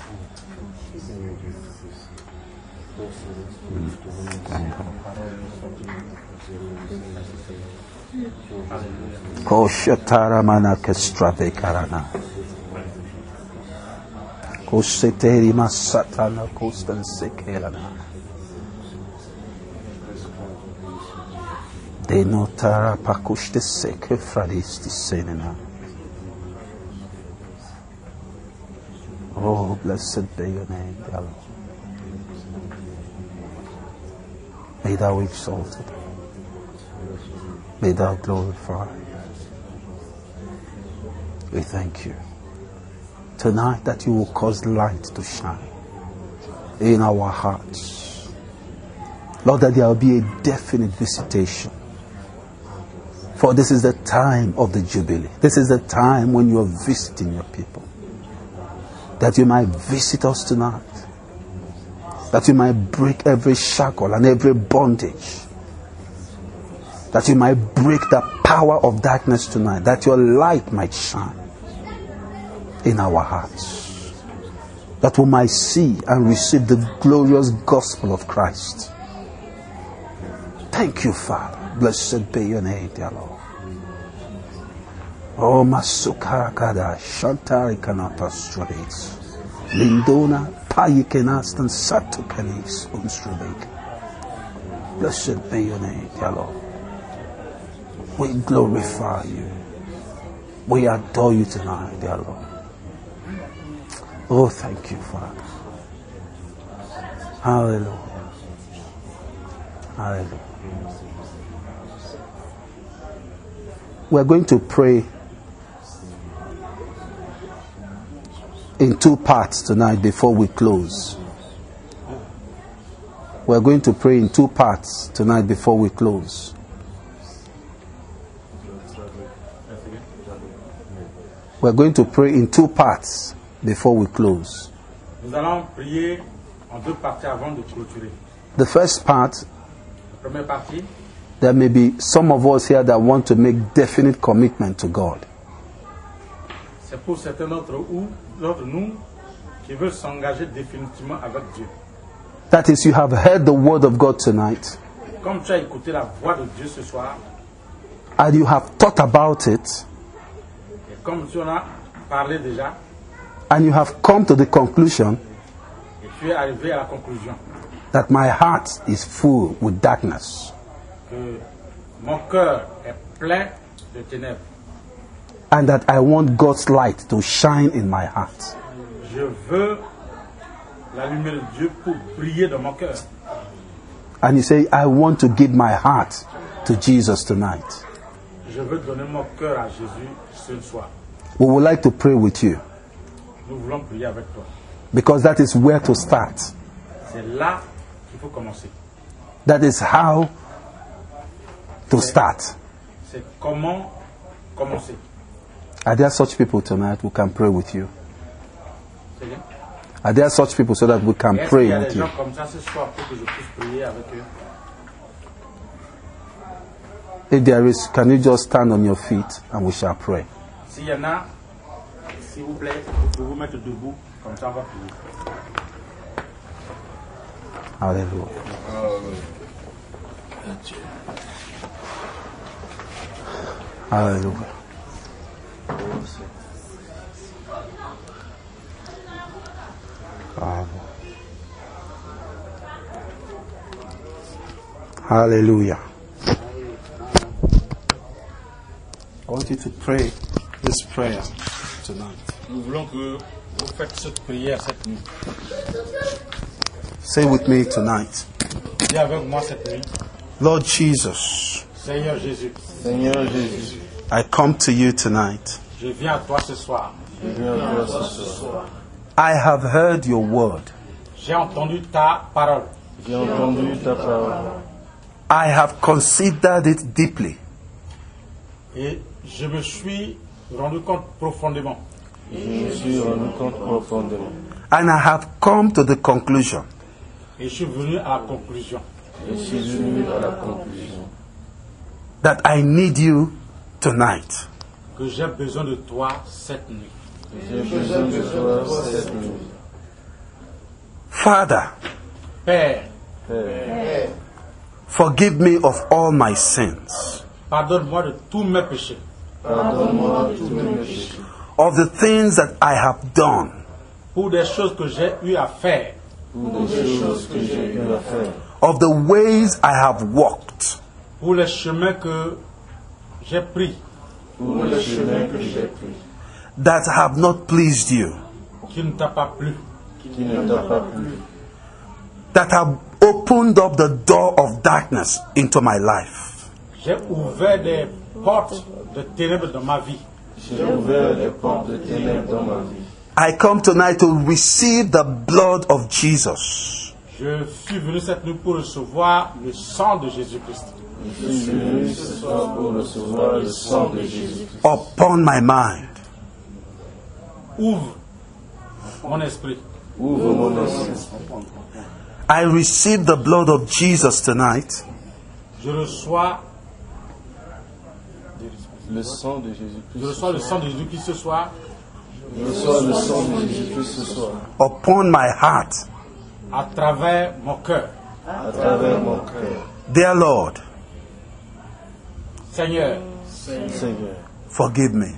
Koshataramana kestrave karana. Koseteri masatana kostan sekelana. Denotara pakushte seke fradisti senena. Oh, blessed be your name, dear Lord. May thou exalted. May thou glorified. We thank you tonight that you will cause light to shine in our hearts. Lord, that there will be a definite visitation. For this is the time of the Jubilee. This is the time when you are visiting your people. That you might visit us tonight. That you might break every shackle and every bondage. That you might break the power of darkness tonight. That your light might shine in our hearts. That we might see and receive the glorious gospel of Christ. Thank you, Father. Blessed be your name, dear Lord. Oh, Masukarakada, Shantari Kanata Straits. Lindona, Payikenastan Satukanis, Unstrubek. Blessed be your name, dear Lord. We glorify you. We adore you tonight, dear Lord. Oh, thank you, Father. Hallelujah. Hallelujah. We're going to pray in two parts tonight before we close. We're going to pray in two parts tonight before we close. We're going to pray in two parts before we close. Nous allons prier en deux parties avant de clôturer. The first part, La première partie, there may be some of us here that want to make definite commitment to God. c'est pour certains d'entre nous qui veulent s'engager définitivement avec Dieu. That is, you have heard the word of God tonight, Comme tu as écouté la voix de Dieu ce soir, and you have thought about it, et comme tu en as parlé déjà, and you have come to the conclusion et tu es arrivé à la conclusion that my heart is full with darkness, que mon cœur est plein de ténèbres. and that I want God's light to shine in my heart. Je veux la lumière de Dieu pour briller dans mon cœur. And you say, I want to give my heart to Jesus tonight. Je veux donner mon cœur à Jésus ce soir. We would like to pray with you, Nous voulons prier avec toi. because that is where to start. C'est là qu'il faut commencer. That is how to start. C'est comment commencer. Are there such people tonight who can pray with you? C'est bien? Are there such people so that we can Est-ce qu'il pray y a with des you? gens comme ça ce soir pour que je puisse prier avec eux? If there is, can you just stand on your feet and we shall pray? S'il y en a, s'il vous plaît, vous pouvez vous mettre debout, comme ça on va prier. Hallelujah. Hallelujah. Hallelujah. I want you to pray this prayer tonight. Nous voulons que vous faites cette prière cette nuit. Say with me tonight. Dis avec moi cette nuit. Lord Jesus, Seigneur Jésus, Seigneur Jésus, I come to you tonight. je viens à toi ce soir. je viens à toi ce soir. I have heard your word. J'ai entendu ta parole. J'ai entendu ta parole. I have considered it deeply. Et je me suis rendu compte profondément. Je me suis rendu compte profondément. And I have come to the conclusion Et je suis venu à la conclusion Je suis venu à la conclusion that I need you tonight. que j'ai besoin de toi cette nuit. j'ai besoin de toi cette nuit. Father, Père, Père, forgive me of all my sins, pardonne-moi de tous mes péchés, pardonne-moi tous mes péchés, of the things that I have done, pour des choses que j'ai eu à faire, pour des choses que j'ai eu à faire, of the ways I have walked, pour les chemins que j'ai pris, pour les chemins que j'ai pris, that have not pleased you, qui ne t'a pas plu, qui ne t'a pas plu, that have opened up the door of darkness into my life. j'ai ouvert des portes de ténèbres dans ma vie. j'ai ouvert les portes de ténèbres dans ma vie. I come tonight to receive the blood of Jesus Je suis venu cette nuit pour recevoir le sang de Jésus-Christ Je suis venu ce soir pour recevoir le sang de Jésus. upon my mind. Ouvre mon esprit. Ouvre mon esprit. I receive the blood of Jesus tonight Je reçois Le sang de Jésus-Christ. Je reçois le sang de Jésus-Christ ce soir Je reçois le sang de Jésus-Christ ce soir. upon my heart. à travers mon cœur. À travers mon cœur. Dear Lord, Seigneur, Seigneur, forgive me.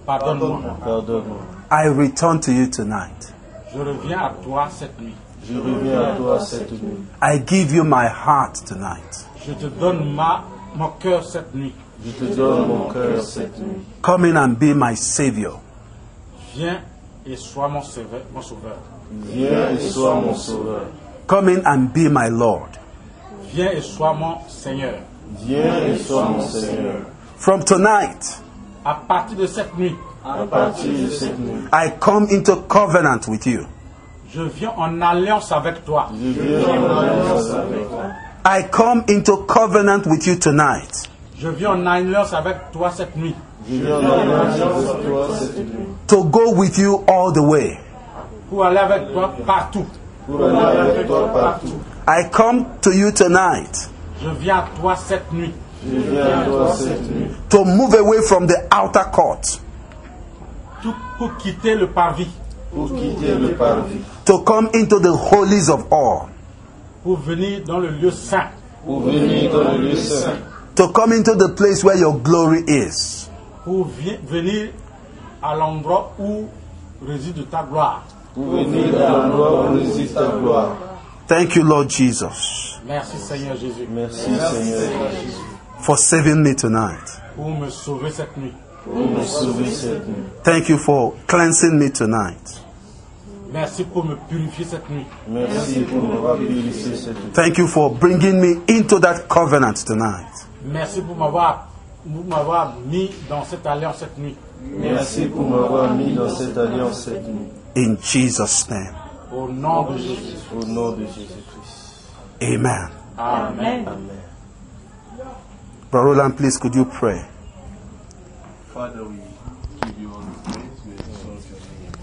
Pardonne-moi. Pardonne-moi. I return to you tonight. Je reviens à toi cette nuit. Je reviens à toi cette nuit. I give you my heart tonight. Je te donne mon cœur cette nuit. Je te donne mon cœur cette nuit. Come in and be my Savior. Viens et sois mon sauveur. Viens et sois mon sauveur. Come in and be my Lord. Viens et sois mon Seigneur. Viens et sois mon Seigneur. From tonight, À partir de cette nuit, À partir de cette nuit, I come into covenant with you. je viens en alliance avec toi. je viens en alliance avec toi. I come into covenant with you tonight. Je viens en alliance avec toi cette nuit. Je viens en alliance avec toi cette nuit. To go with you all the way. Pour aller avec toi partout. Pour aller avec toi partout. I come to you tonight Je viens à toi cette nuit. Je viens à toi cette nuit. to move away from the outer court. Tout pour quitter le parvis. Pour quitter le parvis. To come into the holies of all. Pour venir dans le lieu saint. Pour venir dans le lieu saint. To come into the place where your glory is. Pour venir à l'endroit où réside ta gloire. Pour venir à l'endroit où réside ta gloire. Thank you, Lord Jesus, Merci Seigneur Jésus Merci Seigneur Jésus. for saving me tonight. pour me sauver cette nuit. Pour me sauver cette nuit. Thank you for cleansing me tonight. Merci pour me purifier cette nuit. Merci pour m'avoir purifié cette nuit. Thank you for bringing me into that covenant tonight. Merci pour m'avoir mis dans cette alliance cette nuit. Merci pour m'avoir mis dans cette alliance cette nuit. In Jesus' name. Au nom de Jésus. Au nom de Jésus-Christ. Amen. Amen. Amen. Brother Roland, please could you pray? Father, we give you all the praise. We exalt your name,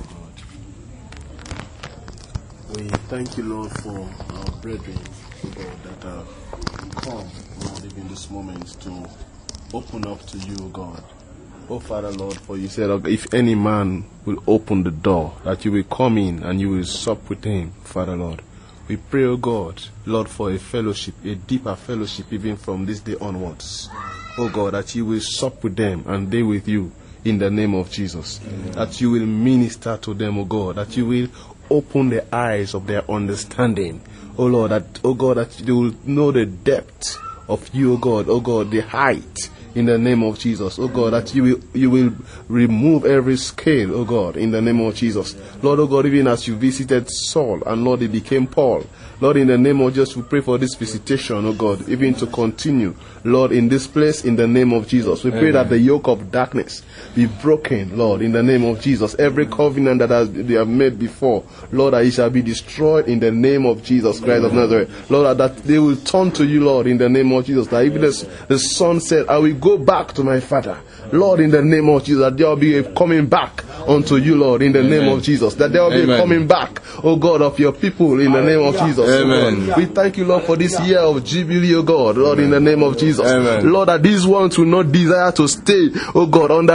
O God. We thank you, Lord, for our brethren, O God, that have come, Lord, even this moment to open up to you, O God. Oh, Father, Lord, for you said, if any man will open the door, that you will come in and you will sup with him, Father, Lord. We pray, O God, Lord, for a fellowship, a deeper fellowship, even from this day onwards. Oh God, that you will sup with them and they with you in the name of Jesus. Amen. That you will minister to them, O God, that you will open the eyes of their understanding. Oh Lord, oh God, that they will know the depth of you, oh God, the height. In the name of Jesus, oh God, that you will remove every scale, oh God, in the name of Jesus. Lord, oh God, even as you visited Saul and Lord, he became Paul. Lord, in the name of Jesus, we pray for this visitation, oh God, even to continue, Lord, in this place, in the name of Jesus. We pray Amen. That the yoke of darkness be broken, Lord, in the name of Jesus. Every covenant that they have made before, Lord, that it shall be destroyed in the name of Jesus Christ of Nazareth. Lord, that they will turn to you, Lord, in the name of Jesus. That even as the Son said, I will go back to my Father. Lord, in the name of Jesus, that there will be a coming back unto you, Lord, in the Amen. Name of Jesus. That there will be a coming back, oh God, of your people in the name of Jesus. Amen. Oh we thank you, Lord, for this year of Jubilee, oh God, Lord, Amen. In the name of Jesus. Amen. Lord, that these ones will not desire to stay, oh God, under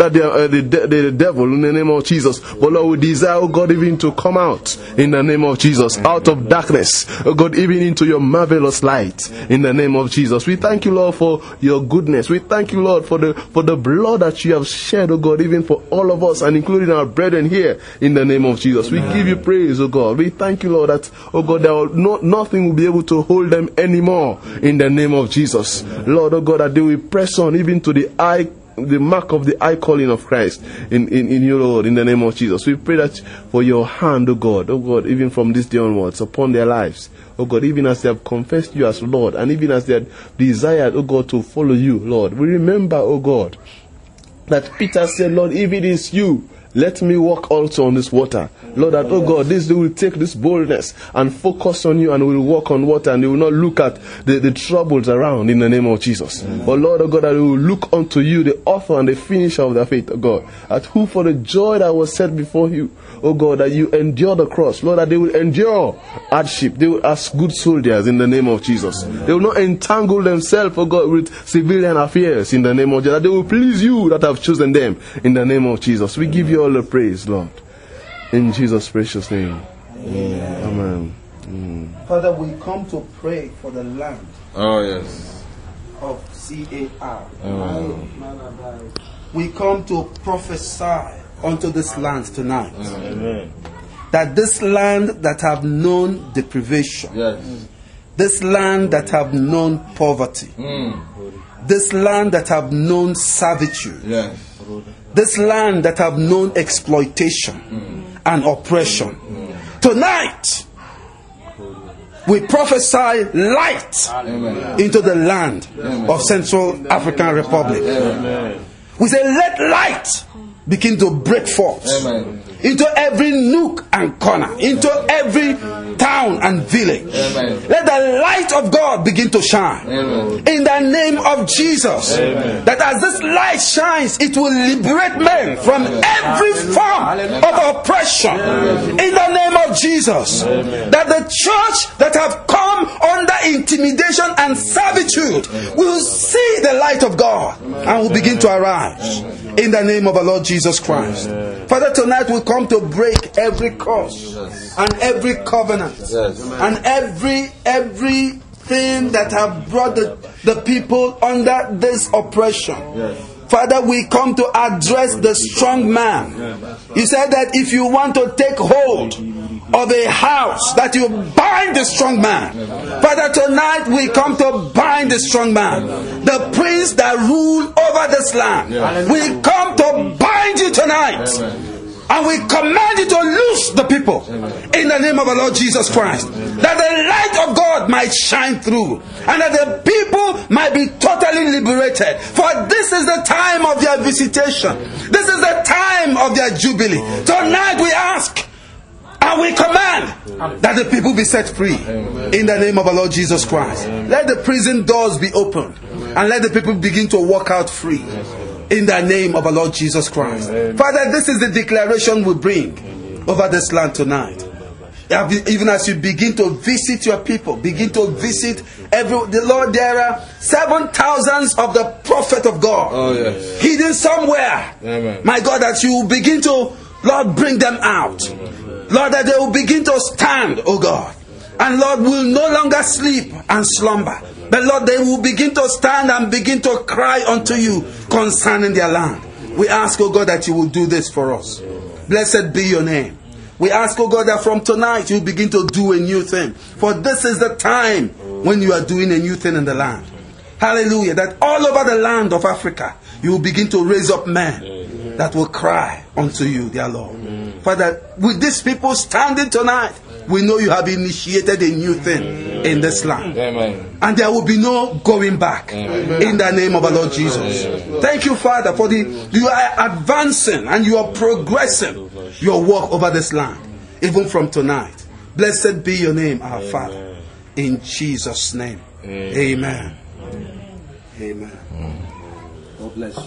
the devil in the name of Jesus. But Lord, we desire, oh God, even to come out in the name of Jesus, out of darkness, oh God, even into your marvelous light in the name of Jesus. We thank you, Lord, for your goodness. We thank you, Lord, for the blood that you have shed, oh God, even for all of us and including our brethren here in the name of Jesus. Amen. We give you praise, oh God. We thank you, Lord, that, oh God, nothing will be able to hold them anymore in the name of Jesus. Amen. Lord, oh God, that they will press on even to the mark of the high calling of Christ in you, Lord, in the name of Jesus. We pray that for your hand, oh God, even from this day onwards upon their lives. Oh God, even as they have confessed you as Lord, and even as they have desired, oh God, to follow you, Lord. We remember, oh God, that Peter said, Lord, if it is you, let me walk also on this water. Lord, that, oh God, they will take this boldness and focus on you and will walk on water and they will not look at the troubles around in the name of Jesus. Amen. But Lord, oh God, that they will look unto you, the author and the finisher of their faith, oh God, at who for the joy that was set before you, oh God, that you endure the cross. Lord, that they will endure hardship. They will as good soldiers in the name of Jesus. Amen. They will not entangle themselves, oh God, with civilian affairs in the name of Jesus. That they will please you that have chosen them in the name of Jesus. We give you all the praise, Lord. In Jesus' precious name. Amen. Amen. Father, we come to pray for the land. Oh, yes. Of CAR. we come to prophesy unto this land tonight. Amen. That this land that have known deprivation, Yes. this land that have known poverty, this land that have known servitude, Yes. this land that have known exploitation and oppression, tonight we prophesy light into the land of Central African Republic. We say, let light begin to break forth into every nook and corner, into every town and village. Let the light of God begin to shine in the name of Jesus. That as this light shines, it will liberate men from every form of oppression in the name of Jesus. That the church that have come under intimidation and servitude will see the light of God and will begin to arise in the name of our Lord Jesus Christ. Father, tonight we come to break every curse and every covenant and everything that have brought the people under this oppression. Father, we come to address the strong man. You said that if you want to take hold of a house, that you bind the strong man. Father, tonight we come to bind the strong man, the prince that rule over this land. We come to bind you tonight. And we command you to loose the people in the name of our Lord Jesus Christ. That the light of God might shine through. And that the people might be totally liberated. For this is the time of their visitation. This is the time of their jubilee. Tonight we ask and we command that the people be set free in the name of our Lord Jesus Christ. Let the prison doors be opened. And let the people begin to walk out free. In the name of our Lord Jesus Christ. Father, this is the declaration we bring over this land tonight. Even as you begin to visit your people, begin to visit the Lord, there are 7,000 of the prophet of God hidden somewhere. My God, that you will begin to, Lord, bring them out. Lord, that they will begin to stand, oh God. And Lord, will no longer sleep and slumber. But Lord, they will begin to stand and begin to cry unto you concerning their land. We ask, oh God, that you will do this for us. Blessed be your name. We ask, oh God, that from tonight you begin to do a new thing. For this is the time when you are doing a new thing in the land. Hallelujah. That all over the land of Africa, you will begin to raise up men that will cry unto you, dear Lord. Father, with these people standing tonight, we know you have initiated a new thing in this land. And there will be no going back. In the name of our Lord Jesus. Thank you, Father, for you are advancing and you are progressing your work over this land. Even from tonight. Blessed be your name, our Father. In Jesus' name. Amen. Amen. God bless you.